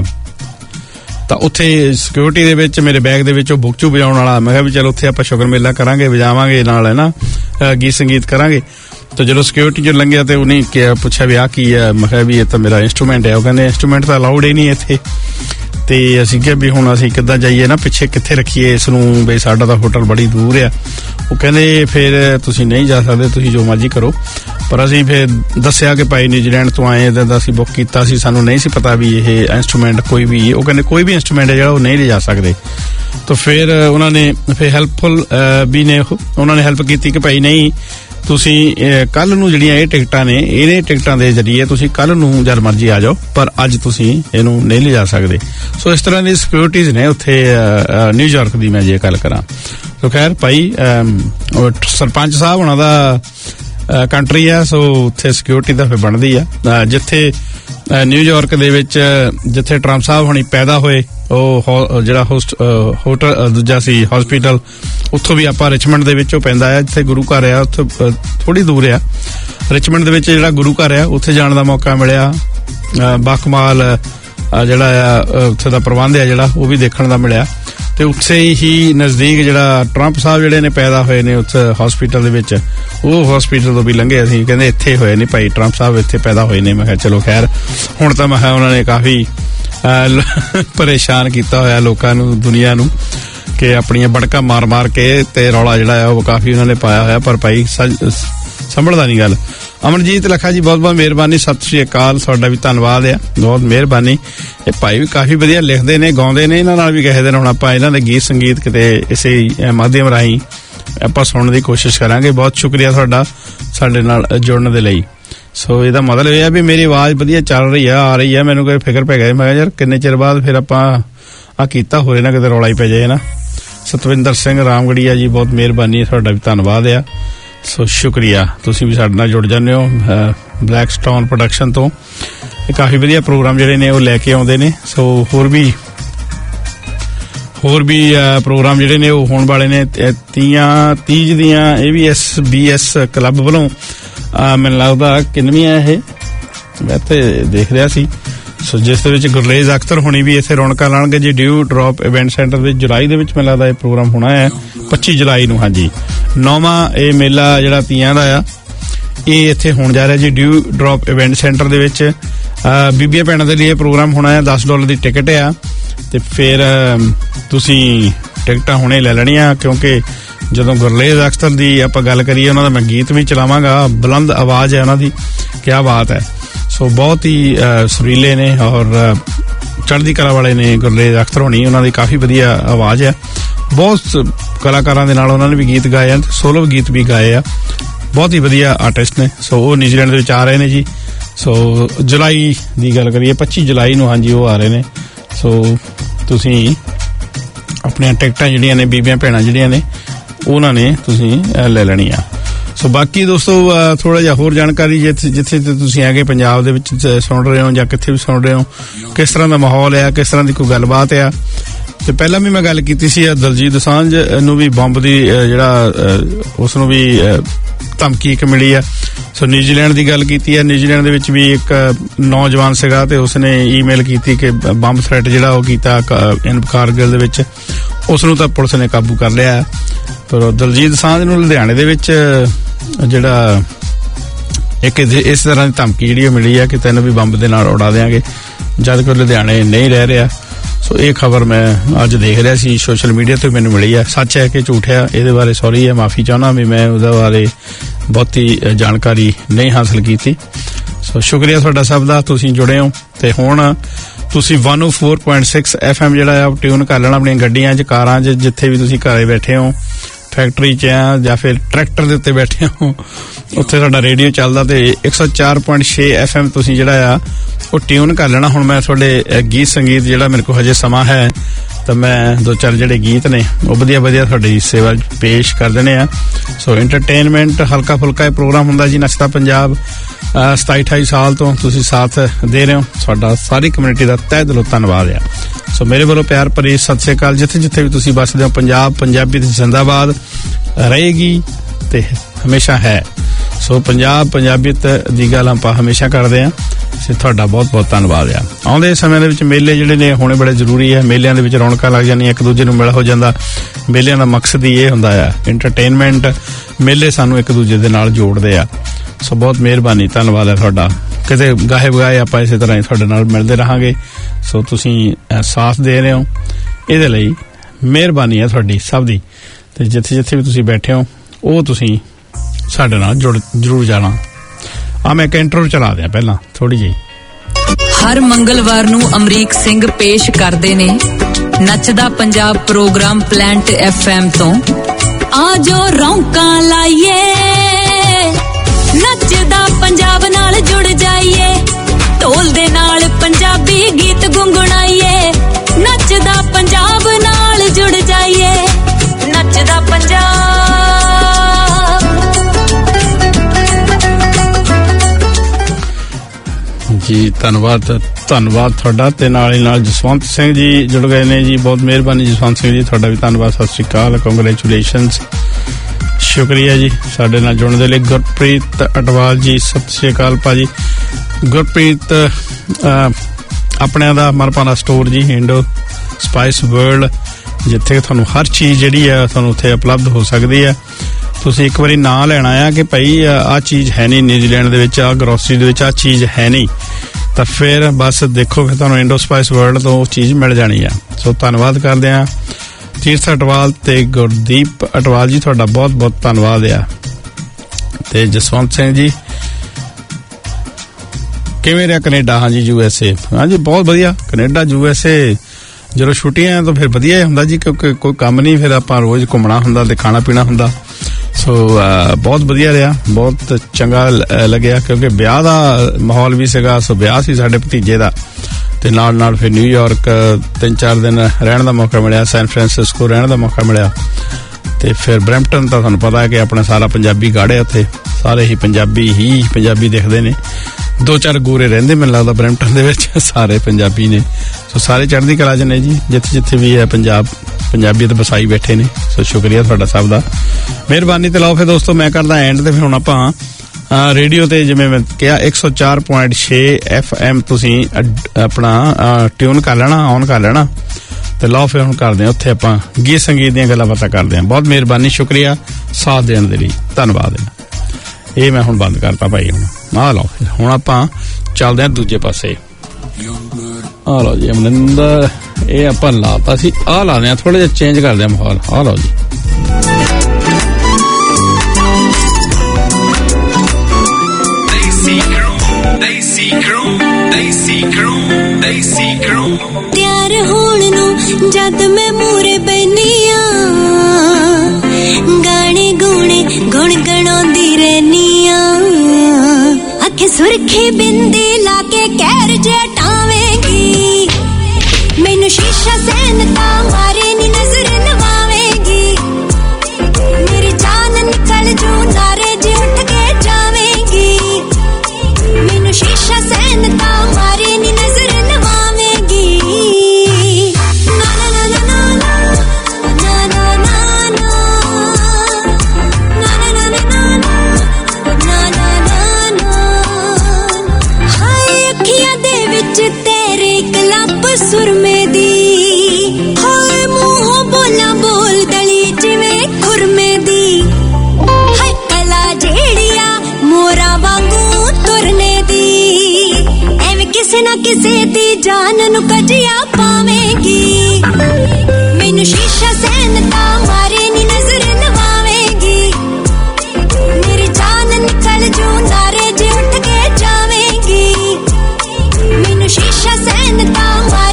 S1: ਤਾਂ ਉੱਥੇ ਸਿਕਿਉਰਿਟੀ ਦੇ ਵਿੱਚ ਮੇਰੇ ਬੈਗ ਦੇ ਵਿੱਚ ਉਹ ਬੁਕਚੂ ਵਜਾਉਣ ਵਾਲਾ। ਮੈਂ ਕਿਹਾ ਵੀ ਚਲੋ ਉੱਥੇ ਆਪਾਂ ਸ਼ੁਗਰ ਮੇਲਾ ਕਰਾਂਗੇ, ਵਜਾਵਾਂਗੇ ਨਾਲ, ਹੈ ਨਾ, ਗੀਤ ਸੰਗੀਤ ਕਰਾਂਗੇ। ਤਾਂ ਜਦੋਂ ਸਿਕਿਉਰਿਟੀ ਚ ਲੰਘਿਆ ਤੇ ਉਹਨੇ ਪੁੱਛਿਆ ਵੀ ਆਹ ਕੀ ਹੈ। ਮੈਂ ਕਿਹਾ ਵੀ ਇਹ ਤਾਂ ਮੇਰਾ ਇੰਸਟਰੂਮੈਂਟ ਹੈ। ਉਹ ਕਹਿੰਦੇ ਇੰਸਟਰੂਮੈਂਟ ਤਾਂ ਅਲਾਉਡ ਹੀ ਨਹੀਂ ਇੱਥੇ। ਤੇ ਅਸੀਂ ਕਿਹਾ ਵੀ ਹੁਣ ਅਸੀਂ ਕਿੱਦਾਂ ਜਾਈਏ ਨਾ, ਪਿੱਛੇ ਕਿੱਥੇ ਰੱਖੀਏ ਇਸ ਨੂੰ, ਬਈ ਸਾਡਾ ਤਾਂ ਹੋਟਲ ਬੜੀ ਦੂਰ ਆ। ਉਹ ਕਹਿੰਦੇ ਫਿਰ ਤੁਸੀਂ ਨਹੀਂ ਜਾ ਸਕਦੇ, ਤੁਸੀਂ ਜੋ ਮਰਜ਼ੀ ਕਰੋ। ਪਰ ਅਸੀਂ ਫਿਰ ਦੱਸਿਆ ਕਿ ਭਾਈ ਨਿਊਜ਼ੀਲੈਂਡ ਤੋਂ ਆਏ ਦਾ ਅਸੀਂ ਬੁੱਕ ਕੀਤਾ ਸੀ, ਸਾਨੂੰ ਨਹੀਂ ਸੀ ਪਤਾ ਵੀ ਇਹ ਇੰਸਟਰੂਮੈਂਟ ਕੋਈ ਵੀ। ਉਹ ਕਹਿੰਦੇ ਕੋਈ ਵੀ ਇੰਸਟਰੂਮੈਂਟ ਹੈ ਜਿਹੜਾ ਉਹ ਨਹੀਂ ਲਿਜਾ ਸਕਦੇ। ਤਾਂ ਫਿਰ ਉਹਨਾਂ ਨੇ ਫਿਰ ਹੈਲਪਫੁਲ ਵੀ ਨੇ, ਉਹਨਾਂ ਨੇ ਹੈਲਪ ਕੀਤੀ ਕਿ ਭਾਈ ਨਹੀਂ ਤੁਸੀਂ ਕੱਲ ਨੂੰ ਜਿਹੜੀਆਂ ਇਹ ਟਿਕਟਾਂ ਨੇ, ਇਹਨੇ ਟਿਕਟਾਂ ਦੇ ਜ਼ਰੀਏ ਤੁਸੀਂ ਕੱਲ ਨੂੰ ਜਦ ਮਰਜ਼ੀ ਆ ਜਾਓ, ਪਰ ਅੱਜ ਤੁਸੀਂ ਇਹਨੂੰ ਨਹੀਂ ਲਿਜਾ ਸਕਦੇ। ਸੋ ਇਸ ਤਰ੍ਹਾਂ ਦੀ ਸਿਕਿਉਰਿਟੀਜ਼ ਨੇ ਉੱਥੇ ਨਿਊਯਾਰਕ ਦੀ ਮੈਂ ਜੇ ਗੱਲ ਕਰਾਂ। ਸੋ ਖੈਰ ਭਾਈ ਸਰਪੰਚ ਸਾਹਿਬ ਉਹਨਾਂ ਦਾ ਕੰਟਰੀ ਆ, ਸੋ ਉੱਥੇ ਸਿਕਿਉਰਿਟੀ ਤਾਂ ਫਿਰ ਬਣਦੀ ਆ। ਜਿੱਥੇ ਨਿਊਯਾਰਕ ਦੇ ਵਿੱਚ ਜਿੱਥੇ ਟਰੰਪ ਸਾਹਿਬ ਹੁਣੀ ਪੈਦਾ ਹੋਏ, ਉਹ ਜਿਹੜਾ ਹੋਟਲ ਦੂਜਾ ਸੀ ਹਸਪੀਟਲ, ਉੱਥੋਂ ਵੀ ਆਪਾਂ ਰਿਚਮੰਡ ਦੇ ਵਿੱਚ ਉਹ ਪੈਂਦਾ ਆ, ਜਿੱਥੇ ਗੁਰੂ ਘਰ ਆ ਉੱਥੇ ਥੋੜੀ ਦੂਰ ਆ। ਰਿਚਮੰਡ ਦੇ ਵਿੱਚ ਜਿਹੜਾ ਗੁਰੂ ਘਰ ਆ ਉੱਥੇ ਜਾਣ ਦਾ ਮੌਕਾ ਮਿਲਿਆ। ਬਾਕਮਾਲ ਜਿਹੜਾ ਆ ਉੱਥੇ ਦਾ ਪ੍ਰਬੰਧ ਆ ਜਿਹੜਾ ਉਹ ਵੀ ਦੇਖਣ ਦਾ ਮਿਲਿਆ। ਤੇ ਉੱਥੇ ਹੀ ਨਜ਼ਦੀਕ ਜਿਹੜਾ ਟਰੰਪ ਸਾਹਿਬ ਜਿਹੜੇ ਨੇ ਪੈਦਾ ਹੋਏ ਨੇ ਉੱਥੇ ਹਸਪੀਟਲ ਦੇ ਵਿੱਚ, ਉਹ ਹਸਪੀਟਲ ਤੋਂ ਵੀ ਲੰਘੇ ਅਸੀਂ। ਕਹਿੰਦੇ ਇੱਥੇ ਹੋਏ ਨੇ ਭਾਈ ਟਰੰਪ ਸਾਹਿਬ, ਇੱਥੇ ਪੈਦਾ ਹੋਏ ਨੇ। ਮੈਂ ਕਿਹਾ ਚਲੋ ਖੈਰ, ਹੁਣ ਤਾਂ ਮੈਂ ਕਿਹਾ ਉਹਨਾਂ ਨੇ ਕਾਫੀ ਪਰੇਸ਼ਾਨ ਕੀਤਾ ਹੋਇਆ ਲੋਕਾਂ ਨੂੰ, ਦੁਨੀਆ ਨੂੰ, ਕਿ ਆਪਣੀਆਂ ਬੜਕਾਂ ਮਾਰ ਮਾਰ ਕੇ ਤੇ ਰੌਲਾ ਜਿਹੜਾ ਆ ਉਹ ਕਾਫੀ ਉਹਨਾਂ ਨੇ ਪਾਇਆ ਹੋਇਆ। ਪਰ ਭਾਈ ਸੰਭਲਦਾ ਨਹੀਂ ਗੱਲ। ਅਮਨਜੀਤ ਲੱਖਾ ਜੀ ਬਹੁਤ ਬਹੁਤ ਮਿਹਰਬਾਨੀ, ਸਤਿ ਸ੍ਰੀ ਅਕਾਲ, ਤੁਹਾਡਾ ਵੀ ਧੰਨਵਾਦ ਆ, ਬਹੁਤ ਮਿਹਰਬਾਨੀ। ਇਹ ਭਾਈ ਵੀ ਕਾਫੀ ਵਧੀਆ ਲਿਖਦੇ ਨੇ, ਗਾਉਂਦੇ ਨੇ। ਇਹਨਾਂ ਨਾਲ ਵੀ ਕਿਸੇ ਦਿਨ ਹੁਣ ਆਪਾਂ ਇਹਨਾਂ ਦੇ ਗੀਤ ਸੰਗੀਤ ਕਿਤੇ ਇਸੇ ਮਾਧਿਅਮ ਰਾਹੀਂ ਆਪਾਂ ਸੁਣਨ ਦੀ ਕੋਸ਼ਿਸ਼ ਕਰਾਂਗੇ। ਬਹੁਤ ਸ਼ੁਕਰੀਆ ਤੁਹਾਡਾ ਸਾਡੇ ਨਾਲ ਜੁੜਨ ਦੇ ਲਈ। ਸੋ ਇਹਦਾ ਮਤਲਬ ਇਹ ਆ ਵੀ ਮੇਰੀ ਆਵਾਜ਼ ਵਧੀਆ ਚੱਲ ਰਹੀ ਆ, ਆ ਰਹੀ ਆ। ਮੈਨੂੰ ਕੋਈ ਫਿਕਰ ਪੈ ਗਿਆ, ਮੈਂ ਕਿਹਾ ਯਾਰ ਕਿੰਨੇ ਚਿਰ ਬਾਅਦ ਫਿਰ ਆਪਾਂ ਆ ਕੀਤਾ ਹੋਏ ਨਾ ਕਿਤੇ ਰੌਲਾ ਹੀ ਪੈ ਜਾਏ ਨਾ। ਸਤਵਿੰਦਰ ਸਿੰਘ ਰਾਮਗੜੀਆ ਜੀ ਬਹੁਤ ਮਿਹਰਬਾਨੀ, ਤੁਹਾਡਾ ਵੀ ਧੰਨਵਾਦ ਆ। ਸੋ ਸ਼ੁਕਰੀਆ, ਤੁਸੀਂ ਵੀ ਸਾਡੇ ਨਾਲ ਜੁੜ ਜਾਂਦੇ ਹੋ। ਬਲੈਕ ਸਟੋਨ ਪ੍ਰੋਡਕਸ਼ਨ ਤੋਂ ਇਹ ਕਾਫੀ ਵਧੀਆ ਪ੍ਰੋਗਰਾਮ ਜਿਹੜੇ ਨੇ ਉਹ ਲੈ ਕੇ ਆਉਂਦੇ ਨੇ। ਸੋ ਹੋਰ ਵੀ ਹੋਰ ਵੀ ਪ੍ਰੋਗਰਾਮ ਜਿਹੜੇ ਨੇ ਉਹ ਹੋਣ ਵਾਲੇ ਨੇ। ਤੀਆਂ ਤੀਜ ਦੀਆਂ ਇਹ ਵੀ ਐਸ ਬੀ ਐਸ ਕਲੱਬ ਵੱਲੋਂ ਮੈਨੂੰ ਲੱਗਦਾ ਕਿੰਨਵੀਆਂ ਇਹ ਮੈਂ ਤੇ ਦੇਖ ਰਿਹਾ ਸੀ। ਸੋ ਜਿਸ ਦੇ ਵਿੱਚ ਗੁਰਲੇਜ਼ ਅਖਤਰ ਹੋਣੀ ਵੀ ਇੱਥੇ ਰੌਣਕਾਂ ਲਾਉਣਗੇ ਜੀ ਡਿਊ ਡ੍ਰੌਪ ਇਵੈਂਟ ਸੈਂਟਰ ਵਿੱਚ ਜੁਲਾਈ ਦੇ ਵਿੱਚ ਮੈਨੂੰ ਲੱਗਦਾ ਇਹ ਪ੍ਰੋਗਰਾਮ ਹੋਣਾ ਹੈ ਪੱਚੀ ਜੁਲਾਈ ਨੂੰ। ਹਾਂਜੀ, ਨੌਵਾਂ ਇਹ ਮੇਲਾ ਜਿਹੜਾ ਤੀਆਂ ਦਾ ਆ ਇਹ ਇੱਥੇ ਹੋਣ ਜਾ ਰਿਹਾ ਜੀ ਡਿਊ ਡ੍ਰੌਪ ਇਵੈਂਟ ਸੈਂਟਰ ਦੇ ਵਿੱਚ। ਬੀਬੀਆਂ ਭੈਣਾਂ ਦੇ ਲਈ ਇਹ ਪ੍ਰੋਗਰਾਮ ਹੋਣਾ ਹੈ। ਦਸ ਡਾਲਰ ਦੀ ਟਿਕਟ ਆ ਤੇ ਫਿਰ ਤੁਸੀਂ ਟਿਕਟਾਂ ਹੁਣੇ ਲੈ ਲੈਣੀਆਂ ਕਿਉਂਕਿ ਜਦੋਂ ਗੁਰਲੇਜ਼ ਅਖਤਰ ਦੀ ਆਪਾਂ ਗੱਲ ਕਰੀਏ ਉਹਨਾਂ ਦਾ ਮੈਂ ਗੀਤ ਵੀ ਚਲਾਵਾਂਗਾ। ਬੁਲੰਦ ਆਵਾਜ਼ ਹੈ ਉਹਨਾਂ ਦੀ, ਕਿਆ ਬਾਤ ਹੈ। ਸੋ ਬਹੁਤ ਹੀ ਸੁਰੀਲੇ ਨੇ ਔਰ ਚੜ੍ਹਦੀ ਕਲਾ ਵਾਲੇ ਨੇ ਗੁਰਲੇਜ਼ ਅਖਤਰ ਹੋਣੀ। ਉਹਨਾਂ ਦੀ ਕਾਫੀ ਵਧੀਆ ਆਵਾਜ਼ ਹੈ। ਬਹੁਤ ਕਲਾਕਾਰਾਂ ਦੇ ਨਾਲ ਉਹਨਾਂ ਨੇ ਵੀ ਗੀਤ ਗਾਏ ਆ ਤੇ ਸੋਲੋ ਗੀਤ ਵੀ ਗਾਏ ਆ। ਬਹੁਤ ਹੀ ਵਧੀਆ ਆਰਟਿਸਟ ਨੇ। ਸੋ ਉਹ ਨਿਊਜ਼ੀਲੈਂਡ ਦੇ ਵਿੱਚ ਆ ਰਹੇ ਨੇ ਜੀ। ਸੋ ਜੁਲਾਈ ਦੀ ਗੱਲ ਕਰੀਏ ਪੱਚੀ ਜੁਲਾਈ ਨੂੰ ਹਾਂਜੀ ਉਹ ਆ ਰਹੇ ਨੇ। ਸੋ ਤੁਸੀਂ ਆਪਣੀਆਂ ਟਿਕਟਾਂ ਜਿਹੜੀਆਂ ਨੇ ਬੀਬੀਆਂ ਭੈਣਾਂ ਜਿਹੜੀਆਂ ਨੇ ਉਹਨਾਂ ਨੇ ਤੁਸੀਂ ਲੈ ਲੈਣੀ ਆ। ਸੋ ਬਾਕੀ ਦੋਸਤੋ ਥੋੜਾ ਜਿਹਾ ਹੋਰ ਜਾਣਕਾਰੀ ਜਿੱਥੇ ਜਿੱਥੇ ਤੁਸੀਂ ਹੈਗੇ ਪੰਜਾਬ ਦੇ ਵਿੱਚ ਸੁਣ ਰਹੇ ਹੋ ਜਾਂ ਕਿੱਥੇ ਵੀ ਸੁਣ ਰਹੇ ਹੋ ਕਿਸ ਤਰ੍ਹਾਂ ਦਾ ਮਾਹੌਲ ਆ, ਕਿਸ ਤਰ੍ਹਾਂ ਦੀ ਕੋਈ ਗੱਲਬਾਤ ਆ। ਤੇ ਪਹਿਲਾਂ ਵੀ ਮੈਂ ਗੱਲ ਕੀਤੀ ਸੀ ਦਲਜੀਤ ਦੋਸਾਂਝ ਨੂੰ ਵੀ ਬੰਬ ਦੀ ਜਿਹੜਾ ਉਸ ਨੂੰ ਵੀ ਧਮਕੀ ਇੱਕ ਮਿਲੀ ਆ। ਸੋ ਨਿਊਜ਼ੀਲੈਂਡ ਦੀ ਗੱਲ ਕੀਤੀ ਹੈ। ਨਿਊਜ਼ੀਲੈਂਡ ਦੇ ਵਿੱਚ ਵੀ ਇੱਕ ਨੌਜਵਾਨ ਸੀਗਾ ਤੇ ਉਸਨੇ ਈਮੇਲ ਕੀਤੀ ਕਿ ਬੰਬ ਥ੍ਰੈਟ ਜਿਹੜਾ ਉਹ ਕੀਤਾ ਕਾਰਗਿਲ ਦੇ ਵਿੱਚ। ਉਸ ਨੂੰ ਤਾਂ ਪੁਲਿਸ ਨੇ ਕਾਬੂ ਕਰ ਲਿਆ। ਪਰ ਦਲਜੀਤ ਦੋਸਾਂਝ ਨੂੰ ਲੁਧਿਆਣੇ ਦੇ ਵਿੱਚ ਜਿਹੜਾ ਇੱਕ ਇਸ ਤਰ੍ਹਾਂ ਦੀ ਧਮਕੀ ਜਿਹੜੀ ਉਹ ਮਿਲੀ ਆ ਕਿ ਤੈਨੂੰ ਵੀ ਬੰਬ ਦੇ ਨਾਲ ਉਡਾ ਦਿਆਂਗੇ, ਜਦ ਕਿ ਲੁਧਿਆਣੇ ਨਹੀਂ ਰਹਿ ਰਿਹਾ। ਸੋ ਇਹ ਖਬਰ ਮੈਂ ਅੱਜ ਦੇਖ ਰਿਹਾ ਸੀ ਸੋਸ਼ਲ ਮੀਡੀਆ ਤੇ ਮੈਨੂੰ ਮਿਲੀ ਆ। ਸੱਚ ਹੈ ਕਿ ਝੂਠ ਹੈ ਇਹਦੇ ਬਾਰੇ ਸੌਰੀ ਹੈ, ਮਾਫੀ ਚਾਹੁੰਦਾ ਵੀ ਮੈਂ ਉਹਦੇ ਬਾਰੇ ਬਹੁਤੀ ਜਾਣਕਾਰੀ ਨਹੀਂ ਹਾਸਲ ਕੀਤੀ। ਸੋ ਸ਼ੁਕਰੀਆ ਤੁਹਾਡਾ ਸਭ ਦਾ, ਤੁਸੀਂ ਜੁੜੇ ਹੋ। ਤੇ ਹੁਣ ਤੁਸੀਂ ਇੱਕ ਸੌ ਚਾਰ ਪੁਆਇੰਟ ਛੇ ਐਫ ਐਮ ਜਿਹੜਾ ਆ ਟਿਊਨ ਕਰ ਲੈਣਾ ਆਪਣੀਆਂ ਗੱਡੀਆਂ 'ਚ, ਕਾਰਾਂ 'ਚ, ਜਿੱਥੇ ਵੀ ਤੁਸੀਂ ਘਰੇ ਬੈਠੇ ਹੋ, ਫੈਕਟਰੀ 'ਚ ਆ ਜਾਂ ਫਿਰ ਟਰੈਕਟਰ ਦੇ ਉੱਤੇ ਬੈਠੇ ਹੋ, ਉੱਥੇ ਸਾਡਾ ਰੇਡੀਓ ਚੱਲਦਾ ਤੇ ਇੱਕ ਸੌ ਚਾਰ ਪੁਆਇੰਟ ਛੇ ਐਫ ਐਮ ਤੁਸੀਂ ਜਿਹੜਾ ਆ ਉਹ ਟਿਊਨ ਕਰ ਲੈਣਾ। ਹੁਣ ਮੈਂ ਤੁਹਾਡੇ ਗੀਤ ਸੰਗੀਤ ਜਿਹੜਾ ਮੇਰੇ ਕੋਲ ਹਜੇ ਸਮਾਂ ਹੈ ਤਾਂ ਮੈਂ ਦੋ ਚਾਰ ਜਿਹੜੇ ਗੀਤ ਨੇ ਉਹ ਵਧੀਆ ਵਧੀਆ ਤੁਹਾਡੀ ਸੇਵਾ ਪੇਸ਼ ਕਰ ਦੇਣੇ ਆ। ਸੋ ਐਂਟਰਟੇਨਮੈਂਟ ਹਲਕਾ ਫੁਲਕਾ ਇਹ ਪ੍ਰੋਗਰਾਮ ਹੁੰਦਾ ਜੀ ਨੱਚਦਾ ਪੰਜਾਬ। ਸਤਾਈ ਅਠਾਈ ਸਾਲ ਤੋਂ ਤੁਸੀਂ ਸਾਥ ਦੇ ਰਹੇ ਹੋ, ਤੁਹਾਡਾ ਸਾਰੀ ਕਮਿਊਨਿਟੀ ਦਾ ਤਹਿ ਦਿਲੋਂ ਧੰਨਵਾਦ ਆ। ਸੋ ਮੇਰੇ ਵੱਲੋਂ ਪਿਆਰ ਭਰੀ ਸਤਿ ਸ੍ਰੀ ਅਕਾਲ। ਜਿੱਥੇ ਜਿੱਥੇ ਵੀ ਤੁਸੀਂ ਵੱਸਦੇ ਹੋ ਪੰਜਾਬ ਪੰਜਾਬੀ ਤੇ ਜ਼ਿੰਦਾਬਾਦ ਰਹੇਗੀ ਤੇ ਹਮੇਸ਼ਾ ਹੈ। ਸੋ ਪੰਜਾਬ ਪੰਜਾਬੀਅਤ ਦੀ ਗੱਲ ਆਪਾਂ ਹਮੇਸ਼ਾ ਕਰਦੇ ਹਾਂ। ਤੇ ਤੁਹਾਡਾ ਬਹੁਤ ਬਹੁਤ ਧੰਨਵਾਦ ਆ। ਆਉਂਦੇ ਸਮੇਂ ਦੇ ਵਿੱਚ ਮੇਲੇ ਜਿਹੜੇ ਨੇ ਹੋਣੇ ਬੜੇ ਜ਼ਰੂਰੀ ਹੈ। ਮੇਲਿਆਂ ਦੇ ਵਿੱਚ ਰੌਣਕਾਂ ਲੱਗ ਜਾਂਦੀਆਂ, ਇੱਕ ਦੂਜੇ ਨੂੰ ਮਿਲ ਹੋ ਜਾਂਦਾ। ਮੇਲਿਆਂ ਦਾ ਮਕਸਦ ਹੀ ਇਹ ਹੁੰਦਾ ਆ ਐਂਟਰਟੇਨਮੈਂਟ। ਮੇਲੇ ਸਾਨੂੰ ਇੱਕ ਦੂਜੇ ਦੇ ਨਾਲ ਜੋੜਦੇ ਆ। ਸੋ ਬਹੁਤ ਮਿਹਰਬਾਨੀ, ਧੰਨਵਾਦ ਹੈ ਤੁਹਾਡਾ। ਕਿਤੇ ਗਾਹੇ ਬਗਾਏ ਆਪਾਂ ਇਸੇ ਤਰ੍ਹਾਂ ਹੀ ਤੁਹਾਡੇ ਨਾਲ ਮਿਲਦੇ ਰਹਾਂਗੇ। ਸੋ ਤੁਸੀਂ ਸਾਥ ਦੇ ਰਹੇ ਹੋ, ਇਹਦੇ ਲਈ ਮਿਹਰਬਾਨੀ ਹੈ ਤੁਹਾਡੀ ਸਭ ਦੀ। ਤੇ ਜਿੱਥੇ ਜਿੱਥੇ ਵੀ ਤੁਸੀਂ ਬੈਠੇ ਹੋ ਉਹ ਤੁਸੀਂ ਸਾਡੇ ਨਾਲ ਜੁੜ ਜ਼ਰੂਰ ਜਾਣਾ। ਆ ਮੈਂ ਇੱਕ ਇੰਟਰੋ ਚਲਾ ਦਿਆਂ ਪਹਿਲਾਂ ਥੋੜੀ ਜਿਹੀ।
S14: ਹਰ ਮੰਗਲਵਾਰ ਨੂੰ ਅਮਰੀਕ ਸਿੰਘ ਪੇਸ਼ ਕਰਦੇ ਨੇ ਨੱਚਦਾ Punjab program plant F M ਤੋਂ। ਆ ਜੋ ਰੌਣਕਾਂ ਲਾਈਏ, ਨੱਚਦਾ ਪੰਜਾਬ ਨਾਲ ਜੁੜ ਜਾਈਏ, ਢੋਲ ਦੇ ਨਾਲ ਪੰਜਾਬੀ ਗੀਤ ਗੁੰਗਣਾਈਏ, ਨੱਚਦਾ ਪੰਜਾਬ ਨਾਲ ਜੁੜ ਜਾਈਏ, ਨੱਚਦਾ ਪੰਜਾਬ।
S1: ਜੀ ਧੰਨਵਾਦ ਧੰਨਵਾਦ ਤੁਹਾਡਾ। ਤੇ ਨਾਲ ਹੀ ਨਾਲ ਜਸਵੰਤ ਸਿੰਘ ਜੀ ਜੁੜ ਗਏ ਨੇ ਜੀ, ਬਹੁਤ ਮਿਹਰਬਾਨੀ ਜਸਵੰਤ ਸਿੰਘ ਜੀ, ਤੁਹਾਡਾ ਵੀ ਧੰਨਵਾਦ। ਸਤਿ ਸ਼੍ਰੀ ਅਕਾਲ, ਕੰਗ੍ਰੈਚੁਲੇਸ਼ਨਸ, ਸ਼ੁਕਰੀਆ ਜੀ ਸਾਡੇ ਨਾਲ ਜੁੜਨ ਦੇ ਲਈ। ਗੁਰਪ੍ਰੀਤ ਅਟਵਾਲ ਜੀ ਸਤਿ ਸ਼੍ਰੀ ਅਕਾਲ ਭਾਜੀ। ਗੁਰਪ੍ਰੀਤ ਆਪਣਿਆਂ ਦਾ ਮਨਪਾਨਾ ਸਟੋਰ ਜੀ ਇੰਡੋ ਸਪਾਈਸ ਵਰਲਡ, ਜਿੱਥੇ ਤੁਹਾਨੂੰ ਹਰ ਚੀਜ਼ ਜਿਹੜੀ ਆ ਤੁਹਾਨੂੰ ਉੱਥੇ ਉਪਲਬਧ ਹੋ ਸਕਦੀ ਹੈ। ਤੁਸੀਂ ਇੱਕ ਵਾਰੀ ਨਾਂ ਲੈਣਾ ਆ ਕਿ ਭਾਈ ਆਹ ਚੀਜ਼ ਹੈ ਨਹੀਂ ਨਿਊਜ਼ੀਲੈਂਡ ਦੇ ਵਿੱਚ, ਆਹ ਗਰੋਸਰੀ ਦੇ ਵਿੱਚ ਆਹ ਚੀਜ਼ ਹੈ ਨਹੀਂ, ਤਾਂ ਫਿਰ ਬਸ ਦੇਖੋ ਫਿਰ ਤੁਹਾਨੂੰ ਇੰਡੋ ਸਪਾਈਸ ਵਰਲਡ ਤੋਂ ਉਹ ਚੀਜ਼ ਮਿਲ ਜਾਣੀ ਆ। ਸੋ ਧੰਨਵਾਦ ਕਰਦੇ ਆ ਤੀਰਥ ਅਟਵਾਲ ਤੇ ਗੁਰਦੀਪ ਅਟਵਾਲ ਜੀ, ਤੁਹਾਡਾ ਬਹੁਤ ਬਹੁਤ ਧੰਨਵਾਦ ਆ। ਤੇ ਜਸਵੰਤ ਸਿੰਘ ਜੀ ਕਿਵੇਂ ਰਿਹਾ ਕੈਨੇਡਾ? ਹਾਂਜੀ ਯੂ ਐਸ ਏ, ਹਾਂਜੀ ਬਹੁਤ ਵਧੀਆ। ਕੈਨੇਡਾ ਯੂ ਐਸ ਏ ਜਦੋਂ ਛੁੱਟੀਆਂ ਤਾਂ ਫਿਰ ਵਧੀਆ ਹੀ ਹੁੰਦਾ ਜੀ, ਕਿਉਂਕਿ ਕੋਈ ਕੰਮ ਨਹੀਂ, ਫਿਰ ਆਪਾਂ ਰੋਜ਼ ਘੁੰਮਣਾ ਹੁੰਦਾ ਤੇ ਖਾਣਾ ਪੀਣਾ ਹੁੰਦਾ। ਸੋ ਬਹੁਤ ਵਧੀਆ ਰਿਹਾ, ਬਹੁਤ ਚੰਗਾ ਲੱਗਿਆ ਕਿਉਂਕਿ ਵਿਆਹ ਦਾ ਮਾਹੌਲ ਵੀ ਸੀਗਾ। ਸੋ ਵਿਆਹ ਸੀ ਸਾਡੇ ਭਤੀਜੇ ਦਾ ਤੇ ਨਾਲ ਨਾਲ ਫਿਰ ਨਿਊਯਾਰਕ ਤਿੰਨ ਚਾਰ ਦਿਨ ਰਹਿਣ ਦਾ ਮੌਕਾ ਮਿਲਿਆ, ਸੈਨ ਫਰਾਂਸਿਸਕੋ ਰਹਿਣ ਦਾ ਮੌਕਾ ਮਿਲਿਆ। ਤੇ ਫਿਰ ਬਰੈਂਪਟਨ ਤਾਂ ਤੁਹਾਨੂੰ ਪਤਾ ਹੈ ਕਿ ਆਪਣਾ ਸਾਰਾ ਪੰਜਾਬੀ ਗਾੜਿਆ ਉੱਥੇ, ਸਾਰੇ ਹੀ ਪੰਜਾਬੀ ਹੀ ਪੰਜਾਬੀ ਦਿਖਦੇ ਨੇ। ਦੋ ਚਾਰ ਗੋਰੇ ਰਹਿੰਦੇ ਮੈਨੂੰ ਲੱਗਦਾ ਬਰੈਂਪਟਨ ਦੇ ਵਿੱਚ, ਸਾਰੇ ਪੰਜਾਬੀ ਨੇ। ਸੋ ਸਾਰੇ ਚੜ੍ਹਦੀ ਕਲਾ 'ਚ ਨੇ ਜੀ, ਜਿੱਥੇ ਜਿੱਥੇ ਵੀ ਹੈ ਪੰਜਾਬ ਪੰਜਾਬੀਅਤ ਵਸਾਈ ਬੈਠੇ ਨੇ। ਸੋ ਸ਼ੁਕਰੀਆ ਤੁਹਾਡਾ ਸਭ ਦਾ, ਮਿਹਰਬਾਨੀ। ਤੇ ਲਓ ਫਿਰ ਦੋਸਤੋ ਮੈਂ ਕਰਦਾ ਐਂਡ ਤੇ ਫਿਰ ਹੁਣ ਆਪਾਂ ਰੇਡੀਓ ਤੇ ਜਿਵੇਂ ਮੈਂ ਕਿਹਾ ਇੱਕ ਸੌ ਚਾਰ ਪੁਆਇੰਟ ਛੇ ਐਫ ਐਮ ਤੁਸੀਂ ਆਪਣਾ ਟਿਊਨ ਕਰ ਲੈਣਾ, ਔਨ ਕਰ ਲੈਣਾ। ਤੇ ਲਓ ਫਿਰ ਹੁਣ ਕਰਦੇ ਹਾਂ ਉੱਥੇ ਆਪਾਂ ਗੀਤ ਸੰਗੀਤ ਦੀਆਂ ਗੱਲਾਂ ਬਾਤਾਂ ਕਰਦੇ ਹਾਂ। ਬਹੁਤ ਮਿਹਰਬਾਨੀ, ਸ਼ੁਕਰੀਆ ਸਾਥ ਦੇਣ ਦੇ ਲਈ, ਧੰਨਵਾਦ। ਇਹ ਮੈਂ ਹੁਣ ਬੰਦ ਕਰਤਾ ਭਾਈ। ਹੁਣ ਆਹ ਲਓ ਫਿਰ ਹੁਣ ਆਪਾਂ ਚੱਲਦੇ ਹਾਂ ਦੂਜੇ ਪਾਸੇ। ਆਹ ਲਓ ਜੀ ਅਮਰਿੰਦਰ, ਇਹ ਆਪਾਂ ਲਾਤਾ ਸੀ, ਆਹ ਲਾਦੇ ਹਾਂ, ਥੋੜਾ ਜਿਹਾ ਚੇਂਜ ਕਰਦੇ ਹਾਂ ਮਾਹੌਲ। ਆਹ ਲਓ ਜੀ
S14: ਤਿਆਰ ਹੋਣ ਨੂੰ ਜਦ ਮੈਂ ਮੂਰੇ ਬੈਨੀ ਆ, ਗਾਣੇ ਗੂਣੇ ਗੁਣ ਗਣਾਉਂਦੀ ਰਹਿਨੀ ਆ, ਅੱਖੇ ਸੁਰਖੀ ਬਿੰਦੀ ਲਾ ਕੇ ਕਹਿਰ ਜਟਾਵੇਂਗੀ, ਮੈਨੂੰ ਸ਼ੀਸ਼ਾ ਸੈਨ ਤਾਂ ਮਾਰੇ ਨੀ ਨਜ਼ਰ ਨਵਾਵੇਂਗੀ, ਮੇਰੀ ਜਾਨ ਨਿਕਲ ਜੂ ਨਾਰੇ ਜੀ ਉੱਠ ਕੇ ਜਾਵੇਂਗੀ, ਮੈਨੂੰ ਸ਼ੀਸ਼ਾ ਸੈਨ ਤਾਂ ਮਾਰੇ ਨੀ ਨਜ਼ਰ ਸੁਰਮੇ ਦੀ, ਹਾਏ ਮੂੰਹੋਂ ਬੋਲਾਂ ਬੋਲ ਦਲੀ ਜਿਵੇਂ ਖੁਰਮੇ ਦੀ, ਹਾਏ ਕਲਾ ਜਿਹੜੀਆ ਮੋਰਾ ਵਾਂਗੂ ਤੁਰਨੇ ਦੀ, ਐਵੇਂ ਕਿਸੇ ਨਾ ਕਿਸੇ ਦੀ ਜਾਨ ਨੂੰ ਕਜਿਆ ਪਾਵੇਂਗੀ, ਮੈਨੂੰ ਸ਼ੀਸ਼ਾ ਸੈਨ ਤਾਂ ਮਾਰੇ ਨੀ ਨਜ਼ਰ ਨਵਾਵੇਂਗੀ, ਮੇਰੀ ਜਾਨ ਨਿਕਲ ਜੂ ਨਾਰੇ ਜੇ ਉੱਠ ਕੇ ਜਾਵੇਂਗੀ, ਮੈਨੂੰ ਸ਼ੀਸ਼ਾ ਸੈਨ ਤਾਂ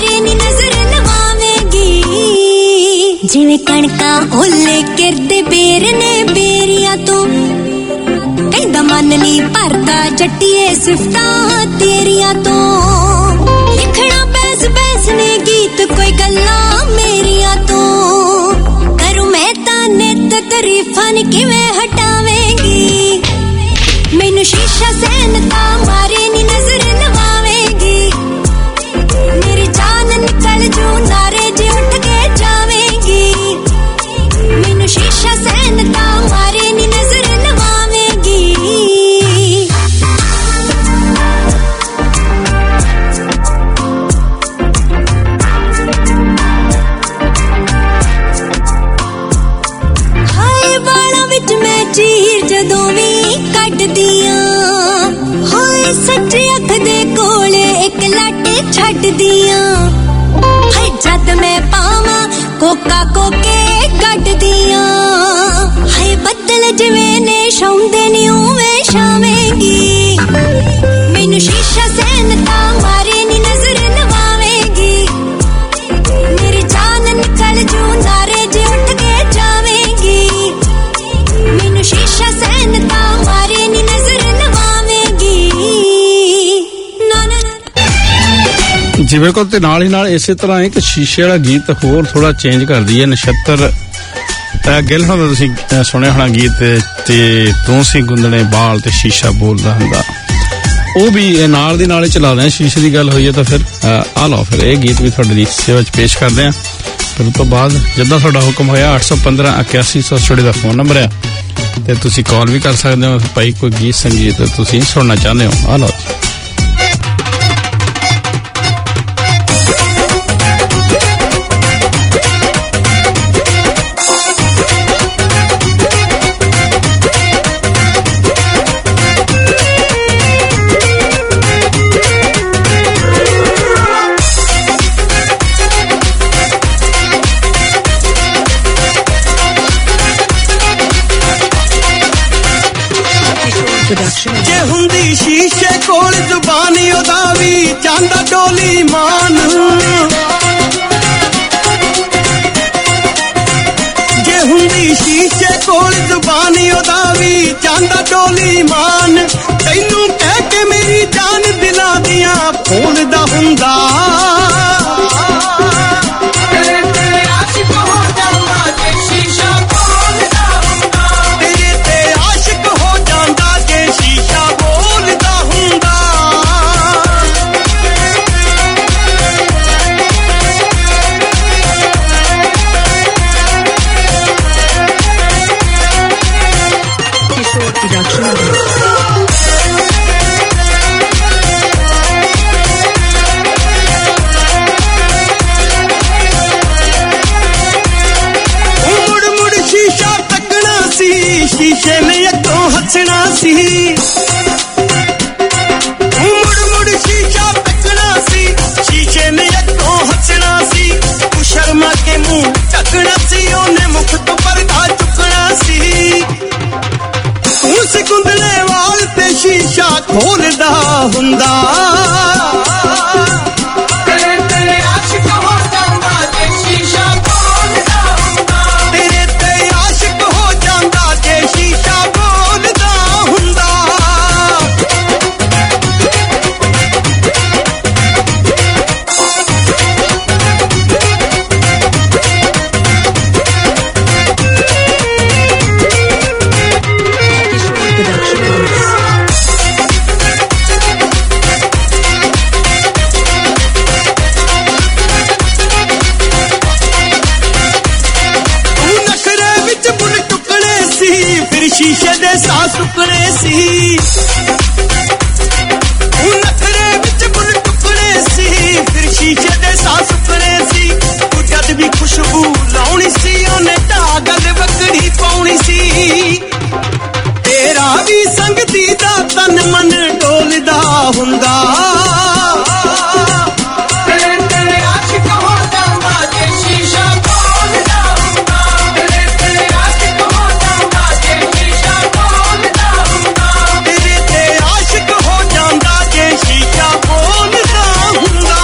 S14: ਜਿਵੇਂ ਕਣਕਾਂ ਓਲੇ ਕਿਰਦੇ ਬੇਰ ਨੇ ਬੇਰੀਆਂ ਤੋਂ, ਕਹਿੰਦਾ ਮਨ ਨੀ ਭਰਦਾ ਜੱਟੀਏ ਸਿਫਤਾਂ ਤੇਰੀਆਂ ਤੋਂ, ਲਿਖਣਾ ਬੈਸ ਬੈਸ ਨੇ ਗੀਤ ਕੋਈ ਗੱਲਾਂ ਮੇਰੀਆਂ ਤੋਂ, ਕਰੂੰ ਮੈਂ ਤਾਂ ਨਿੱਤ ਤਾਰੀਫਾਂ ਨੀ ਕਿਵੇਂ ਹਟਾਵੇਂਗੀ, ਮੈਨੂੰ ਸ਼ੀਸ਼ਾ ਸੈਨ ਤਾਂ ਮਾਰੇ ਨੀ ਨਜ਼ਰ ਨਵਾਵੇਂਗੀ, ਮੇਰੀ ਜਾਨ ਨਿਕਲ ਜੂ ਨਾਰੇ ਜੇ ਉੱਠ ਕੇ ਮੈਨੂੰ ਸ਼ੀਸ਼ਾ ਸੈਨ ਤਾਂ ਮਾਰੇ ਨੀ ਨਜ਼ਰ ਨਵਾਵੇਂਗੀ। ਹਾਏ ਵਾਲਾਂ ਵਿੱਚ ਮੈਂ ਚੀਰ ਜਦੋਂ ਵੀ ਕੱਢਦੀਆਂ, ਹਾਏ ਸੱਚੀ ਅੱਖ ਦੇ ਕੋਲੇ ਇੱਕ ਲੱਟ ਛੱਡਦੀਆਂ, ਹਾਏ ਜਦ ਮੈਂ ਪਾਵਾਂ ਕੋਕਾ ਕੋਕੇ ਕੱਢਦੀਆਂ, ਹਾਏ ਬੱਦਲ ਜਿਵੇਂ ਨੇ ਛਾਉਂਦੇ ਨੀ ਉਵੇਂ ਛਾਵੇਂਗੀ, ਮੈਨੂੰ ਸ਼ੀਸ਼ਾ ਸੈਨ ਤਾਂ ਮਾਰੇ ਨੀ ਨਜ਼ਰ ਨਵਾਵੇਂਗੀ, ਮੇਰੀ ਜਾਨ ਨਿਕਲ ਜੂ ਨਾਰੇ ਜੇ ਉੱਠ ਕੇ ਜਾਵੇਂਗੀ, ਮੈਨੂੰ ਸ਼ੀਸ਼ਾ ਸੈਨ ਤਾਂ ਮਾਰੇ ਨੀ ਨਜ਼ਰ ਨਵਾਵੇਂਗੀ। ਨਾ ਨਾ
S1: ਜੀ ਬਿਲਕੁਲ। ਤੇ ਨਾਲ ਹੀ ਨਾਲ ਇਸੇ ਤਰ੍ਹਾਂ ਇੱਕ ਸ਼ੀਸ਼ੇ ਵਾਲਾ ਗੀਤ ਹੋਰ ਥੋੜਾ ਚੇਂਜ ਕਰਦੀ ਹੈ ਨਛੱਤਰ ਗਿੱਲ ਹੋਣਾ ਦਾ ਤੁਸੀਂ ਸੁਣਿਆ ਹੋਣਾ ਗੀਤ, ਤੇ ਤੂੰ ਸੀ ਗੁੰਦਣੇ ਬਾਲ ਤੇ ਸ਼ੀਸ਼ਾ ਬੋਲਦਾ ਹੁੰਦਾ, ਉਹ ਵੀ ਨਾਲ ਦੀ ਨਾਲ ਹੀ ਚਲਾ ਰਹੇ। ਸ਼ੀਸ਼ੇ ਦੀ ਗੱਲ ਹੋਈ ਹੈ ਤਾਂ ਫਿਰ ਆ ਲਓ ਫਿਰ ਇਹ ਗੀਤ ਵੀ ਤੁਹਾਡੇ ਦੀ ਸੇਵਾ 'ਚ ਪੇਸ਼ ਕਰਦੇ ਹਾਂ। ਫਿਰ ਉਸ ਤੋਂ ਬਾਅਦ ਜਿੱਦਾਂ ਤੁਹਾਡਾ ਹੁਕਮ ਹੋਇਆ ਅੱਠ ਸੌ ਪੰਦਰਾਂ ਇਕਿਆਸੀ ਸੌ ਸੌ ਦਾ ਫੋਨ ਨੰਬਰ ਹੈ, ਤੇ ਤੁਸੀਂ ਕਾਲ ਵੀ ਕਰ ਸਕਦੇ ਹੋ ਭਾਈ, ਕੋਈ ਗੀਤ ਸੰਗੀਤ ਤੁਸੀਂ ਸੁਣਨਾ ਚਾਹੁੰਦੇ ਹੋ। ਆ ਲਓ
S10: ਜੇ ਹੁੰਦੀ ਸ਼ੀਸ਼ੇ ਕੋਲ ਜ਼ੁਬਾਨੀ ਉਹਦਾ ਵੀ ਜਾਂਦਾ ਡੋਲੀ ਮਾਨ, ਜੇ ਹੁੰਦੀ ਸ਼ੀਸ਼ੇ ਕੋਲ ਜ਼ੁਬਾਨੀ ਉਹਦਾ ਵੀ ਜਾਂਦਾ ਡੋਲੀ ਮਾਨ, ਤੈਨੂੰ ਕਹਿ ਕੇ ਮੇਰੀ ਜਾਨ ਦਿਲਾਂ ਦੀਆਂ ਫੋਲਦਾ ਹੁੰਦਾ, ਤੇਰੇ ਆਸ਼ਿਕ ਹੋ ਜਾਵਾਂ ਜੇ ਸ਼ੀਸ਼ਾ ਢੱਕਣਾ ਸੀ ਉਹਨੇ ਮੁਖ ਤੋਂ ਪਰਦਾ ਚੁੱਕਣਾ ਸੀ ਤੂੰ ਸੀ ਕੁੰਦਲੇ ਵਾਲ ਤੇ ਸ਼ੀਸ਼ਾ ਖੋਲਦਾ ਹੁੰਦਾ ਤੇਰੇ ਤੇ ਆਸ਼ਿਕ ਹੋ ਜਾਂਦਾ ਜੇ ਸ਼ੀਸ਼ਾ ਖੋਲਦਾ ਹੁੰਦਾ ਤੇਰੇ ਤੇ ਆਸ਼ਿਕ ਹੋ ਜਾਂਦਾ ਜੇ ਸ਼ੀਸ਼ਾ ਖੋਲਦਾ ਹੁੰਦਾ ਸ਼ੀਸ਼ੇ ਦੇ ਸਾਹ ਸੁੱਕਣੇ ਸੀ ਉਹ ਨਖਰੇ ਵਿੱਚ ਬੁੱਲ ਟੁਕੜੇ ਸੀ ਫਿਰ ਸ਼ੀਸ਼ੇ ਦੇ ਸਾਹ ਸੁੱਕਣੇ ਸੀ ਤੂੰ ਜਦ ਵੀ ਖੁਸ਼ਬੂ ਲਾਉਣੀ ਸੀ ਉਹਨੇ ਢਾਗਲ ਵਕੜੀ ਪਾਉਣੀ ਸੀ ਤੇਰਾ ਵੀ ਸੰਗਤੀ ਦਾ ਤਨ ਮਨ ਡੋਲਦਾ ਹੁੰਦਾ ਤੇਰੇ ਤੇ ਆਸ਼ਿਕ ਹੋ ਜਾਂਦਾ ਜੇ ਸ਼ੀਸ਼ਾ ਖੋਲਦਾ ਹੁੰਦਾ ਤੇਰੇ ਤੇ ਆਸ਼ਿਕ ਹੋ ਜਾਂਦਾ ਜੇ ਸ਼ੀਸ਼ਾ ਖੋਲਦਾ ਹੁੰਦਾ ਤੇਰੇ ਤੇ ਆਸ਼ਿਕ ਹੋ ਜਾਂਦਾ ਜੇ ਸ਼ੀਸ਼ਾ ਖੋਲਦਾ ਹੁੰਦਾ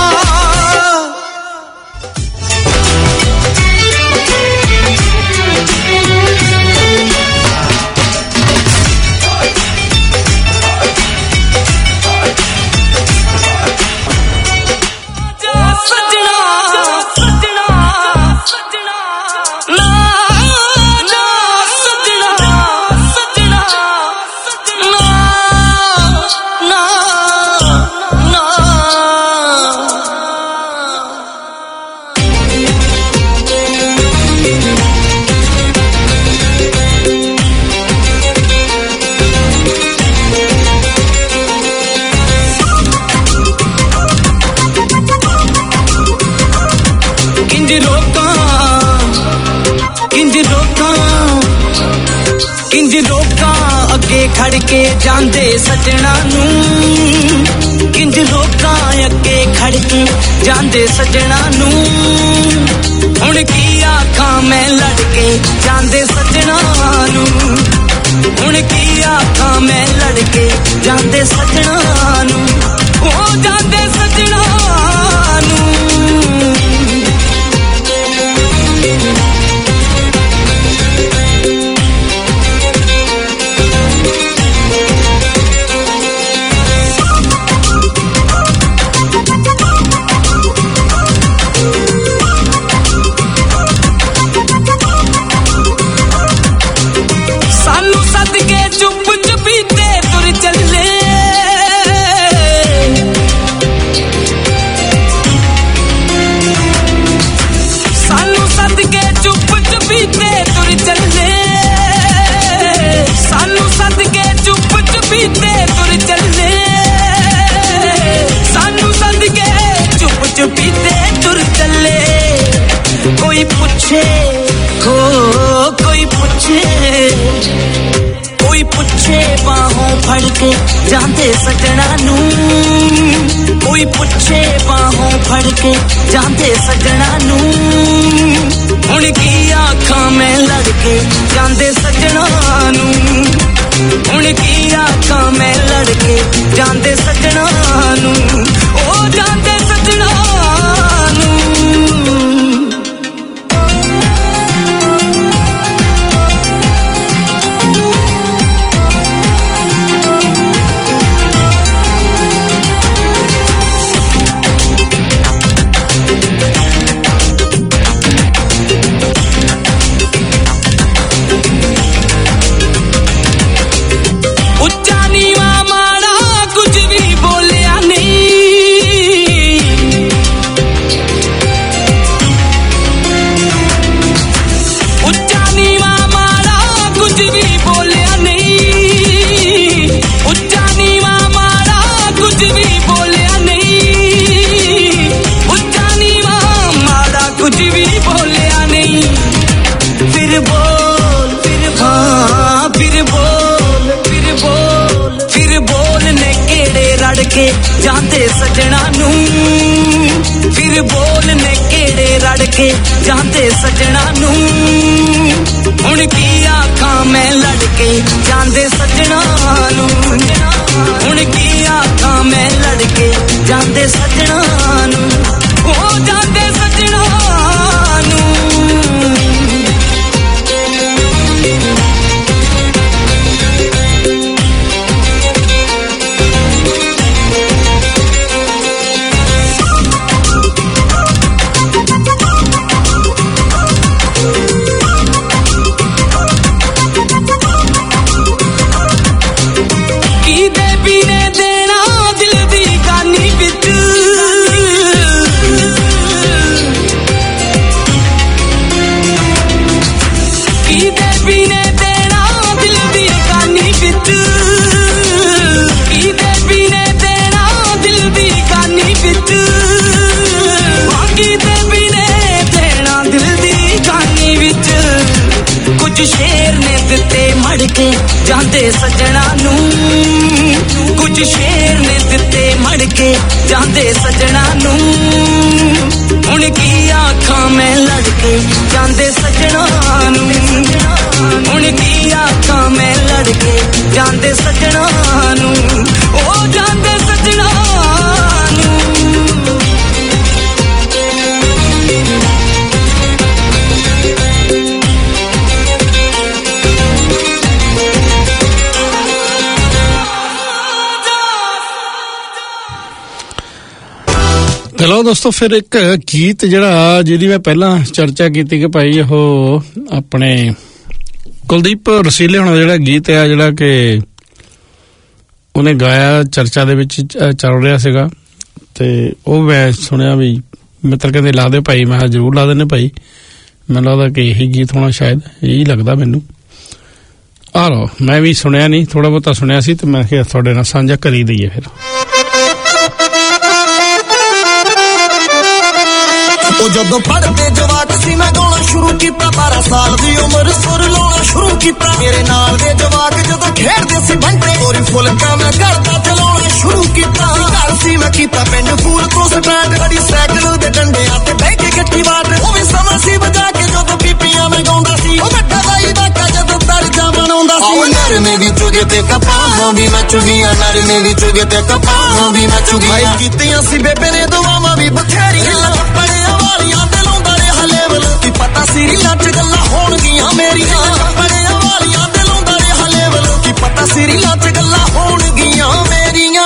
S10: ਖੜ ਕੇ ਜਾਂਦੇ ਸੱਜਣਾ ਨੂੰ ਕਿੰਜ ਲੋਕਾਂ ਅੱਗੇ ਖੜ ਕੇ ਜਾਂਦੇ ਸੱਜਣਾ ਨੂੰ ਹੁਣ ਕੀ ਆਖਾਂ ਮੈਂ ਲੜ ਕੇ ਜਾਂਦੇ ਸੱਜਣਾ ਨੂੰ ਹੁਣ ਕੀ ਆਖਾਂ ਮੈਂ ਲੜ ਕੇ ਜਾਂਦੇ ਸੱਜਣਾ ਨੂੰ ਉਹ ਜਾਂਦੇ ਸੱਜਣਾ ਨੂੰ कोई पूछे हो कोई पूछे कोई पूछे बाहों फड़ के जाते सजना नू कोई पूछे बाहों फड़ के जाते सजना नू हुण की आखां मैं लड़ के जाते सजना नू हुण की आखां मैं लड़ के जाते सजना नू ओ जाते सजना नू के जाते सजना नू फिर बोल ने केड़े रड़ के
S2: ਜਾਂਦੇ ਸੱਜਣਾ ਨੂੰ ਹੁਣ ਕੀ ਆਖਾਂ ਮੈਂ ਲੜ ਕੇ ਜਾਂਦੇ ਸੱਜਣਾ ਨੂੰ ਹੁਣ ਕੀ ਆਖਾਂ ਮੈਂ ਲੜ ਕੇ ਜਾਂਦੇ ਸੱਜਣਾ ਨੂੰ ਹੋ ਜਾਂਦੇ ਸੱਜਣਾ ਨੂੰ ਸ਼ੇਰ ਨੇ ਦਿੱਤੇ ਮੜ ਕੇ ਜਾਂਦੇ ਸੱਜਣਾ ਨੂੰ ਕੁਝ ਸ਼ੇਰ ਨੇ ਦਿੱਤੇ ਮੜ ਕੇ ਜਾਂਦੇ ਸੱਜਣਾ ਨੂੰ ਹੁਣ ਕੀ ਆਖਾਂ ਮੈਂ ਲੜ ਕੇ ਜਾਂਦੇ ਸੱਜਣਾ ਨੂੰ ਹੁਣ ਕੀ ਆਖਾਂ ਮੈਂ ਲੜ ਕੇ ਜਾਂਦੇ ਸੱਜਣਾ ਨੂੰ ਉਹ ਜਾਂਦੇ ਸੱਜਣਾ ਨੂੰ
S1: ਚਲੋ ਦੋਸਤੋ ਫਿਰ ਇੱਕ ਗੀਤ ਜਿਹੜਾ ਜਿਹਦੀ ਮੈਂ ਪਹਿਲਾਂ ਚਰਚਾ ਕੀਤੀ ਕਿ ਭਾਈ ਉਹ ਆਪਣੇ ਕੁਲਦੀਪ ਰਸੀਲੇ ਹੋਣਾ ਜਿਹੜਾ ਗੀਤ ਹੈ ਜਿਹੜਾ ਕਿ ਉਹਨੇ ਗਾਇਆ ਚਰਚਾ ਦੇ ਵਿੱਚ ਚੱਲ ਰਿਹਾ ਸੀਗਾ ਤੇ ਉਹ ਮੈਂ ਸੁਣਿਆ ਵੀ ਮਿੱਤਰ ਕਹਿੰਦੇ ਲਾ ਦੇ ਭਾਈ ਮੈਂ ਜ਼ਰੂਰ ਲਾ ਦਿੰਦੇ ਭਾਈ ਮੈਨੂੰ ਲੱਗਦਾ ਕਿ ਇਹੀ ਗੀਤ ਹੋਣਾ ਸ਼ਾਇਦ ਇਹੀ ਲੱਗਦਾ ਮੈਨੂੰ ਆ ਲਓ ਮੈਂ ਵੀ ਸੁਣਿਆ ਨਹੀਂ ਥੋੜਾ ਬਹੁਤਾ ਸੁਣਿਆ ਸੀ ਤੇ ਮੈਂ ਕਿਹਾ ਤੁਹਾਡੇ ਨਾਲ ਸਾਂਝਾ ਕਰੀ ਦਈਏ ਫਿਰ
S10: ਉਹ ਜਦੋਂ ਪੜਦੇ ਜਵਾਕ ਸੀ ਮੈਂ ਗਾਉਣਾ ਸ਼ੁਰੂ ਕੀਤਾ ਬਾਰਾਂ ਸਾਲ ਦੀ ਉਮਰ ਸੁਰ ਲਾਉਣਾ ਸ਼ੁਰੂ ਕੀਤਾ ਮੇਰੇ ਨਾਲ ਦੇ ਜਵਾਕ ਜਦੋਂ ਖੇਡਦੇ ਸੀ ਬੰਟੇ ਗੋਰੀ ਫੁਲਕਾ ਮੈਂ ਕਰਦਾ ਚਲਾਉਣਾ ਸ਼ੁਰੂ ਕੀਤਾ ਘਰ ਸੀ ਮੈਂ ਕੀਤਾ ਪਿੰਡ ਫੂਲ ਤੋਂ ਸਟੈਂਡ ਗੜੀ ਸਾਈਕਲ ਦੇ ਡੰਡਿਆਂ ਤੇ ਬਹਿ ਕੇ ਗੱਠੀ ਵਾਟ ਉਹ ਵੀ ਸਮਾਂ ਸੀ ਵਜਾ ਕੇ ਜਦੋਂ ਪੀਪੀਆਂ ਮੈਂ ਗਾਉਂਦਾ ਸੀ ਉਹ ਵੱਡਾ ਬਾਈ ਵਾਕਾ ਜਦੋਂ ਤਰਜਾ ਬਣਾਉਂਦਾ ਸੀ ਉਹ ਨਰਮੇ ਵੀ ਚੁਗੇ ਤੇ ਕਪਾਹਾਂ ਵੀ ਮੈਂ ਚੁਗੀਆਂ ਨਰਮੇ ਵੀ ਚੁਗੇ ਤੇ ਕਪਾਹਾਂ ਵੀ ਮੈਂ ਚੁਗੀਆਂ ਕੀਤੀਆਂ ਸੀ ਬੇਬੇ ਨੇ ਦੁਆਵਾਂ ਵੀ ਬਥੇਰੀਆਂ ਪੜਿਆ ਵਾਲੀਆਂ ਤੇ ਲਾਉਂਦਾ ਰਿਹਾ ਲੈਵਲ ਕੀ ਪਤਾ ਸੀ ਰੀਲਾਂ ਚ ਗੱਲਾਂ ਹੋਣਗੀਆਂ ਮੇਰੀਆਂ ਪੜਿਆ ਵਾਲੀਆਂ ਤੇ ਲਾਉਂਦਾ ਰਿਹਾ ਲੈਵਲ ਕੀ ਪਤਾ ਸੀ ਰੀਲਾਂ ਚ ਗੱਲਾਂ ਹੋਣਗੀਆਂ ਮੇਰੀਆਂ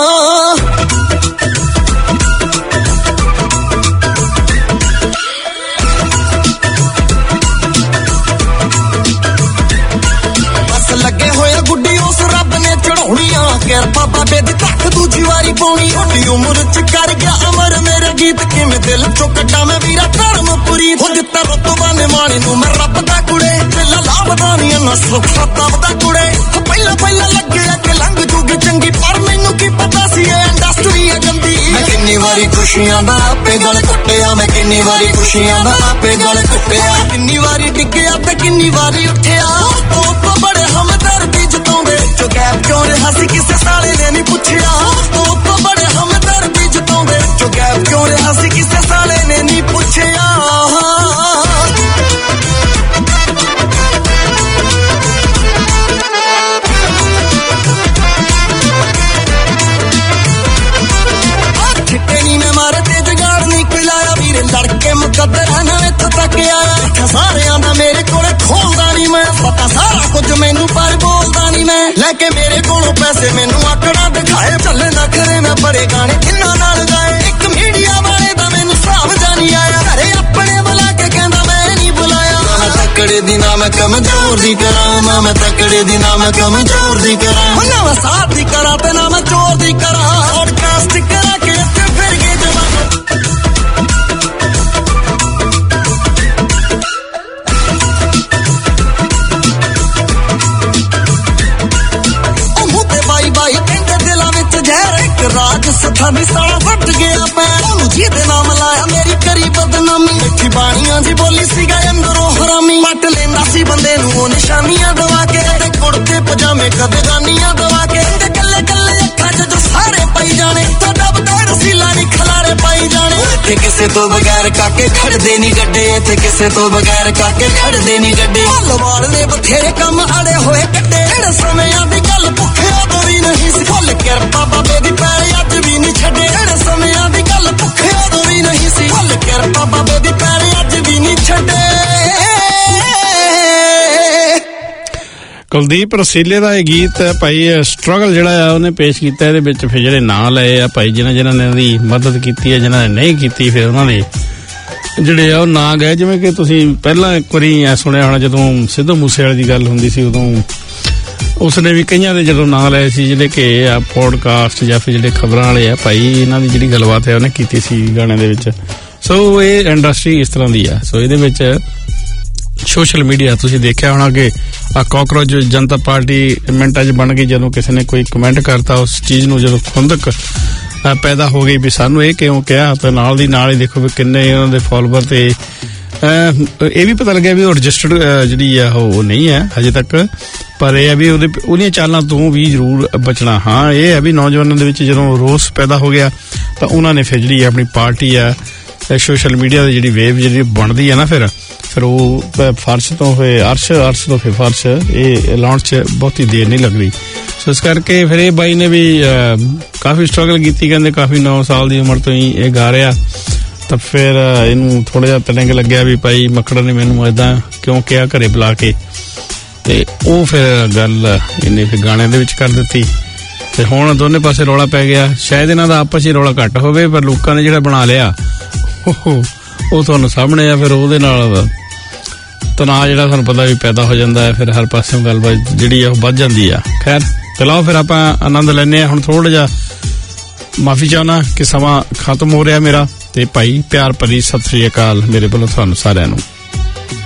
S10: ਲੱਗੇ ਹੋਏ ਗੁੱਡੀ ਉਸ ਰੱਬ ਨੇ ਚੜਾਉਣੀਆਂ ਕਿਰਪਾ ਬਾਬੇ ਦੀ ਤੱਕ ਦੂਜੀ ਵਾਰੀ ਪਾਉਣੀ ਵੱਡੀ ਉਮਰ ਚ ਕਰ ਗਿਆ ਅਮਰ ਮੇਰੇ ਗੀਤ ਕਿਵੇਂ ਦਿਲ ਚੋਂ ਕੱਢਾਂ ਮੈਂ ਵੀਰਾ ਧਰਮਪੁਰੀ ਹੋ ਦਿੱਤਾ ਰੁਤਬਾਨੇ ਮਾਣੇ ਨੂੰ ਮੈਂ ਰੱਬ ਦਾ ਕੁੜੇ ਚੱਲਾ ਲਾਭਦਾ ਨੀ ਨਾ ਸੁੱਖ ਸਤਾਬ ਦਾ ਕੁੜੇ ਪਹਿਲਾਂ ਪਹਿਲਾਂ ਲੱਗਿਆ ਕਿ ਲੰਘ ਜੂਗੀ ਚੰਗੀ ਪਰ ਮੈਨੂੰ ਕੀ ਪਤਾ ਸੀ ਇਹ ਇੰਡਸਟਰੀ ਹੈ ਗੰਦੀ ਮੈਂ ਕਿੰਨੀ ਵਾਰੀ ਖੁਸ਼ੀਆਂ ਦਾ ਆਪੇ ਗਲ ਕੱਟਿਆ ਮੈਂ ਕਿੰਨੀ ਵਾਰੀ ਖੁਸ਼ੀਆਂ ਦਾ ਆਪੇ ਗਲ ਕੱਟਿਆ ਕਿੰਨੀ ਵਾਰੀ ਡਿੱਗਿਆ ਤੇ ਕਿੰਨੀ ਵਾਰੀ ਉੱਠਿਆ ਤੋਂ ਤੋਂ ਬੜੇ ਹਮਦਰਦੀ ਜਤਾਉਂਦੇ ਜੋ ਗੈਪ ਕਿਉਂ ਰਿਹਾ ਸੀ ਕਿਸੇ ਸਾਲੇ ਨੇ ਨਹੀਂ ਪੁੱਛਿਆ ਤੋਂ ਤੋਂ ਬੜੇ ਹਮਦਰਦੀ ਜਤਾਉਂਦੇ ਜੋ ਗੈਪ ਕਿਉਂ ਰਿਹਾ ਸੀ ਕਿਸੇ ਸਾਲੇ ਨੇ ਨਹੀਂ ਪੁੱਛਿਆ ਲੜਕੇ ਮੁਕੱਦਰਾਂ ਨਾਲ ਇੱਥੋਂ ਤੱਕ ਆਇਆ ਸਾਰਿਆਂ ਦਾ ਮੇਰੇ ਕੋਲੇ ਖੋਲਦਾ ਨਹੀਂ ਮੈਂ ਪਤਾ ਸਾਰਾ ਕੁਝ ਮੈਨੂੰ ਪਰ ਬੋਲਦਾ ਨਹੀਂ ਮੈਂ ਲੈ ਕੇ ਮੇਰੇ ਕੋਲੋਂ ਪੈਸੇ ਮੈਨੂੰ ਆਕੜਾ ਦਿਖਾਏ ਚੱਲੇ ਨਾ ਕਰੇ ਮੈਂ ਬੜੇ ਗਾਣੇ ਕਿੰਨਾ ਨਾਲ ਗਾਏ ਇੱਕ ਮੀਡੀਆ ਵਾਲੇ ਦਾ ਮੈਨੂੰ ਸਮਝ ਨਹੀਂ ਆਇਆ ਘਰੇ ਆਪਣੇ ਬੁਲਾ ਕੇ ਕਹਿੰਦਾ ਮੈਂ ਨਹੀਂ ਬੁਲਾਇਆ ਮੈਂ ਤੱਕੜੇ ਦੀ ਨਾ ਮੈਂ ਕਮਜ਼ੋਰ ਦੀ ਕਰਾਂ ਨਾ ਮੈਂ ਤੱਕੜੇ ਦੀ ਨਾ ਮੈਂ ਕਮਜ਼ੋਰ ਦੀ ਕਰਾਂ ਨਾ ਮੈਂ ਸਾਥ ਦੀ ਕਰਾਂ ਤੇ ਨਾ ਮੈਂ ਚੋਰ ਦੀ ਕਰਾਂ ਪੋਡਕਾਸਟ ਕਰਾ ਕੇ ਇੱਥੇ ਫਿਰ ਗਏ ਜਵਾਨ ਰਾਜ ਸੱਥਾ ਦੀ ਸਾਲਾ ਵੱਟ ਗਿਆ ਮੈਂ ਉਹਨੂੰ ਜਿਹਦੇ ਨਾਮ ਲਾਇਆ ਮੇਰੀ ਕਰੀ ਬਦਨਾਮੀ ਮਿੱਠੀ ਬਾਣੀਆਂ ਦੀ ਬੋਲੀ ਸੀਗਾ ਅੰਦਰੋਂ ਹਰਾਮੀ ਪੱਟ ਲੈਂਦਾ ਸੀ ਬੰਦੇ ਨੂੰ ਉਹ ਨਿਸ਼ਾਨੀਆਂ ਦਵਾ ਕੇ ਤੇ ਕੁੜਤੇ ਪਜਾਮੇ ਕਦਗਾਨੀਆਂ ਦਵਾ ਕੇ ਤੇ ਕੱਲੇ ਕੱਲੇ ਅੱਖਾਂ 'ਚ ਜੋ ਸਾਰੇ ਪਾਈ ਜਾਣੇ ਤੁਹਾਡਾ ਬਤਾੜ ਸੀਲਾ ਨਹੀਂ ਖਲਾਰੇ ਪਾਈ ਜਾਣੇ ਇੱਥੇ ਕਿਸੇ ਤੋਂ ਬਗੈਰ ਕਾਕੇ ਖੜਦੇ ਨਹੀਂ ਗੱਡੇ ਇੱਥੇ ਕਿਸੇ ਤੋਂ ਬਗੈਰ ਕਾਕੇ ਖੜਦੇ ਨਹੀਂ ਗੱਡੇ ਲਵਾਲ ਨੇ ਬਥੇਰੇ ਕੰਮ ਆੜੇ ਹੋਏ ਕੱਢੇ ਇਹਨੇ ਸਮਿਆਂ ਦੀ ਗੱਲ ਭੁੱਖਿਆਂ ਤੋਂ ਵੀ ਨਹੀਂ ਸੀ ਫੁੱਲ ਕਿਰਪਾ ਬਾਬੇ ਦੀ ਪੈਰ ਅੱਜ ਵੀ ਨਹੀਂ ਛੱਡੇ ਇਹਨੇ ਸਮਿਆਂ ਦੀ ਗੱਲ ਭੁੱਖਿਆਂ ਤੋਂ ਵੀ ਨਹੀਂ ਸੀ ਫੁੱਲ ਕਿਰਪਾ ਬਾਬੇ ਦੀ ਪੈਰ ਅੱਜ ਵੀ ਨਹੀਂ ਛੱਡੇ।
S1: ਕੁਲਦੀਪ ਰਸੀਲੇ ਦਾ ਇਹ ਗੀਤ ਭਾਈ ਸਟਰਗਲ ਜਿਹੜਾ ਆ ਉਹਨੇ ਪੇਸ਼ ਕੀਤਾ। ਇਹਦੇ ਵਿੱਚ ਫਿਰ ਜਿਹੜੇ ਨਾਂ ਲਏ ਆ ਭਾਈ ਜਿਨ੍ਹਾਂ ਜਿਨ੍ਹਾਂ ਨੇ ਉਹਦੀ ਮਦਦ ਕੀਤੀ ਹੈ, ਜਿਨ੍ਹਾਂ ਨੇ ਨਹੀਂ ਕੀਤੀ, ਫਿਰ ਉਹਨਾਂ ਦੇ ਜਿਹੜੇ ਆ ਉਹ ਨਾਂ ਗਏ। ਜਿਵੇਂ ਕਿ ਤੁਸੀਂ ਪਹਿਲਾਂ ਇੱਕ ਵਾਰੀ ਐ ਸੁਣਿਆ ਹੋਣਾ ਜਦੋਂ ਸਿੱਧੂ ਮੂਸੇਵਾਲੇ ਦੀ ਗੱਲ ਹੁੰਦੀ ਸੀ, ਉਦੋਂ ਉਸਨੇ ਵੀ ਕਈਆਂ ਦੇ ਜਦੋਂ ਨਾਂ ਲਏ ਸੀ ਜਿਹੜੇ ਕਿ ਆ ਪੋਡਕਾਸਟ ਜਾਂ ਫਿਰ ਜਿਹੜੇ ਖਬਰਾਂ ਵਾਲੇ ਆ ਭਾਈ ਇਹਨਾਂ ਦੀ ਜਿਹੜੀ ਗੱਲਬਾਤ ਹੈ ਉਹਨੇ ਕੀਤੀ ਸੀ ਗਾਣੇ ਦੇ ਵਿੱਚ। ਸੋ ਇਹ ਇੰਡਸਟਰੀ ਇਸ ਤਰ੍ਹਾਂ ਦੀ ਆ। ਸੋ ਇਹਦੇ ਵਿੱਚ ਸੋਸ਼ਲ ਮੀਡੀਆ ਤੁਸੀਂ ਦੇਖਿਆ ਹੋਣਾ ਕਿ ਆ ਕਾਕਰੋਚ ਜਨਤਾ ਪਾਰਟੀ ਮਿੰਟਾਂ 'ਚ ਬਣ ਗਈ। ਜਦੋਂ ਕਿਸੇ ਨੇ ਕੋਈ ਕਮੈਂਟ ਕਰਤਾ ਉਸ ਚੀਜ਼ ਨੂੰ ਜਦੋਂ ਖੁੰਦਕ ਪੈਦਾ ਹੋ ਗਈ ਵੀ ਸਾਨੂੰ ਇਹ ਕਿਉਂ ਕਿਹਾ, ਤਾਂ ਨਾਲ ਦੀ ਨਾਲ ਹੀ ਦੇਖੋ ਵੀ ਕਿੰਨੇ ਉਹਨਾਂ ਦੇ ਫੋਲੋਵਰ ਤੇ ਇਹ ਵੀ ਪਤਾ ਲੱਗਿਆ ਵੀ ਉਹ ਰਜਿਸਟਰਡ ਜਿਹੜੀ ਆ ਉਹ ਨਹੀਂ ਹੈ ਹਜੇ ਤੱਕ, ਪਰ ਇਹ ਹੈ ਵੀ ਉਹਦੇ ਉਹਦੀਆਂ ਚਾਲਾਂ ਤੋਂ ਵੀ ਜ਼ਰੂਰ ਬਚਣਾ। ਹਾਂ ਇਹ ਹੈ ਵੀ ਨੌਜਵਾਨਾਂ ਦੇ ਵਿੱਚ ਜਦੋਂ ਰੋਸ ਪੈਦਾ ਹੋ ਗਿਆ ਤਾਂ ਉਹਨਾਂ ਨੇ ਫਿਰ ਜਿਹੜੀ ਆਪਣੀ ਪਾਰਟੀ ਆ ਸੋਸ਼ਲ ਮੀਡੀਆ ਦੀ ਜਿਹੜੀ ਵੇਵ ਜਿਹੜੀ ਬਣਦੀ ਹੈ ਨਾ ਫਿਰ ਫਿਰ ਉਹ ਫਰਸ਼ ਤੋਂ ਫਿਰ ਅਰਸ਼ ਅਰਸ਼ ਤੋਂ ਫਿਰ ਫਰਸ਼ ਇਹ ਲਾਉਣ 'ਚ ਬਹੁਤੀ ਦੇਰ ਨਹੀਂ ਲੱਗਦੀ। ਸੋ ਇਸ ਕਰਕੇ ਫਿਰ ਇਹ ਬਾਈ ਨੇ ਵੀ ਕਾਫੀ ਸਟਰਗਲ ਕੀਤੀ, ਕਹਿੰਦੇ ਕਾਫੀ ਨੌ ਸਾਲ ਦੀ ਉਮਰ ਤੋਂ ਹੀ ਇਹ ਗਾ ਰਿਹਾ। ਤਾਂ ਫਿਰ ਇਹਨੂੰ ਥੋੜਾ ਜਿਹਾ ਤੜੰਗ ਲੱਗਿਆ ਵੀ ਭਾਈ ਮੱਖੜ ਨੇ ਮੈਨੂੰ ਏਦਾਂ ਕਿਉਂ ਕਿਹਾ ਘਰੇ ਬੁਲਾ ਕੇ, ਤੇ ਉਹ ਫਿਰ ਗੱਲ ਇਹਨੇ ਫਿਰ ਗਾਣਿਆਂ ਦੇ ਵਿੱਚ ਕਰ ਦਿੱਤੀ ਤੇ ਹੁਣ ਦੋਨੇ ਪਾਸੇ ਰੌਲਾ ਪੈ ਗਿਆ। ਸ਼ਾਇਦ ਇਹਨਾਂ ਦਾ ਆਪਸ 'ਚ ਰੌਲਾ ਘੱਟ ਹੋਵੇ ਪਰ ਲੋਕਾਂ ਨੇ ਜਿਹੜਾ ਬਣਾ ਲਿਆ ਉਹ ਤੁਹਾਨੂੰ ਸਾਹਮਣੇ ਆ। ਫਿਰ ਉਹਦੇ ਨਾਲ ਤਣਾਅ ਜਿਹੜਾ ਤੁਹਾਨੂੰ ਪਤਾ ਵੀ ਪੈਦਾ ਹੋ ਜਾਂਦਾ ਹੈ, ਫਿਰ ਹਰ ਪਾਸਿਓਂ ਗੱਲਬਾਤ ਜਿਹੜੀ ਆ ਉਹ ਵੱਧ ਜਾਂਦੀ ਆ। ਖੈਰ ਚਲੋ ਫਿਰ ਆਪਾਂ ਆਨੰਦ ਲੈਂਦੇ ਹਾਂ। ਹੁਣ ਥੋੜਾ ਜਿਹਾ ਮਾਫੀ ਚਾਹੁੰਦਾ ਕਿ ਸਮਾਂ ਖਤਮ ਹੋ ਰਿਹਾ ਮੇਰਾ, ਤੇ ਭਾਈ ਪਿਆਰ ਭਰੀ ਸਤਿ ਸ੍ਰੀ ਅਕਾਲ ਮੇਰੇ ਵੱਲੋਂ ਤੁਹਾਨੂੰ ਸਾਰਿਆਂ ਨੂੰ।